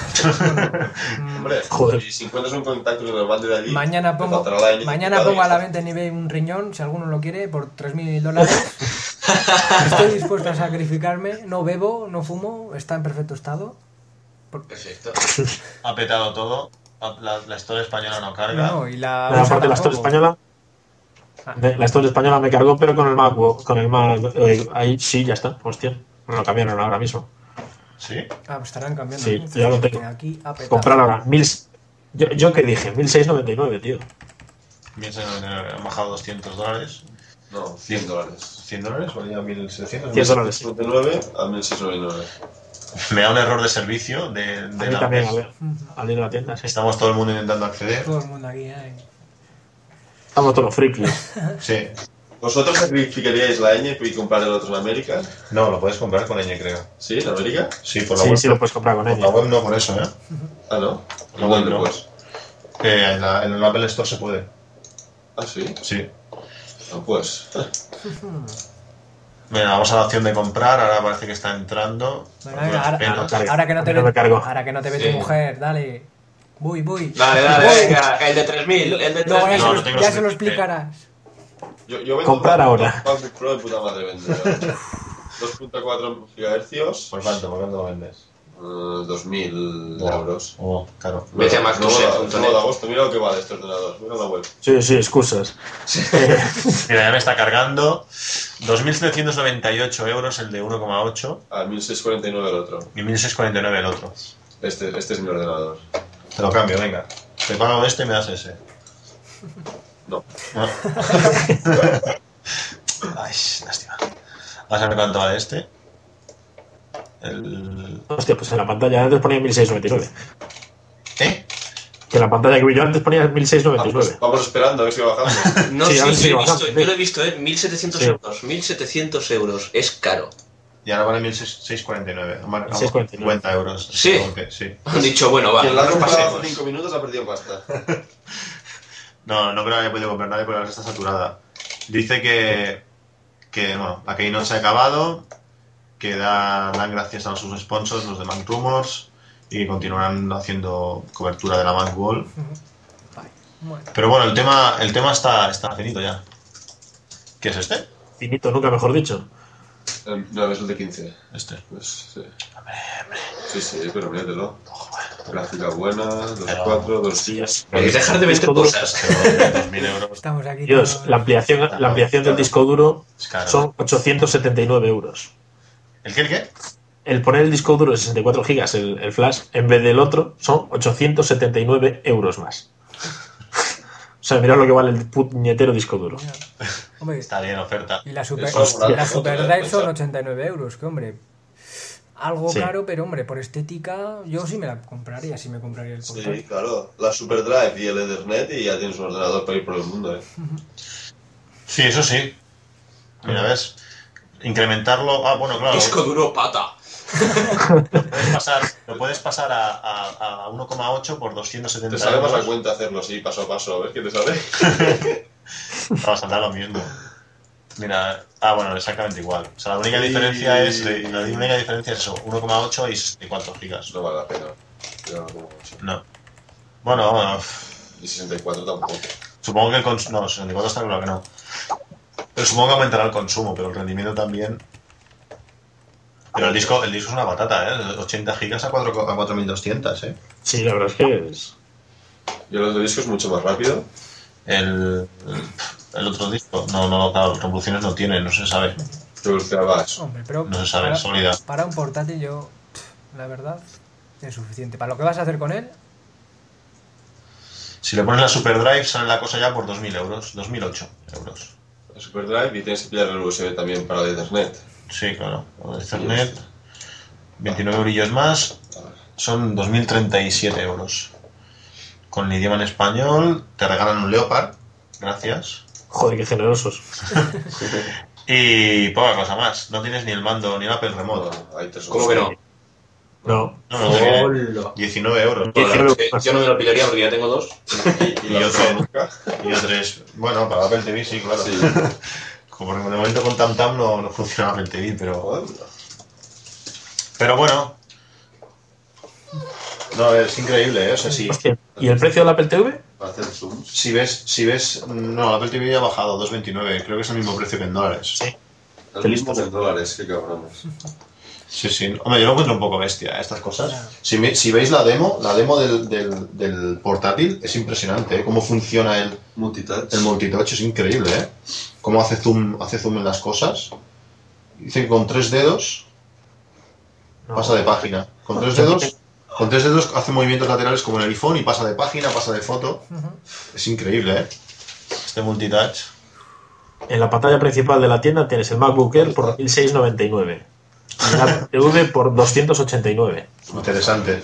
Hombre, Joder. y si encuentras un contacto que nos mande de allí, Mañana te pongo, faltará la ñ mañana certificado pongo a y la ya venta en eBay un riñón, si alguno lo quiere, por tres mil dólares. Estoy dispuesto a sacrificarme, no bebo, no fumo, está en perfecto estado. Perfecto. Ha petado todo. La, la Store española no carga. No, y la La U S A parte de la Store tampoco. española. Ah. de- La Store española me cargó, pero con el MacBook, con el Mac. eh, ahí sí, ya está. Hostia. No lo cambiaron ahora mismo. ¿Sí? Ah, pues estarán cambiando. Sí, entonces, ya lo porque tengo. Aquí ha petado. Comprar ahora. Mil, yo, yo que dije, mil seiscientos noventa y nueve, tío. Bien, se han bajado doscientos dólares. No, cien dólares. ¿cien dólares? Valía mil setecientos. cien dólares. noventa y nueve a mil seiscientos noventa y nueve. Me da un error de servicio de, A de mí la también, web. a ver. Al ir a la tienda, sí. Estamos todo el mundo intentando acceder. Todo el mundo aquí, eh. Estamos todos los frikis. Sí. ¿Vosotros sacrificaríais la ñ y comprar el otro en América? No, lo puedes comprar con ñ, creo. ¿Sí? ¿En América? Sí, por la Sí, web. sí, lo puedes comprar con Por la ella. web no, por eso, ¿eh? Ah, ¿no? No, ¿Dónde no. pues? Eh, en, la, en el Apple Store se puede. Ah, sí. Sí. No, pues. Venga, vamos a la opción de comprar. Ahora parece que está entrando. Venga, venga, ahora, Espera. no carga. ahora que no A te mí no ve, me cargo. ahora que no te ve Sí. tu mujer, dale. Voy, voy. Dale, dale, Voy. venga. El de tres mil, el de Luego ya, tres mil. se, No, lo, no tengo ya los se lo certificados. explicarás. Yo, yo vendo Comprar un ahora. MacBook Pro de puta madre vende. dos punto cuatro gigahercios. ¿Por cuánto? ¿Por cuánto lo vendes? eh, dos mil euros. Oh, claro. Vete a Luego mactuset de- punto net. luego de agosto, mira lo que vale este ordenador. Mira la web. Sí, sí, excusas. Mira, ya me está cargando. dos mil setecientos noventa y ocho euros el de uno coma ocho A mil seiscientos cuarenta y nueve el otro. y mil seiscientos cuarenta y nueve el otro. Este, este es mi ordenador. Te lo cambio, venga. Te pago este y me das ese. No. No. Ay, lástima. Vamos a ver cuánto vale este. El... Hostia, pues en la pantalla antes ponía mil seiscientos noventa y nueve. ¿Eh? Que en la pantalla que vi yo antes ponía mil seiscientos noventa y Vamos, nueve. vamos esperando a ver si va bajando. No, Sí, sí, ahora yo, sí, he visto, bastante, yo sí. lo he visto, ¿eh? mil setecientos Sí. euros. mil setecientos euros. Es caro. Y ahora vale mil seiscientos cuarenta y nueve. Vale, mil seiscientos cuarenta y nueve. cincuenta euros. Sí. Como que sí. Han dicho, bueno, va, Quien la ha no comprado hace pasemos. cinco minutos ha perdido pasta. No, no creo que haya podido comprar nadie porque ahora está saturada. Dice que, que bueno, la Keynote se ha acabado, que da, dan gracias a sus sponsors, los de Mac Rumors, y que continuarán haciendo cobertura de la Mac Wall. Vale, bueno. Pero bueno, el tema, el tema está, está finito ya. ¿Qué es este? Finito, nunca mejor dicho. Eh, No, es el de quince. Este. Pues, sí. Sí, sí, pero míratelo. Gráfica buena, dos punto cuatro, dos días. Es dejar de vender Disco duro. cosas. Pero dos mil euros. Estamos aquí. Dios, todos- la ampliación, la ampliación del disco duro Es caro. son ochocientos setenta y nueve euros. ¿El qué? ¿El qué? El poner el disco duro de sesenta y cuatro gigas, el, el flash, en vez del otro, son ochocientos setenta y nueve euros más. O sea, mirad lo que vale el puñetero disco duro. Hombre, Está bien, oferta. y la Super, Eso es una y la foto, super eh, Drive son pensar. ochenta y nueve euros, que hombre. Algo Sí. caro, pero hombre, por estética, yo sí me la compraría, sí me compraría el portátil. Sí, claro. La SuperDrive y el Ethernet y ya tienes un ordenador para ir por el mundo, ¿eh? Sí, eso sí. Mira, ¿ves? Incrementarlo. Ah, bueno, claro. Disco duro pata. Lo puedes pasar, lo puedes pasar a, a, a uno coma ocho por doscientos setenta Te sale más a euros. cuenta hacerlo así, paso a paso, a ver qué te sale. Va a saltar lo mismo. Mira, ah, bueno, exactamente igual. O sea, la única Y- diferencia es la única diferencia es eso, uno coma ocho y sesenta y cuatro gigas. No vale la pena. Yo como ocho. No. Bueno, bueno, Y sesenta y cuatro tampoco. supongo que el consumo. No, sesenta y cuatro está claro que no. Pero supongo que aumentará el consumo, pero el rendimiento también. Pero el disco, el disco es una patata, ¿eh? ochenta gigas a cuatro a cuatro mil doscientos, ¿eh? Sí, la verdad es que es... Yo los de disco es mucho más rápido. El, el otro disco, no, no, claro, revoluciones no tiene, no se sabe. Yo creo que va eso. Hombre, pero No se sabe, para, sólida. para un portátil yo, pff, la verdad, es suficiente. Para lo que vas a hacer con él, Si le pones la SuperDrive, sale la cosa ya por dos mil euros, dos mil ocho euros. La SuperDrive y tienes que pillar el U S B también para el Ethernet. Sí, claro. El Ethernet. veintinueve eurillos más, son dos mil treinta y siete euros. Con el idioma en español, te regalan un Leopard, gracias. Joder, qué generosos. Y poca cosa más, no tienes ni el mando ni el Apple Remote. Bueno, ahí te ¿Cómo que no? No. No, no, tiene Hola. diecinueve euros. Bueno, la verdad es que yo no me lo pillaría porque ya tengo dos. Y, Y la yo otra tres. nunca. Y yo tres. Bueno, para Apple T V sí, claro. Sí. Como de momento con TamTam no, no funciona Apple T V, pero... Joder. Pero bueno. No, es increíble, ¿eh? O sea, sí. Hostia, ¿y el precio del Apple T V? Para hacer zooms. Si ves, si ves... No, el Apple T V ya ha bajado, dos veintinueve. Creo que es el mismo precio que en dólares. Sí. El Qué mismo listos. que en dólares, qué cabrones. Sí, sí. Hombre, yo lo encuentro un poco bestia, ¿eh? Estas cosas. Claro. Si, me- si veis la demo, la demo del, del, del portátil es impresionante, ¿eh? Cómo funciona el, Multitouch. el multitouch, es increíble, ¿eh? Cómo hace zoom, hace zoom en las cosas. Dice que con tres dedos No. pasa de página. Con tres dedos, con tres dedos hace movimientos laterales como en el iPhone y pasa de página, pasa de foto. Ujú. Es increíble, ¿eh? Este multitouch. En la pantalla principal de la tienda tienes el MacBook Air por mil seiscientos noventa y nueve y el Apple T V por doscientos ochenta y nueve. Interesante.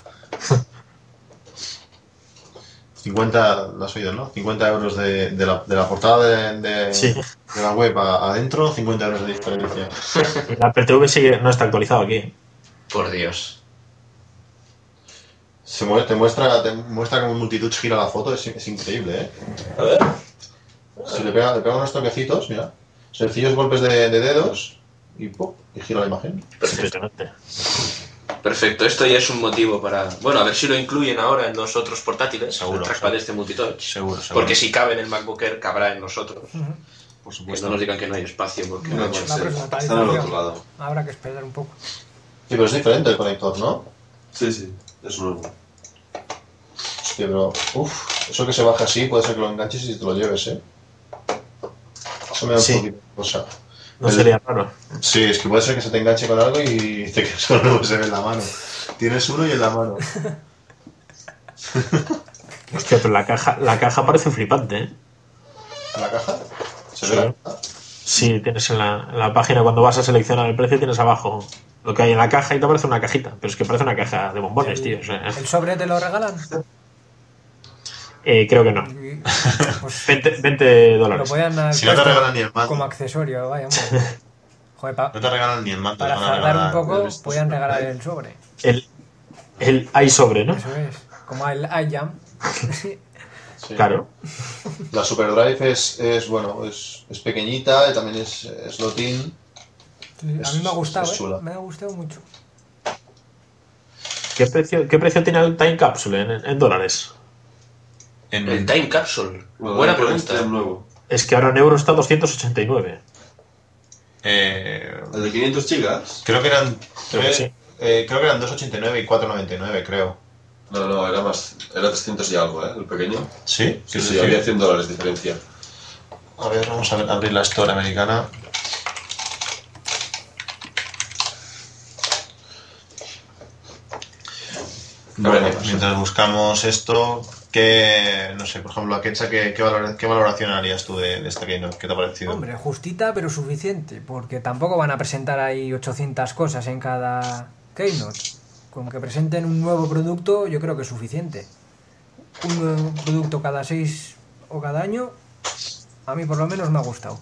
cincuenta, lo has oído, ¿no? cincuenta euros de, de, la, de la portada de, de, Sí. de la web a- adentro, cincuenta euros de diferencia. Y el Apple T V sigue, no está actualizado aquí. Por Dios. Se mueve, te muestra, te muestra como multitouch gira la foto, es, es increíble, ¿eh? A ver. Si le pega, le pega unos toquecitos, mira, sencillos golpes de, de dedos y ¡pum! Y gira la imagen. Es impresionante. Perfecto, esto ya es un motivo para... Bueno, a ver si lo incluyen ahora en los otros portátiles. Seguro, El trackpad este multitouch. Seguro, seguro. Porque si cabe en el MacBook Air, cabrá en nosotros. Ujú. por Que supuesto. no nos digan que no hay espacio, porque... No, La pues, próxima sí, actualización. está en el otro lado. Habrá que esperar un poco. Sí, pero es diferente el conector, ¿no? Sí, sí, es nuevo. Hostia, pero... Uf, eso que se baja así puede ser que lo enganches y te lo lleves, ¿eh? Eso me da un Sí. poquito de cosa. No El- sería raro. Sí, es que puede ser que se te enganche con algo y te quedes con un U S B en la mano. Tienes uno y en la mano. Hostia, pero la caja, la caja parece flipante, ¿eh? ¿En la caja? ¿Se Sí. ve la caja? Sí, tienes en la, en la página cuando vas a seleccionar el precio tienes abajo lo que hay en la caja y te aparece una cajita. Pero es que parece una caja de bombones, tío. O sea, ¿El sobre te lo regalan? eh, creo que no. Y- Pues veinte, veinte lo dólares. podían haber Si no te puesto regalan ni el mando. como accesorio, vaya, hombre. Joder, pa- No te regalan ni el manto. para te van a fardar un regalar poco, el- podían regalar el sobre. El, el hay sobre, ¿no? Eso es. Como el iJam. Sí. Claro. La SuperDrive es, es bueno, es, es pequeñita, y también es, es slow-in. Sí, a Es- mí me ha gustado, es chula. ¿eh? Me ha gustado mucho. ¿Qué precio, qué precio tiene el Time Capsule en, en dólares? En, El Time Capsule. Bueno, Buena el pregunta. es nuevo. Es que ahora en euro está doscientos ochenta y nueve. eh, El de quinientos gigas. creo que eran Creo que tres- sí. eh, creo que eran dos ochenta y nueve y cuatro noventa y nueve, creo. No, no, era más. Era trescientos y algo, ¿eh? El pequeño. ¿Sí? Sí, sí, había cien dólares de diferencia. A ver, vamos a ver- abrir la store americana. Bueno, ver, mientras buscamos esto, ¿qué, no sé, por ejemplo, a Ketcha, ¿qué, qué, valora- qué valoración harías tú de, de esta Keynote? ¿Qué te ha parecido? Hombre, justita pero suficiente, porque tampoco van a presentar ahí ochocientas cosas en cada Keynote. Con que presenten un nuevo producto, yo creo que es suficiente. Un nuevo producto cada seis o cada año, a mí por lo menos me ha gustado.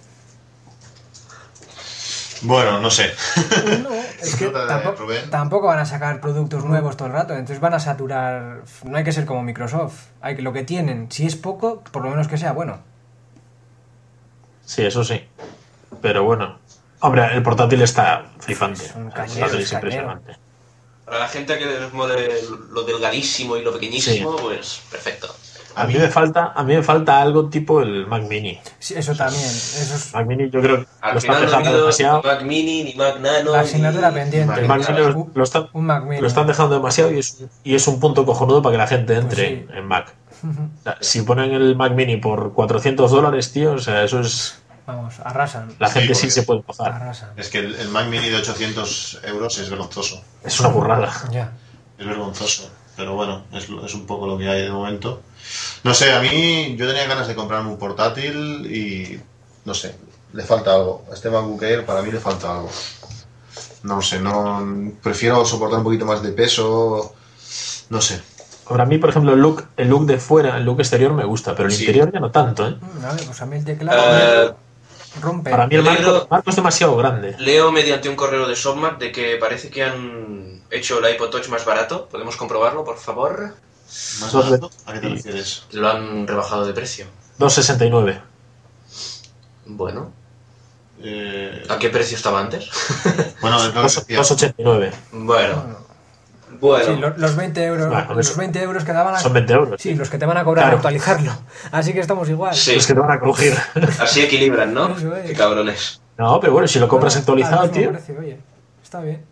Bueno, no sé. No, es que Nota de tampoco, Rubén. tampoco van a sacar productos nuevos todo el rato, entonces van a saturar. No hay que ser como Microsoft. Hay que lo que tienen, si es poco, por lo menos que sea bueno. Sí, eso sí. Pero bueno. Hombre, el portátil está flipante. Es un El cañero, portátil es es cañero. impresionante. Para la gente que les mole lo delgadísimo y lo pequeñísimo, pues perfecto. A mí me falta, a mí me falta algo tipo el Mac Mini. Sí, eso también. Eso es Mac Mini yo creo que lo Al están final no ha dejando habido demasiado. ni Mac Mini, ni Mac Nano. la asignatura ni- pendiente. El Mac Mini lo, lo están, Un Mac Mini. lo están dejando demasiado y es, y es un punto cojonudo para que la gente entre Pues sí. en Mac. O sea, si ponen el Mac Mini por cuatrocientos dólares, tío, o sea, eso es... Vamos, arrasan. La Sí, gente sí porque- se puede gozar. Arrasan. Es que el, el Mac Mini de ochocientos euros es vergonzoso. Es una burrada. Ya. Es vergonzoso. Pero bueno, es, lo- es un poco lo que hay de momento. No sé, a mí yo tenía ganas de comprarme un portátil y no sé, le falta algo. A este MacBook Air para mí le falta algo. No sé, no prefiero soportar un poquito más de peso. No sé. Ahora, a mí, por ejemplo, el look, el look de fuera, el look exterior me gusta, pero el Sí. interior ya no tanto, ¿eh? Mm, A ver, pues a mí el teclado Eh, rompe. Para mí el Yo marco, leo- el marco es demasiado grande. Leo mediante un correo de Softmac de que parece que han hecho el iPod Touch más barato. ¿Podemos comprobarlo, por favor? ¿Más Dos barato? de- ¿A qué te refieres? Lo han rebajado de precio. dos sesenta y nueve. Bueno, Eh, ¿a qué precio estaba antes? bueno, es lo que dos decía. ochenta y nueve. Bueno, Sí, bueno. lo- los veinte euros, Bueno, los eso- veinte euros que daban a... Son veinte euros. Sí, los que te van a cobrar Claro. a actualizarlo. Así que estamos igual. Sí, Los que te van a crujir. así equilibran, ¿no? Eso es. Qué cabrones. No, pero bueno, si lo compras No, actualizado, al mismo tío. precio, oye, está bien.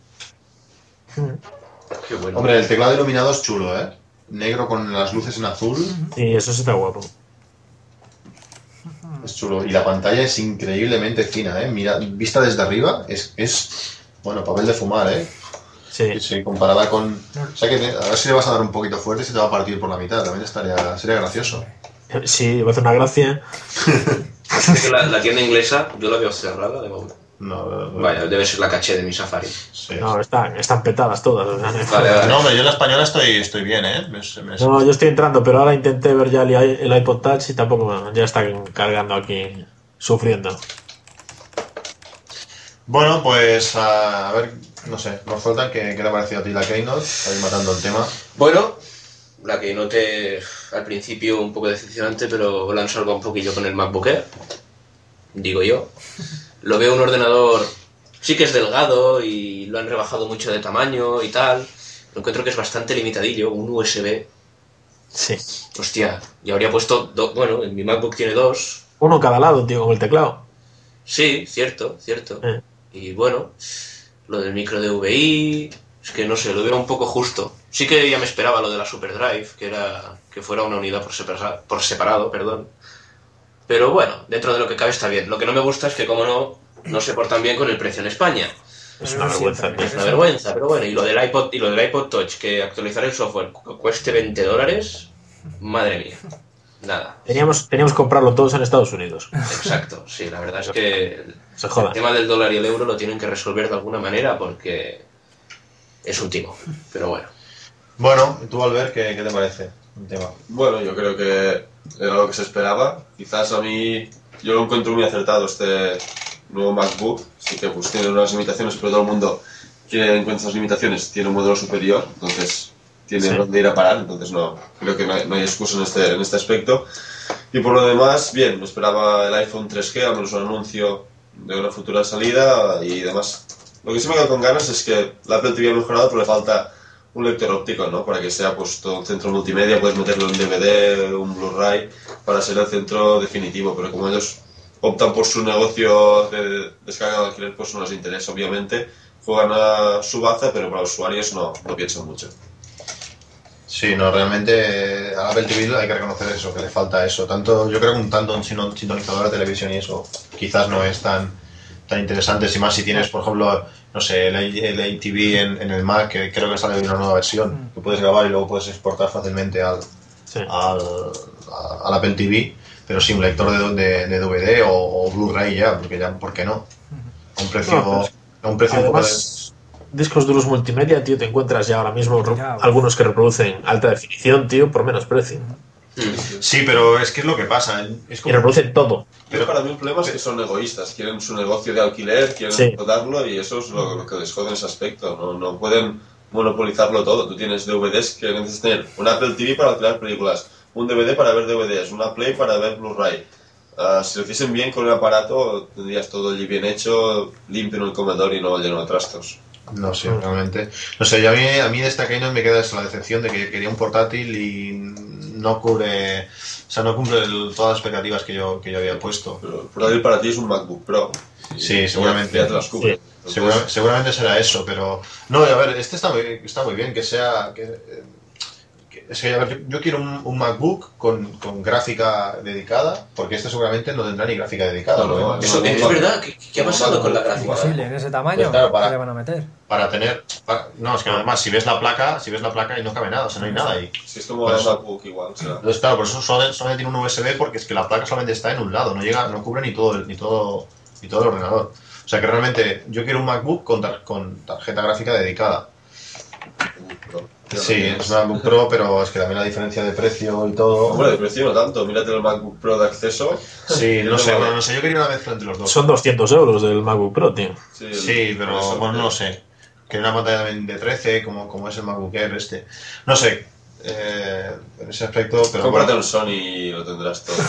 Qué bueno. Hombre, el teclado iluminado es chulo, ¿eh? Negro con las luces en azul. Y eso sí está guapo. Es chulo. Y la pantalla es increíblemente fina, ¿eh? Mira, vista desde arriba, es, es bueno, papel de fumar, ¿eh? Sí. Sí, comparada con... O sea que te- a ver si le vas a dar un poquito fuerte y se te va a partir por la mitad. También estaría, sería gracioso. Sí, va a hacer una gracia. Parece que la, la tienda inglesa, yo la veo cerrada de momento. No, Vaya, debe ser la caché de mi Safari. sí. No, están, están petadas todas. o sea, Vale, vale. No, hombre, yo en la española estoy, estoy bien, ¿eh? Me- me- No, yo estoy entrando, pero ahora intenté ver ya el, i- el iPod Touch y tampoco bueno, ya está cargando aquí, sufriendo. Bueno, pues a, a ver, no sé, nos falta que, que le ha parecido a ti la Keynote, ahí matando el tema. Bueno, la que noté al principio un poco decepcionante, pero la han salvado un poquillo con el MacBook Air. Digo yo. Lo veo un ordenador, sí que es delgado y lo han rebajado mucho de tamaño y tal. Lo encuentro que es bastante limitadillo, un U S B. Sí. Hostia, y habría puesto, do- bueno, en mi MacBook tiene dos. Uno cada lado, tío, con el teclado. Sí, cierto, cierto. Eh. Y bueno, lo del micro D V I, es que no sé, lo veo un poco justo. Sí que ya me esperaba lo de la SuperDrive, que era que fuera una unidad por, separa- por separado, perdón. Pero bueno, dentro de lo que cabe está bien. Lo que no me gusta es que, como no, no se portan bien con el precio en España. Es una vergüenza, tío. Es una vergüenza, pero bueno, y lo del iPod, y lo del iPod Touch, que actualizar el software cu- cueste veinte dólares, madre mía. Nada, Teníamos, teníamos que comprarlo todos en Estados Unidos. exacto. Sí, la verdad es que Se el joda. tema del dólar y el euro lo tienen que resolver de alguna manera porque es un timo. Pero bueno. Bueno, ¿y tú, Albert, qué, qué te parece el tema? Bueno, yo creo que era lo que se esperaba. Quizás a mí, yo lo encuentro muy acertado este nuevo MacBook. Sí que pues tiene unas limitaciones, pero todo el mundo que encuentra esas limitaciones tiene un modelo superior, entonces tiene Sí. dónde ir a parar, entonces no, creo que no hay, no hay excusa en este, en este aspecto. Y por lo demás, bien, me esperaba el iPhone tres G, al menos un anuncio de una futura salida y demás. Lo que sí me quedo con ganas es que la Apple T V ha mejorado, pero le falta un lector óptico, ¿no? Para que sea pues todo un centro multimedia, puedes meterlo en D V D, un Blu-ray, para ser el centro definitivo, pero como ellos optan por su negocio de descarga de alquiler, pues no les interesa, obviamente. Juegan a su baza, pero para los usuarios no, no piensan mucho. Sí, no, realmente eh, a Apple T V hay que reconocer eso, que le falta eso. Tanto, yo creo que un tanto un sino- sintonizador de televisión y eso quizás no es tan, tan interesante, si más si tienes, por ejemplo, no sé, el, I- el A T V en, en el Mac, que creo que sale una nueva versión, que puedes grabar y luego puedes exportar fácilmente al, Sí. al, a- al Apple T V, pero sí un lector de, de, de D V D o, o Blu-ray ya, porque ya, ¿por qué no? A un precio, No, pues, a un precio un poco de... Además, discos duros multimedia, tío, te encuentras ya ahora mismo re- Ya. algunos que reproducen alta definición, tío, por menos precio. Sí, pero es que es lo que pasa. Es Y como... reproducen todo. Pero para mí el problema es que son egoístas, quieren su negocio de alquiler, quieren Sí. explotarlo y eso es lo, lo que les jode en ese aspecto. No, no pueden monopolizarlo todo. Tú tienes D V Ds que necesitas tener un Apple T V para alquilar películas, un D V D para ver D V Ds, una Play para ver Blu-ray. Ah, si lo hiciesen bien con el aparato, tendrías todo allí bien hecho, limpio en el comedor y no lleno de trastos. No sé, realmente. No sé, yo a mí, a mí de esta Keynote me queda eso, la decepción de que quería un portátil y no cubre, o sea, no cumple el- todas las expectativas que yo, que yo había puesto. Pero el portátil para ti es un MacBook Pro. Sí, seguramente. Ya te las cubre. Entonces, Segura- seguramente será eso, pero... No, a ver, este está muy, está muy bien, que sea... Que, eh, que- es que, a ver, yo, yo quiero un, un MacBook con, con gráfica dedicada, porque este seguramente no tendrá ni gráfica dedicada. No, no, ¿no? Eso, no, es no, verdad, ¿qué, qué ha no, pasado no, con la no, gráfica? Imposible, en ese tamaño, Pues claro, para- ¿qué le van a meter? Para tener... para- no, es que además, si ves la placa, si ves la placa y no cabe nada, o sea, no hay nada ahí. Si es como Por el eso. MacBook igual. O sea, Entonces, claro, por eso solamente, solamente tiene un U S B porque es que la placa solamente está en un lado, no llega, no cubre ni todo el, ni todo, ni todo el ordenador. O sea que realmente yo quiero un MacBook con, tar- con tarjeta gráfica dedicada. Sí, es un MacBook Pro, pero es que también la diferencia de precio y todo. Hombre, de precio no tanto. Mírate el MacBook Pro de acceso. Sí, no sé, vale. bueno, no sé, yo quería una mezcla entre los dos. Son doscientos euros del MacBook Pro, tío. Sí, el- Sí, pero por eso, bueno, que- no sé. Que una pantalla también de trece, como, como es el MacBook Air este. No sé, eh, en ese aspecto, pero Cómprate bueno. un Sony y lo tendrás todo.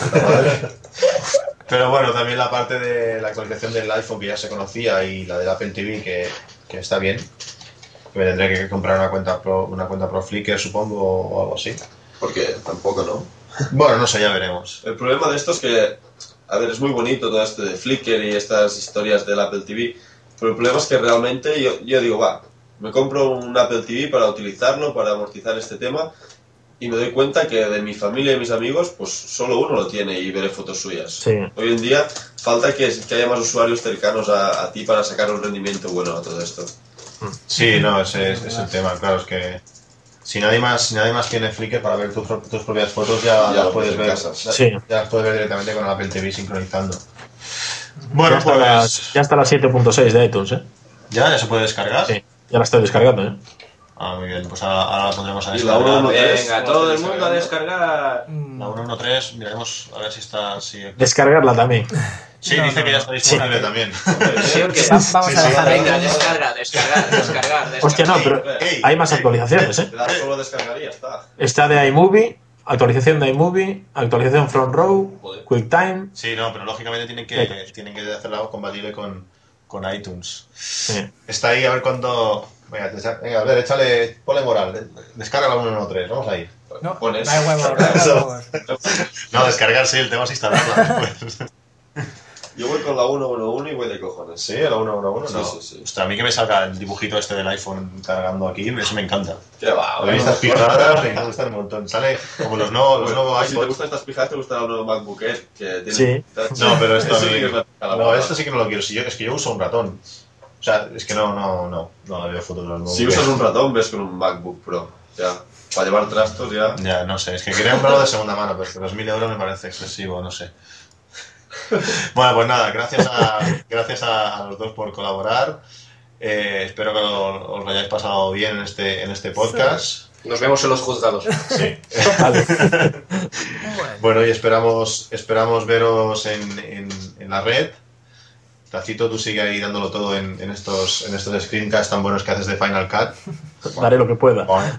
Pero bueno, también la parte de la actualización del iPhone que ya se conocía y la del Apple T V que, que está bien. Me tendré que comprar una cuenta pro, una cuenta pro Flickr, supongo, o algo así. Porque tampoco, ¿no? Bueno, no sé, ya veremos. El problema de esto es que, a ver, es muy bonito todo esto de Flickr y estas historias del Apple T V, pero el problema es que realmente yo, yo digo, va, me compro un Apple T V para utilizarlo, para amortizar este tema, y me doy cuenta que de mi familia y mis amigos, pues solo uno lo tiene y veré fotos suyas. Sí. Hoy en día falta que, que haya más usuarios cercanos a, a ti para sacar un rendimiento bueno a todo esto. Sí, no, ese es, es el tema, claro, es que si nadie más, si nadie más tiene Flickr para ver tus, tus propias fotos, ya, Ya las lo puedes ves en ver. casa. Ya, Sí. ya las puedes ver directamente con el Apple T V sincronizando. Ya Bueno, está, la, pues ya está la siete punto seis de iTunes, ¿eh? ya, ya se puede descargar. Sí, ya la estoy descargando, ¿eh? Ah, muy bien, pues ahora, ahora la pondremos a Y la descargar. uno uno tres, Venga, ¿cómo todo se el mundo a descargar. Mm, La uno uno tres, miraremos a ver si está. Si... Descargarla también. Sí, No, dice no, que ya no. está disponible también. ¿Sí o qué? Va- vamos Sí, a sí, dejar sí. ahí. Venga, descarga, descargar, descargar, descargar. Hostia, no, pero Ey, hay más ey, actualizaciones, ¿eh? Te das solo descargar y ya está. Está de iMovie, actualización de iMovie, actualización Front Row, Joder. QuickTime. Sí, no, pero lógicamente tienen que, tienen que hacerla compatible con, con iTunes. Sí. Está ahí, a ver cuándo. Venga, te- venga, a ver, échale, ponle moral. Descarga la uno uno tres, vamos ahí. No, Pones- no hay huevos, no hay Eso. huevos. No, descargar sí, el tema es instalarla después. Yo voy con la uno uno uno y voy de cojones. Sí, el uno uno uno, Sí, no. sí, sí. Ostras, a mí que me salga el dibujito este del iPhone cargando aquí, eso me encanta. ¿Qué va? A mí estas pijadas me gustan un montón. Sale como los nuevos, los nuevos Pues si te iPods. gustan estas pijadas, te gustará el nuevo MacBook Air. Que tiene Sí. No, pero esto a Eso sí mí- que es la pijada, No, ¿verdad? esto sí que no lo quiero. Si yo, es que yo uso un ratón. O sea, es que no, no, no. No le veo futuro al nuevo. Si usas un ratón, ves con un MacBook Pro. Ya. Para llevar trastos, ya. Ya, no sé. Es que quería comprarlo de segunda mano, pero es que dos mil euros me parece excesivo, no sé. Bueno, pues nada, gracias a, gracias a, a los dos por colaborar. Eh, espero que lo- os lo hayáis pasado bien en este, en este podcast. Nos vemos en los juzgados. Sí. Vale. Bueno, y esperamos, esperamos veros en, en, en la red. Tacito, tú sigue ahí dándolo todo en, en estos, en estos screencasts tan buenos que haces de Final Cut. Daré lo que pueda. Bueno,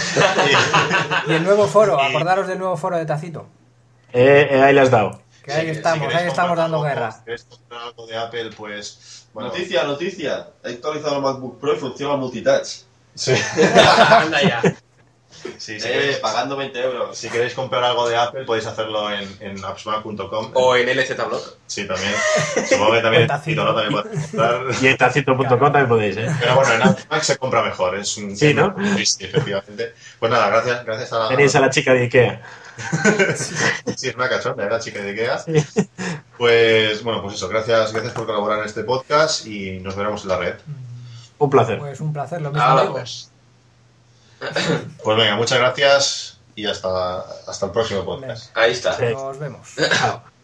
Y el nuevo foro, acordaros del nuevo foro de Tacito. Eh, eh, ahí le has dado. Que ahí estamos, ahí estamos dando guerra. Si queréis comprar algo de Apple, pues... Bueno, Noticia, noticia. He actualizado el MacBook Pro y funciona el multitouch. sí. Anda ya. Sí, si, Eh, queréis, pagando veinte euros. si queréis comprar algo de Apple, podéis hacerlo en, en appsmac punto com. O en L Z Blog. Sí, también. Supongo que también en Tacito. Tacito, ¿no? También podéis comprar. Y en tacito punto com también podéis, ¿eh? Pero bueno, en appsmac se compra mejor. Es un Sí, ¿no? Sí, sí, efectivamente. Pues nada, gracias, gracias a la... Tenéis a la chica de Ikea. Sí, es una cachonda, era chica de Ikea. Sí. Pues, bueno, pues eso, gracias, gracias por colaborar en este podcast y nos veremos en la red. Un placer. Pues un placer, lo mismo Hala, digo. pues. Pues venga, muchas gracias y hasta, hasta el próximo podcast. Ahí está. Sí. Nos vemos. Chao.